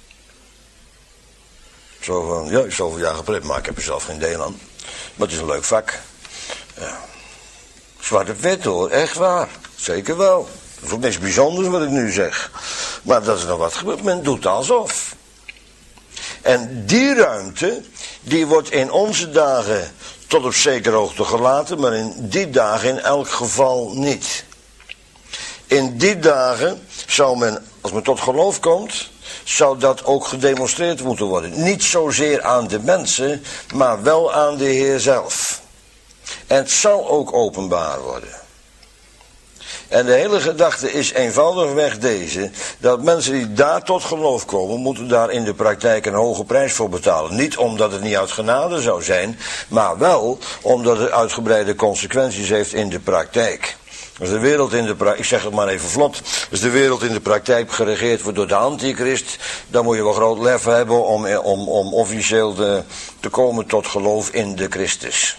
Zo van, ja, ik heb zoveel jaar gepreekt, maar ik heb er zelf geen deel aan. Maar het is een leuk vak. Ja. Zwart op wit hoor, echt waar. Zeker wel. Dat is ook niks bijzonders wat ik nu zeg. Maar dat is nog wat gebeurd, men doet alsof. En die ruimte, die wordt in onze dagen tot op zekere hoogte gelaten, maar in die dagen in elk geval niet. In die dagen zou men, als men tot geloof komt, zou dat ook gedemonstreerd moeten worden. Niet zozeer aan de mensen, maar wel aan de Heer zelf. En het zal ook openbaar worden. En de hele gedachte is eenvoudigweg deze, dat mensen die daar tot geloof komen, moeten daar in de praktijk een hoge prijs voor betalen. Niet omdat het niet uit genade zou zijn, maar wel omdat het uitgebreide consequenties heeft in de praktijk. Als de wereld in de praktijk, ik zeg het maar even vlot, als de wereld in de praktijk geregeerd wordt door de antichrist, dan moet je wel groot lef hebben om, om, om officieel de, te komen tot geloof in de Christus.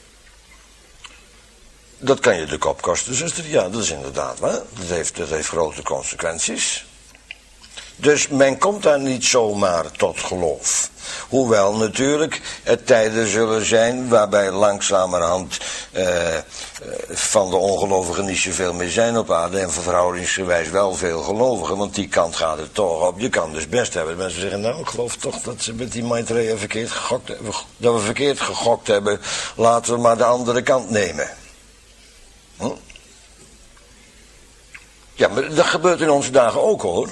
Dat kan je de kop kosten, zuster. Ja, dat is inderdaad waar. Dat heeft, dat heeft grote consequenties. Dus men komt daar niet zomaar tot geloof. Hoewel natuurlijk er tijden zullen zijn waarbij langzamerhand eh, van de ongelovigen niet zoveel meer zijn op aarde. En verhoudingsgewijs wel veel gelovigen, want die kant gaat het toch op. Je kan dus best hebben. Mensen zeggen, nou ik geloof toch dat ze met die Maitreya verkeerd gegokt hebben. Dat we verkeerd gegokt hebben. Laten we maar de andere kant nemen. Hm? Ja, maar dat gebeurt in onze dagen ook hoor.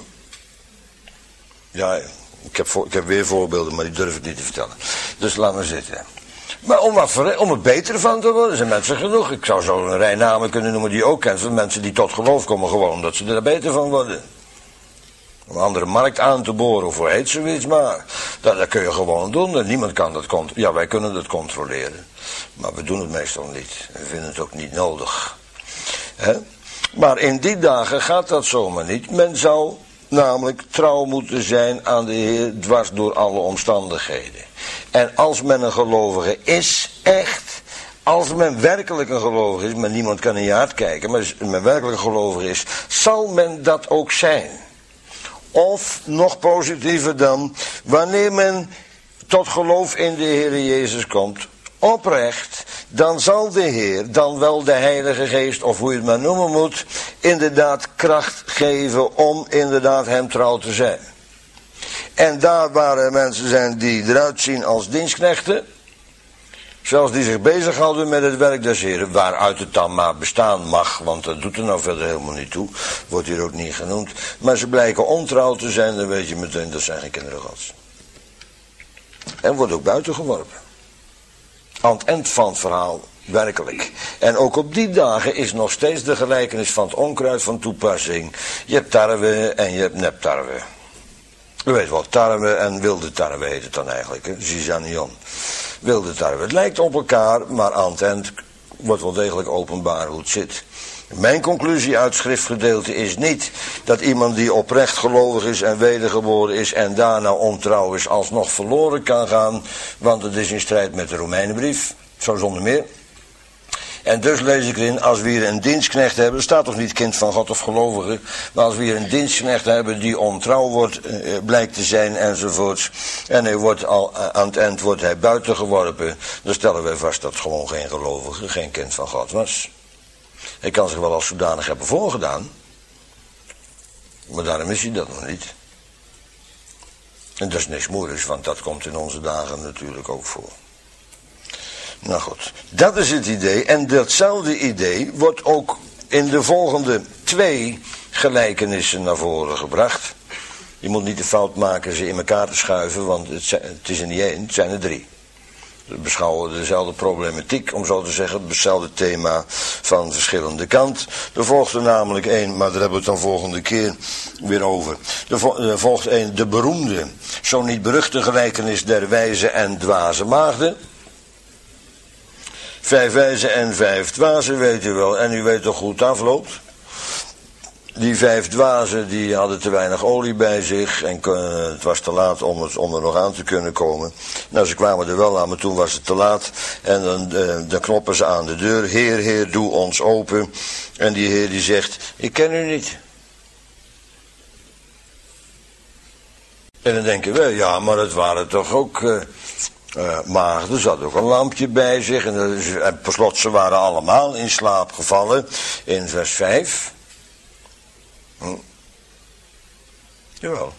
Ja, ik heb, voor, ik heb weer voorbeelden, maar die durf ik niet te vertellen. Dus laat maar zitten. Maar om, wat, om er beter van te worden, zijn mensen genoeg. Ik zou zo een rij namen kunnen noemen die je ook kent. Van mensen die tot geloof komen gewoon omdat ze er beter van worden. Om een andere markt aan te boren of hoe heet zoiets maar. Dat, dat kun je gewoon doen en niemand kan dat controleren. Ja, wij kunnen dat controleren. Maar we doen het meestal niet. We vinden het ook niet nodig. He? Maar in die dagen gaat dat zomaar niet. Men zou namelijk trouw moeten zijn aan de Heer dwars door alle omstandigheden. En als men een gelovige is, echt, als men werkelijk een gelovige is, maar niemand kan in je hart kijken, maar als men werkelijk een gelovige is, zal men dat ook zijn. Of, nog positiever dan, wanneer men tot geloof in de Heer Jezus komt, oprecht, dan zal de Heer, dan wel de Heilige Geest, of hoe je het maar noemen moet, inderdaad kracht geven om inderdaad hem trouw te zijn. En daar waar er mensen zijn die eruit zien als dienstknechten, zelfs die zich bezighouden met het werk des Heren, waaruit het dan maar bestaan mag, want dat doet er nou verder helemaal niet toe, wordt hier ook niet genoemd, maar ze blijken ontrouw te zijn, dan weet je meteen dat zijn geen kinderen Gods. En wordt ook buiten geworpen. Aan het eind van het verhaal, werkelijk. En ook op die dagen is nog steeds de gelijkenis van het onkruid van toepassing. Je hebt tarwe en je hebt neptarwe. U weet wel, tarwe en wilde tarwe heet het dan eigenlijk, hè? Zizanion. Wilde tarwe. Het lijkt op elkaar, maar aan het eind wordt wel degelijk openbaar hoe het zit. Mijn conclusie uit het schriftgedeelte is niet dat iemand die oprecht gelovig is en wedergeboren is en daarna ontrouw is alsnog verloren kan gaan, want het is in strijd met de Romeinenbrief, zo zonder meer. En dus lees ik erin, als we hier een dienstknecht hebben, er staat toch niet kind van God of gelovige, maar als we hier een dienstknecht hebben die ontrouw wordt, eh, blijkt te zijn enzovoorts, en hij wordt al, aan het eind wordt hij buiten geworpen, dan stellen wij vast dat het gewoon geen gelovige, geen kind van God was. Hij kan zich wel als zodanig hebben voorgedaan, maar daarom is hij dat nog niet. En dat is niks moeilijks, want dat komt in onze dagen natuurlijk ook voor. Nou goed, dat is het idee. En datzelfde idee wordt ook in de volgende twee gelijkenissen naar voren gebracht. Je moet niet de fout maken ze in elkaar te schuiven, want het, zijn, het is er niet één, het zijn er drie. We beschouwen dezelfde problematiek, om zo te zeggen, hetzelfde thema van verschillende kant. Er volgt er namelijk één, maar daar hebben we het dan volgende keer weer over. Er, vo er volgt één, de beroemde, zo niet beruchte gelijkenis der wijze en dwaze maagden. Vijf wijze en vijf dwazen, weet u wel, en u weet toch hoe het afloopt. Die vijf dwazen die hadden te weinig olie bij zich en uh, het was te laat om, het, om er nog aan te kunnen komen. Nou, ze kwamen er wel aan, maar toen was het te laat. En dan, uh, dan kloppen ze aan de deur. Heer, Heer, doe ons open. En die Heer die zegt, ik ken u niet. En dan denken we, ja, maar het waren toch ook uh, uh, maagden. Ze hadden ook een lampje bij zich. En, uh, en per slot, ze waren allemaal in slaap gevallen. In vers vijf. Hm. Jawel.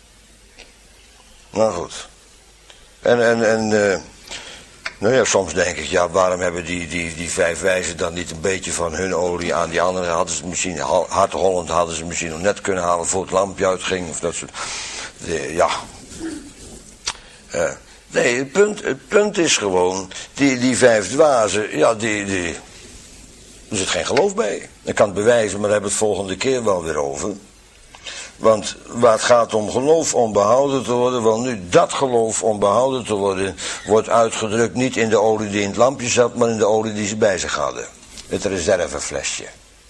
Nou goed. En, en, en uh, nou ja, soms denk ik, ja, waarom hebben die, die, die vijf wijzen dan niet een beetje van hun olie aan die anderen? Hadden ze misschien, hardhollend hadden ze misschien nog net kunnen halen voor het lampje uitging, of dat soort. De, ja. Uh, nee, het punt, het punt is gewoon, die, die vijf dwazen, ja, die, die, er zit geen geloof bij. Ik kan het bewijzen, maar daar hebben we het volgende keer wel weer over. Want waar het gaat om geloof om behouden te worden, wel nu dat geloof om behouden te worden, wordt uitgedrukt niet in de olie die in het lampje zat, maar in de olie die ze bij zich hadden. Het reserveflesje.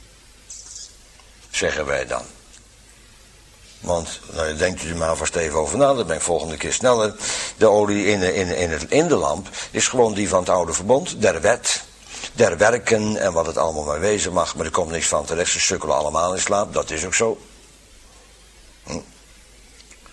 Zeggen wij dan. Want, nou, denkt u er maar vast even over na, dan ben ik volgende keer sneller. De olie in de, in, in, het, in de lamp is gewoon die van het oude verbond, der wet, der werken en wat het allemaal maar wezen mag. Maar er komt niks van terecht, ze sukkelen allemaal in slaap, dat is ook zo. Hm.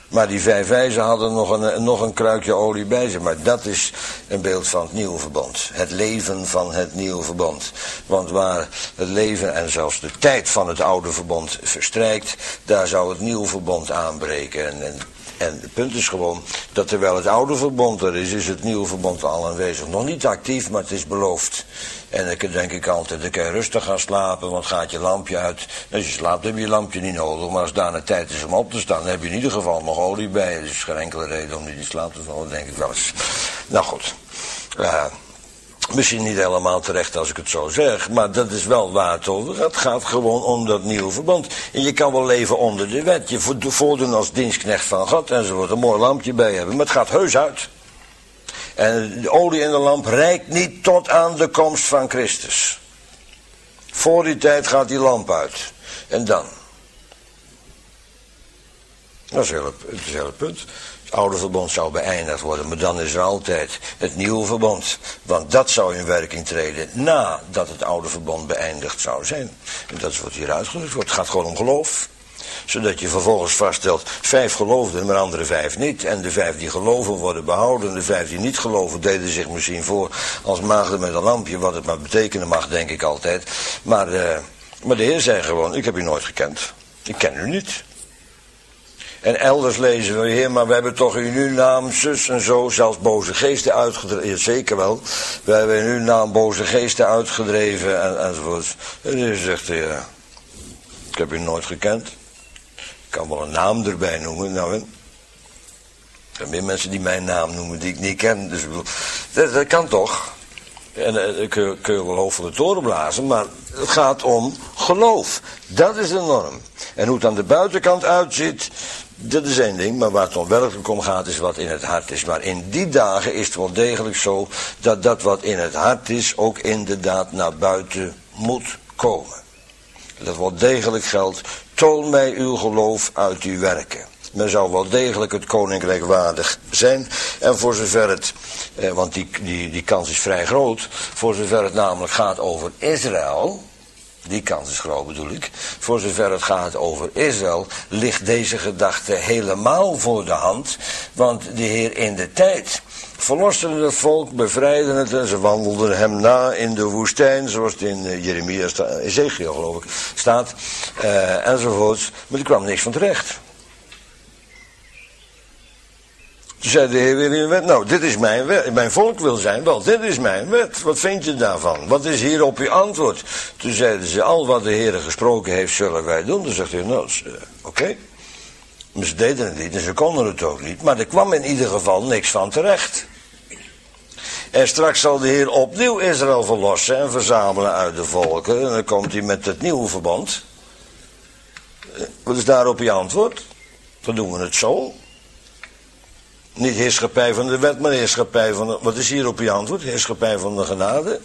Maar die vijf wijzen hadden nog een, nog een kruikje olie bij zich. Maar dat is een beeld van het nieuwe verbond. Het leven van het nieuwe verbond. Want waar het leven en zelfs de tijd van het oude verbond verstrijkt, daar zou het nieuwe verbond aanbreken. En, en, en het punt is gewoon dat terwijl het oude verbond er is, is het nieuwe verbond al aanwezig. Nog niet actief, maar het is beloofd. En dan denk ik altijd, dan kan je rustig gaan slapen, want gaat je lampje uit. Als je slaapt heb je je lampje niet nodig, maar als daar een tijd is om op te staan, dan heb je in ieder geval nog olie bij je. Dus geen enkele reden om niet in slaap te vallen, denk ik wel eens. Nou goed, uh, misschien niet helemaal terecht als ik het zo zeg, maar dat is wel waar het over gaat. Het gaat gewoon om dat nieuwe verbond. En je kan wel leven onder de wet, je voordoen als dienstknecht van God enzovoort, een mooi lampje bij hebben, maar het gaat heus uit. En de olie in de lamp reikt niet tot aan de komst van Christus. Voor die tijd gaat die lamp uit. En dan? Dat is, heel, het is heel het punt. Het oude verbond zou beëindigd worden, maar dan is er altijd het nieuwe verbond. Want dat zou in werking treden nadat het oude verbond beëindigd zou zijn. En dat is wat hier uitgedrukt wordt. Het gaat gewoon om geloof. Zodat je vervolgens vaststelt, vijf geloofden, maar andere vijf niet. En de vijf die geloven worden behouden. De vijf die niet geloven deden zich misschien voor als maagden met een lampje. Wat het maar betekenen mag, denk ik altijd. Maar, uh, maar de Heer zei gewoon, ik heb u nooit gekend. Ik ken u niet. En elders lezen we, Heer, maar we hebben toch in uw naam zus en zo, zelfs boze geesten uitgedreven. Ja, zeker wel. We hebben in uw naam boze geesten uitgedreven en, enzovoort. En de Heer zegt, ja, ik heb u nooit gekend. Ik kan wel een naam erbij noemen. Nou, er zijn meer mensen die mijn naam noemen die ik niet ken. Dus dat, dat kan toch. En dan kun je, kun je wel hoofd van de toren blazen. Maar het gaat om geloof. Dat is de norm. En hoe het aan de buitenkant uitziet, dat is één ding. Maar waar het onwerkelijk om gaat, is wat in het hart is. Maar in die dagen is het wel degelijk zo dat dat wat in het hart is ook inderdaad naar buiten moet komen. Dat wel degelijk geldt. Toon mij uw geloof uit uw werken. Men zou wel degelijk het koninkrijk waardig zijn. En voor zover het, eh, want die, die, die kans is vrij groot. Voor zover het namelijk gaat over Israël. Die kans is groot bedoel ik. Voor zover het gaat over Israël, ligt deze gedachte helemaal voor de hand. Want de Heer in de tijd verloste het volk, bevrijdde het en ze wandelden hem na in de woestijn, zoals het in uh, Jeremia, Ezekiel geloof ik, staat, uh, enzovoorts. Maar er kwam niks van terecht. Toen zei de Heer weer in de wet, nou, dit is mijn wet, mijn volk wil zijn, wel, dit is mijn wet, wat vind je daarvan? Wat is hier op uw antwoord? Toen zeiden ze, al wat de Heer gesproken heeft, zullen wij doen. Toen zegt hij, nou, uh, oké. Okay. Maar ze deden het niet en ze konden het ook niet, maar er kwam in ieder geval niks van terecht. En straks zal de Heer opnieuw Israël verlossen en verzamelen uit de volken. En dan komt hij met het nieuwe verbond. Wat is daarop je antwoord? Dan doen we het zo. Niet heerschappij van de wet, maar heerschappij van de... Wat is hier op je antwoord? Heerschappij van de genade.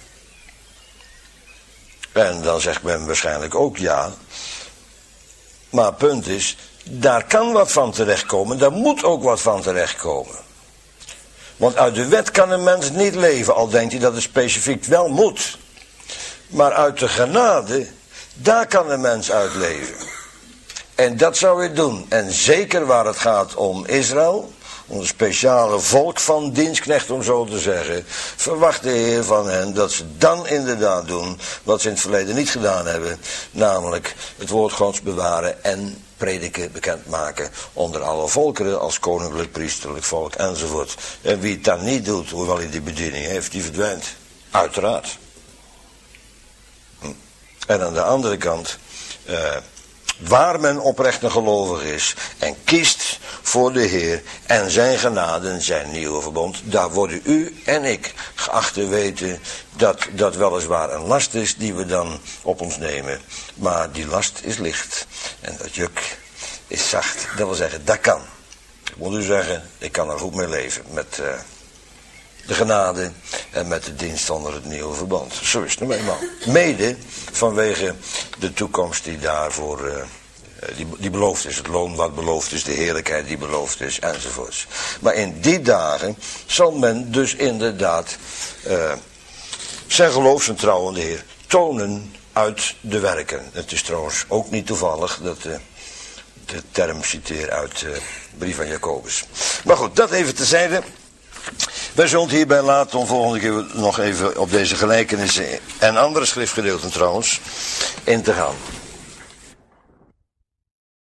En dan zegt men waarschijnlijk ook ja. Maar het punt is, daar kan wat van terechtkomen. Daar moet ook wat van terechtkomen. Want uit de wet kan een mens niet leven, al denkt hij dat het specifiek wel moet. Maar uit de genade, daar kan een mens uit leven. En dat zou hij doen. En zeker waar het gaat om Israël, een speciale volk van dienstknecht om zo te zeggen, verwacht de Heer van hen dat ze dan inderdaad doen wat ze in het verleden niet gedaan hebben. Namelijk het woord Gods bewaren en prediken bekendmaken onder alle volkeren als koninklijk, priesterlijk volk enzovoort. En wie het dan niet doet, hoewel hij die bediening heeft, die verdwijnt. Uiteraard. Hm. En aan de andere kant, uh, waar men oprecht een gelovig is en kiest voor de Heer en zijn genade, zijn nieuwe verbond, daar worden u en ik geacht te weten dat dat weliswaar een last is die we dan op ons nemen. Maar die last is licht en dat juk is zacht. Dat wil zeggen, dat kan. Ik moet u zeggen, ik kan er goed mee leven met uh, de genade en met de dienst onder het nieuwe verbond. Zo is het nou eenmaal. Mede vanwege de toekomst die daarvoor uh, die, die beloofd is. Het loon wat beloofd is, de heerlijkheid die beloofd is, enzovoorts. Maar in die dagen zal men dus inderdaad uh, zijn geloof, zijn trouw aan de Heer tonen uit de werken. Het is trouwens ook niet toevallig dat uh, de term citeer uit de brief van Jacobus. Maar goed, dat even terzijde. Wij zullen het hierbij laten om volgende keer nog even op deze gelijkenissen en andere schriftgedeelten trouwens in te gaan.